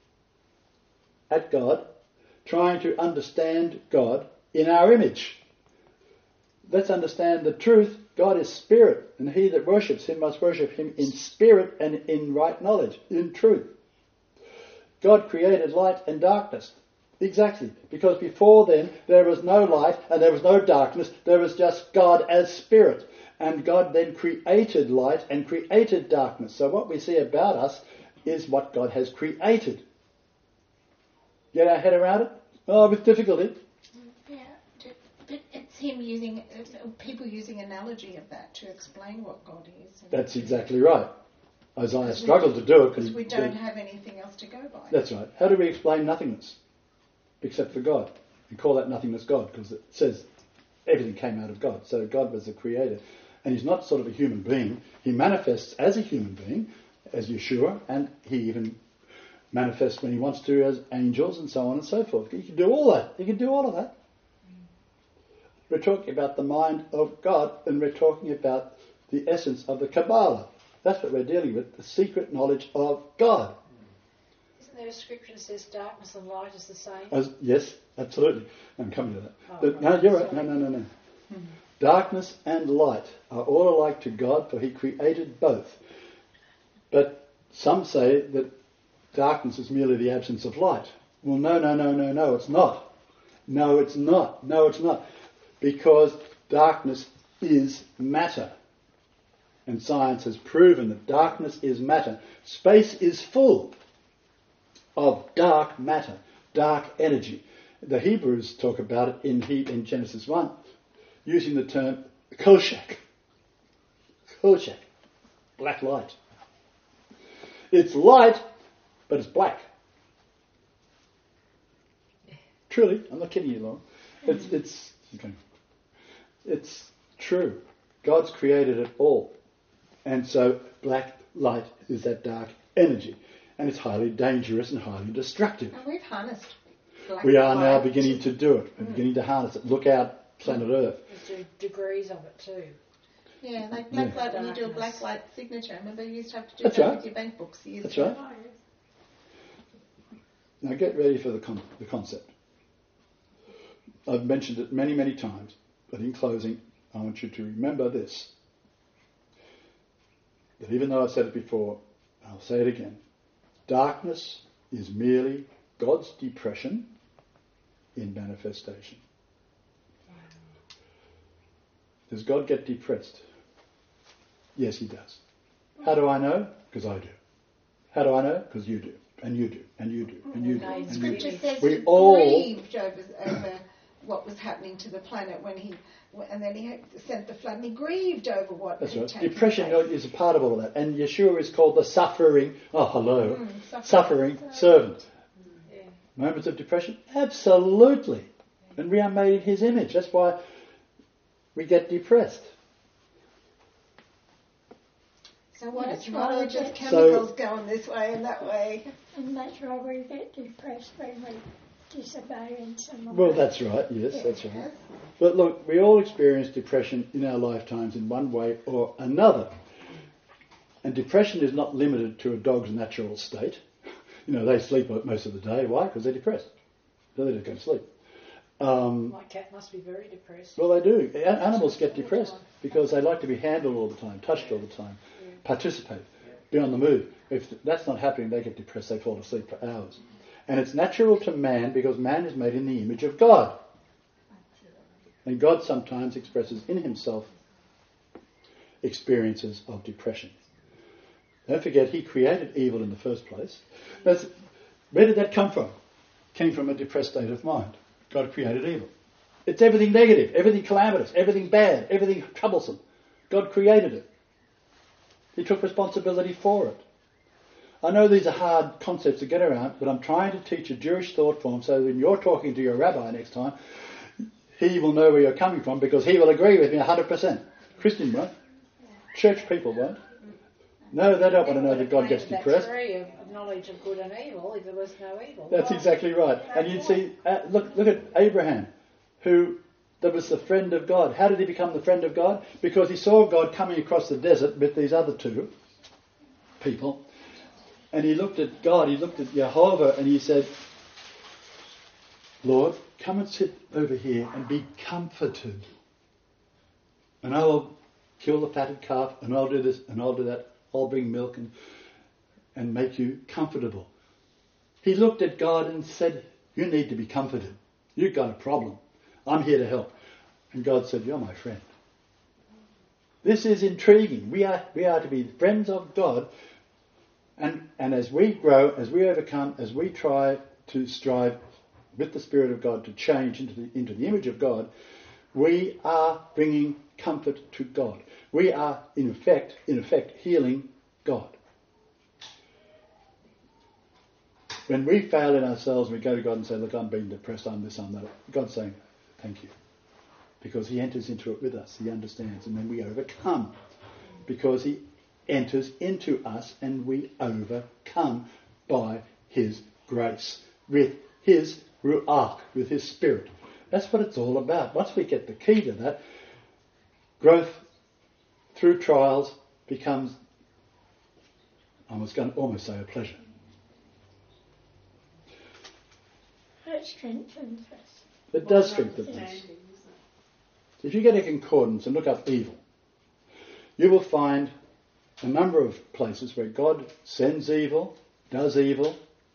at God, trying to understand God in our image. Let's understand the truth. God is spirit, and he that worships him must worship him in spirit and in right knowledge, in truth. God created light and darkness. Exactly. Because before then, there was no light and there was no darkness. There was just God as spirit. And God then created light and created darkness. So what we see about us is what God has created. Get our head around it? Oh, with difficulty. Yeah, but it's him using, people using analogy of that to explain what God is. That's exactly right. Isaiah struggled to do it because we don't have anything else to go by. That's right. How do we explain nothingness except for God? We call that nothingness God because it says everything came out of God. So God was the creator. And he's not sort of a human being. He manifests as a human being, as Yeshua, and he even manifests when he wants to as angels and so on and so forth. He can do all that. He can do all of that. We're talking about the mind of God, and we're talking about the essence of the Kabbalah. That's what we're dealing with, the secret knowledge of God. Isn't there a scripture that says darkness and light is the same? Yes, absolutely. I'm coming to that. Oh, But, right. no, you're right. Sorry. No. Darkness and light are all alike to God, for he created both. But some say that darkness is merely the absence of light. Well, no, it's not. No, it's not. Because darkness is matter. And science has proven that darkness is matter. Space is full of dark matter, dark energy. The Hebrews talk about it in Genesis 1, using the term koshak. Koshak. Black light. It's light, but it's black. Truly, I'm not kidding you, Lauren. It's true. God's created it all. And so black light is that dark energy. And it's highly dangerous and highly destructive. And we've harnessed black We are now light. beginning to do it. We're beginning to harness it. Look out, planet Earth. There's degrees of it too. Yeah, like black Yeah. light, when you do a Darkness. black light signature. Remember you used to have to do That's that right. with your bank books years That's ago. right. Now get ready for the concept. I've mentioned it many, many times, but in closing, I want you to remember this. That even though I've said it before, I'll say it again. Darkness is merely God's depression in manifestation. Does God get depressed? Yes, he does. How do I know? Because I do. How do I know? Because you do. And you do. And you do. And you do. No, And you do. Scripture says We he all- grieved over what was happening to the planet and then he sent the flood and he grieved over what That's had right. taken Depression place. is a part of all of that. And Yeshua is called the suffering, Suffering. suffering servant. Yeah. Moments of depression? Absolutely. And we are made in his image. That's why we get depressed. So what? That's It's not all right. just So- chemicals going this way and that way. And that's why we get depressed when we disobey in some way. Well, that's right. Yes, that's right. But look, we all experience depression in our lifetimes in one way or another. And depression is not limited to a dog's natural state. They sleep most of the day. Why? Because they're depressed. So they just go to sleep. My cat must be very depressed. Well, they do. Animals get depressed because they like to be handled all the time, touched all the time, participate, be on the move. If that's not happening, they get depressed, they fall asleep for hours. And it's natural to man because man is made in the image of God. And God sometimes expresses in himself experiences of depression. Don't forget, he created evil in the first place. Where did that come from? It came from a depressed state of mind. God created evil. It's everything negative, everything calamitous, everything bad, everything troublesome. God created it. He took responsibility for it. I know these are hard concepts to get around, but I'm trying to teach a Jewish thought form so that when you're talking to your rabbi next time, he will know where you're coming from because he will agree with me 100%. Christian won't. Church people won't. No, they don't want to know that God gets depressed. That tree of knowledge of good and evil, if there was no evil. That's exactly right. And you'd see, look at Abraham, who that was the friend of God. How did he become the friend of God? Because he saw God coming across the desert with these other two people. And he looked at God, he looked at Jehovah, and he said, Lord, come and sit over here and be comforted. And I will kill the fatted calf, and I'll do this, and I'll do that. I'll bring milk and make you comfortable. He looked at God and said, you need to be comforted. You've got a problem. I'm here to help. And God said, you're my friend. This is intriguing. We are to be friends of God. And as we grow, as we overcome, as we try to strive with the Spirit of God to change into the image of God, we are bringing comfort to God. We are, in effect, healing God. When we fail in ourselves, we go to God and say, look, I'm being depressed, I'm this, I'm that. God's saying, thank you. Because he enters into it with us. He understands. And then we overcome. Because he enters into us and we overcome by his grace. With his ruach, with his spirit. That's what it's all about. Once we get the key to that, growth through trials becomes, I was going to almost say a pleasure. strengthens us. It does strengthen us. If you get a concordance and look up evil, you will find a number of places where God sends evil, does evil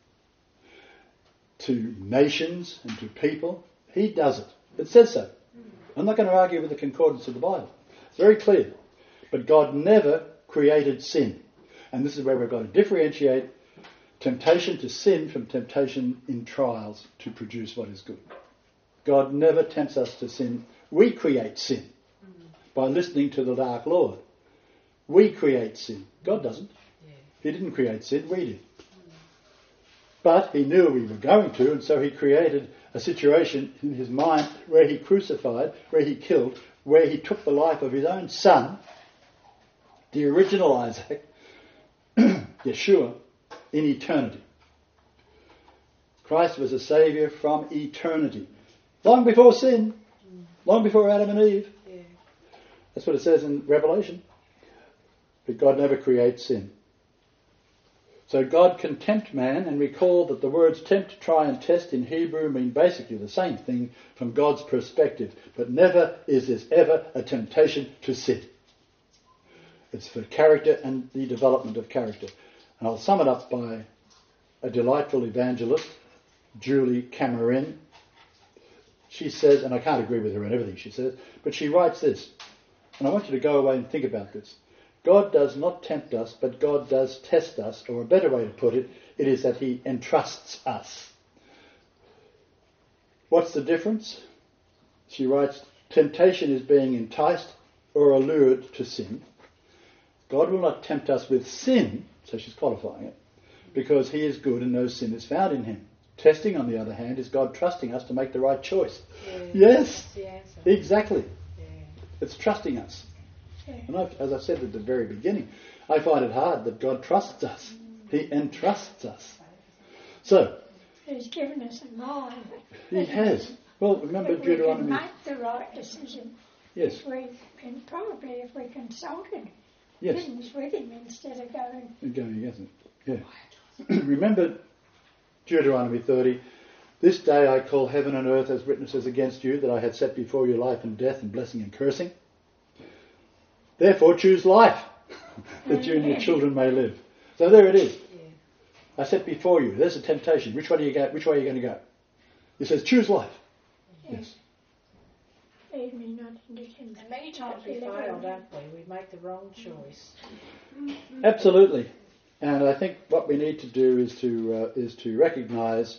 to nations and to people. He does it. It says so. I'm not going to argue with the concordance of the Bible. It's very clear. But God never created sin. And this is where we've got to differentiate temptation to sin from temptation in trials to produce what is good. God never tempts us to sin. We create sin by listening to the Dark Lord. We create sin. God doesn't. He didn't create sin, we did. But he knew we were going to, and so he created a situation in his mind where he crucified, where he killed, where he took the life of his own son, the original Isaac, Yeshua, in eternity. Christ was a saviour from eternity. Long before sin, long before Adam and Eve. That's what it says in Revelation. But God never creates sin. So God can tempt man, and recall that the words tempt, try and test in Hebrew mean basically the same thing from God's perspective. But never is this ever a temptation to sin. It's for character and the development of character. And I'll sum it up by a delightful evangelist, Julie Cameron. She says, and I can't agree with her on everything she says, but she writes this, and I want you to go away and think about this. God does not tempt us, but God does test us, or a better way to put it, it is that he entrusts us. What's the difference? She writes, temptation is being enticed or allured to sin. God will not tempt us with sin, so she's qualifying it, because he is good and no sin is found in him. Testing, on the other hand, is God trusting us to make the right choice. Yes, exactly. It's trusting us. And as I said at the very beginning, I find it hard that God trusts us. He entrusts us. So, he's given us a mind. He has. Well, remember Deuteronomy. We can make the right decision. Yes. If we can, probably if we consulted Yes. things with him instead of going against it. Yeah. Remember Deuteronomy 30. This day I call heaven and earth as witnesses against you that I had set before you life and death and blessing and cursing. Therefore choose life, that you and your children may live. So there it is. I set before you. There's a temptation. Which way are you going to go? He says, choose life. Yes. Lead me not into temptation. And many times we fail, don't we? We make the wrong choice. Absolutely. And I think what we need to do is to recognise,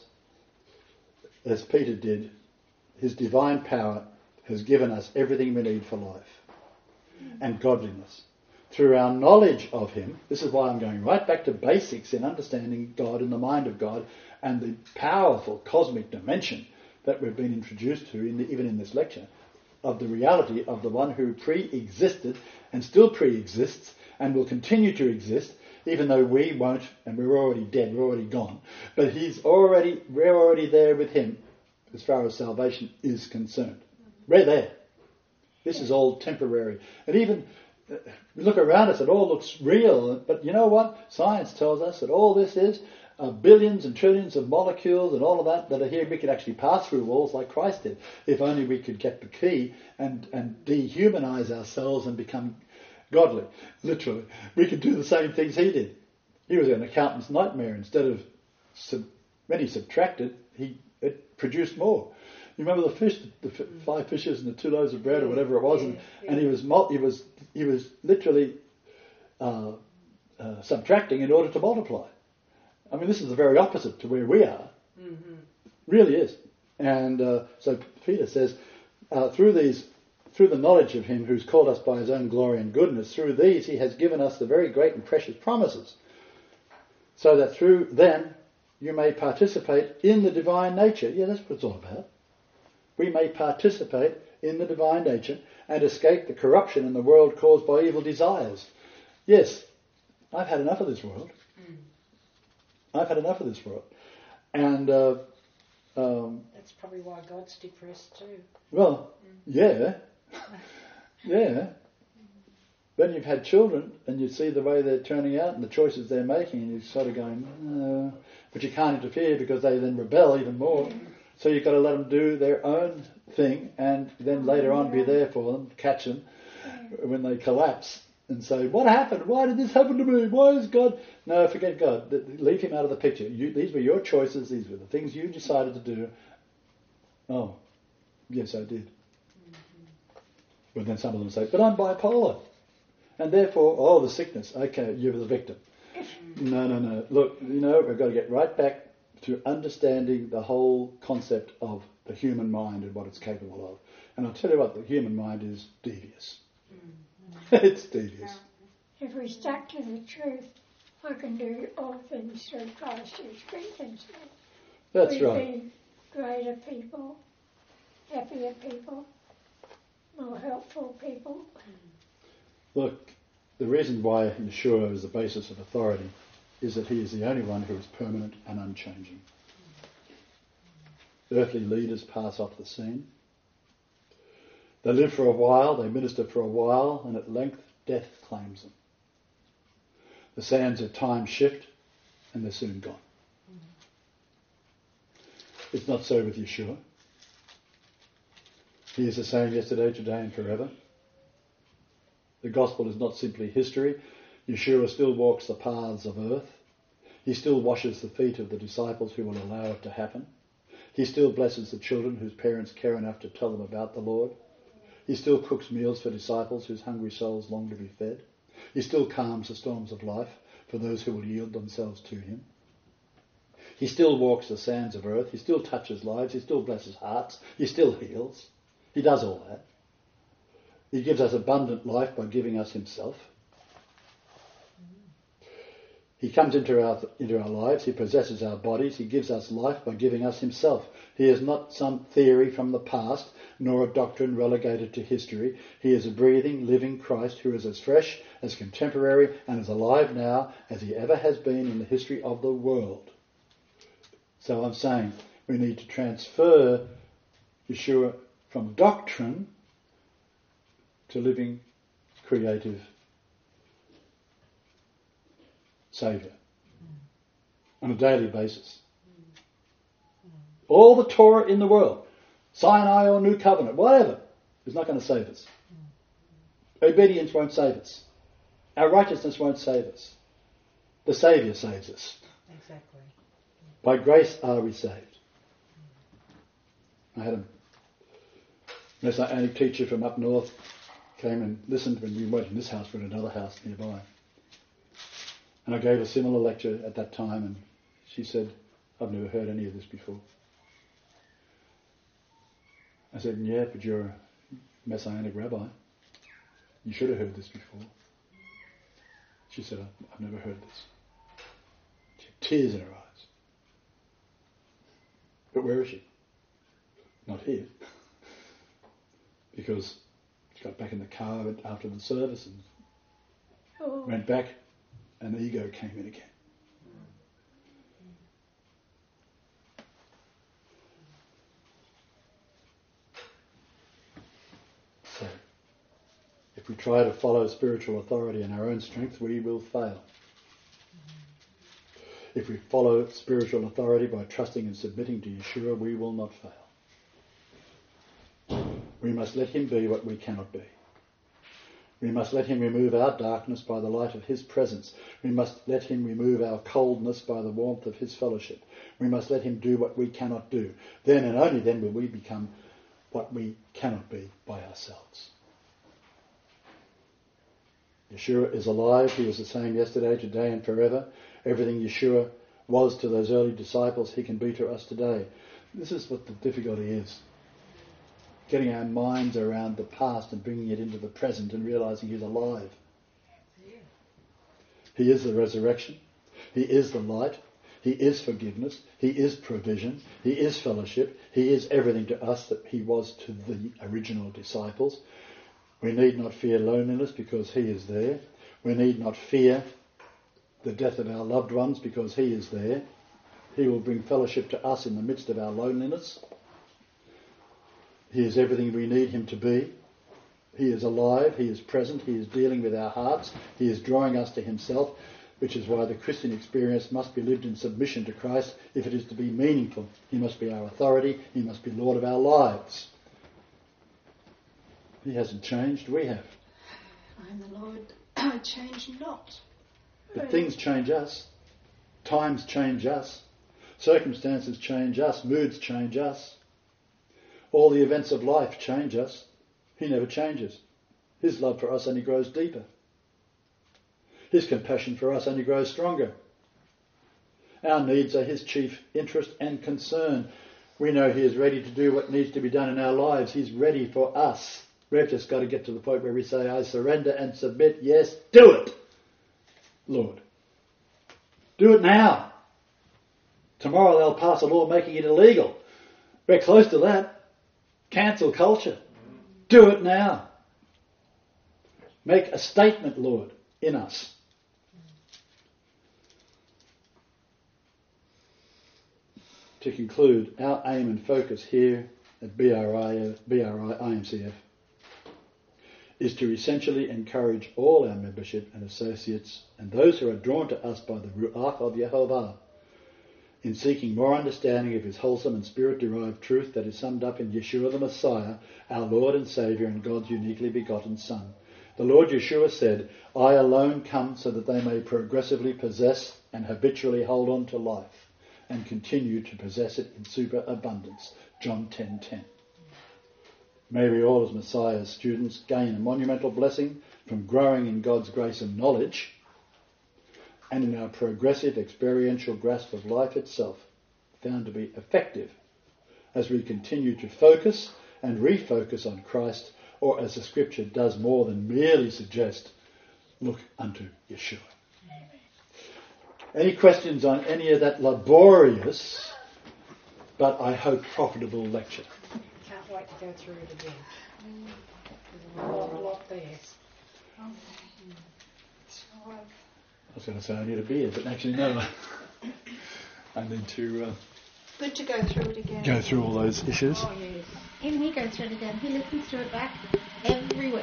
as Peter did, his divine power has given us everything we need for life and godliness. Through our knowledge of him, this is why I'm going right back to basics in understanding God and the mind of God and the powerful cosmic dimension that we've been introduced to, even in this lecture, of the reality of the one who pre-existed and still pre-exists and will continue to exist, even though we won't, and we're already dead, we're already gone. But we're already there with him as far as salvation is concerned. We're there. This is all temporary. And even we look around us, it all looks real. But you know what? Science tells us that all this is billions and trillions of molecules and all of that are here. We could actually pass through walls like Christ did, if only we could get the key and dehumanize ourselves and become godly. Literally. We could do the same things he did. He was an accountant's nightmare. Instead of when he subtracted, it produced more. You remember the fish, the 5 fishes and the 2 loaves of bread or whatever it was, and he was literally subtracting in order to multiply. I mean, this is the very opposite to where we are. Mm-hmm. Really is. And so Peter says, through the knowledge of him who's called us by his own glory and goodness, through these he has given us the very great and precious promises, so that through them you may participate in the divine nature. Yeah, that's what it's all about. We may participate in the divine nature and escape the corruption in the world caused by evil desires. Yes, I've had enough of this world. I've had enough of this world. And that's probably why God's depressed too. Well, yeah. Yeah. Then you've had children and you see the way they're turning out and the choices they're making, and you're sort of going, but you can't interfere because they then rebel even more. So you've got to let them do their own thing and then later on be there for them, catch them when they collapse and say, what happened? Why did this happen to me? Why is God... No, forget God. Leave him out of the picture. These were your choices. These were the things you decided to do. Oh, yes, I did. But then some of them say, but I'm bipolar. And therefore, the sickness. Okay, you're the victim. No. Look, we've got to get right back to understanding the whole concept of the human mind and what it's capable of. And I'll tell you what, the human mind is devious. It's devious. If we stuck to the truth, I can do all things through Christ who strengthens me. That's We'd right. be greater people, happier people, more helpful people. Look, the reason why Yeshua is the basis of authority is that he is the only one who is permanent and unchanging. Earthly leaders pass off the scene. They live for a while, they minister for a while, and at length death claims them. The sands of time shift, and they're soon gone. It's not so with Yeshua. He is the same yesterday, today, and forever. The gospel is not simply history. Yeshua still walks the paths of earth. He still washes the feet of the disciples who will allow it to happen. He still blesses the children whose parents care enough to tell them about the Lord. He still cooks meals for disciples whose hungry souls long to be fed. He still calms the storms of life for those who will yield themselves to him. He still walks the sands of earth. He still touches lives. He still blesses hearts. He still heals. He does all that. He gives us abundant life by giving us himself. He comes into our lives. He possesses our bodies. He gives us life by giving us himself. He is not some theory from the past, nor a doctrine relegated to history. He is a breathing, living Christ who is as fresh, as contemporary, and as alive now as he ever has been in the history of the world. So I'm saying we need to transfer Yeshua from doctrine to living, creative Saviour on a daily basis. All the Torah in the world, Sinai or New Covenant, whatever, is not going to save us. Obedience won't save us. Our righteousness won't save us. The Saviour saves us. Exactly. By grace are we saved. I had a Messianic teacher from up north came and listened when we weren't in this house, but in another house nearby. And I gave a similar lecture at that time, and she said, I've never heard any of this before. I said, yeah, but you're a Messianic rabbi. You should have heard this before. She said, I've never heard this. She had tears in her eyes. But where is she? Not here. Because she got back in the car after the service and went back, and the ego came in again. So, if we try to follow spiritual authority in our own strength, we will fail. If we follow spiritual authority by trusting and submitting to Yeshua, we will not fail. We must let him be what we cannot be. We must let him remove our darkness by the light of his presence. We must let him remove our coldness by the warmth of his fellowship. We must let him do what we cannot do. Then and only then will we become what we cannot be by ourselves. Yeshua is alive. He is the same yesterday, today and forever. Everything Yeshua was to those early disciples, he can be to us today. This is what the difficulty is. Getting our minds around the past and bringing it into the present and realising he's alive. Yeah. He is the resurrection. He is the light. He is forgiveness. He is provision. He is fellowship. He is everything to us that he was to the original disciples. We need not fear loneliness because he is there. We need not fear the death of our loved ones because he is there. He will bring fellowship to us in the midst of our loneliness. He is everything we need him to be. He is alive. He is present. He is dealing with our hearts. He is drawing us to himself. which is why the Christian experience must be lived in submission to Christ if it is to be meaningful. He must be our authority. He must be Lord of our lives. He hasn't changed, we have. I am the Lord, I change not. But things change us. Times change us. Circumstances change us. Moods change us. All the events of life change us. He never changes. His love for us only grows deeper. His compassion for us only grows stronger. Our needs are his chief interest and concern. We know he is ready to do what needs to be done in our lives. He's ready for us. We've just got to get to the point where we say, I surrender and submit. Yes, do it, Lord. Do it now. Tomorrow they'll pass a law making it illegal. We're close to that. Cancel culture. Do it now. Make a statement, Lord, in us. To conclude, our aim and focus here at BRI IMCF is to essentially encourage all our membership and associates and those who are drawn to us by the Ruach of Yehovah in seeking more understanding of his wholesome and spirit-derived truth that is summed up in Yeshua the Messiah, our Lord and Saviour and God's uniquely begotten Son. The Lord Yeshua said, I alone come so that they may progressively possess and habitually hold on to life and continue to possess it in superabundance. John 10:10. May we all as Messiah's students gain a monumental blessing from growing in God's grace and knowledge and in our progressive experiential grasp of life itself, found to be effective as we continue to focus and refocus on Christ, or as the scripture does more than merely suggest, look unto Yeshua. Any questions on any of that laborious, but I hope profitable lecture? Can't wait to go through it again. There's a lot there. I was going to say I need a beer, but actually no. I need to Good to go through it again. go through all those issues. Oh, yes. Even he goes through it again. He listens to it back every week.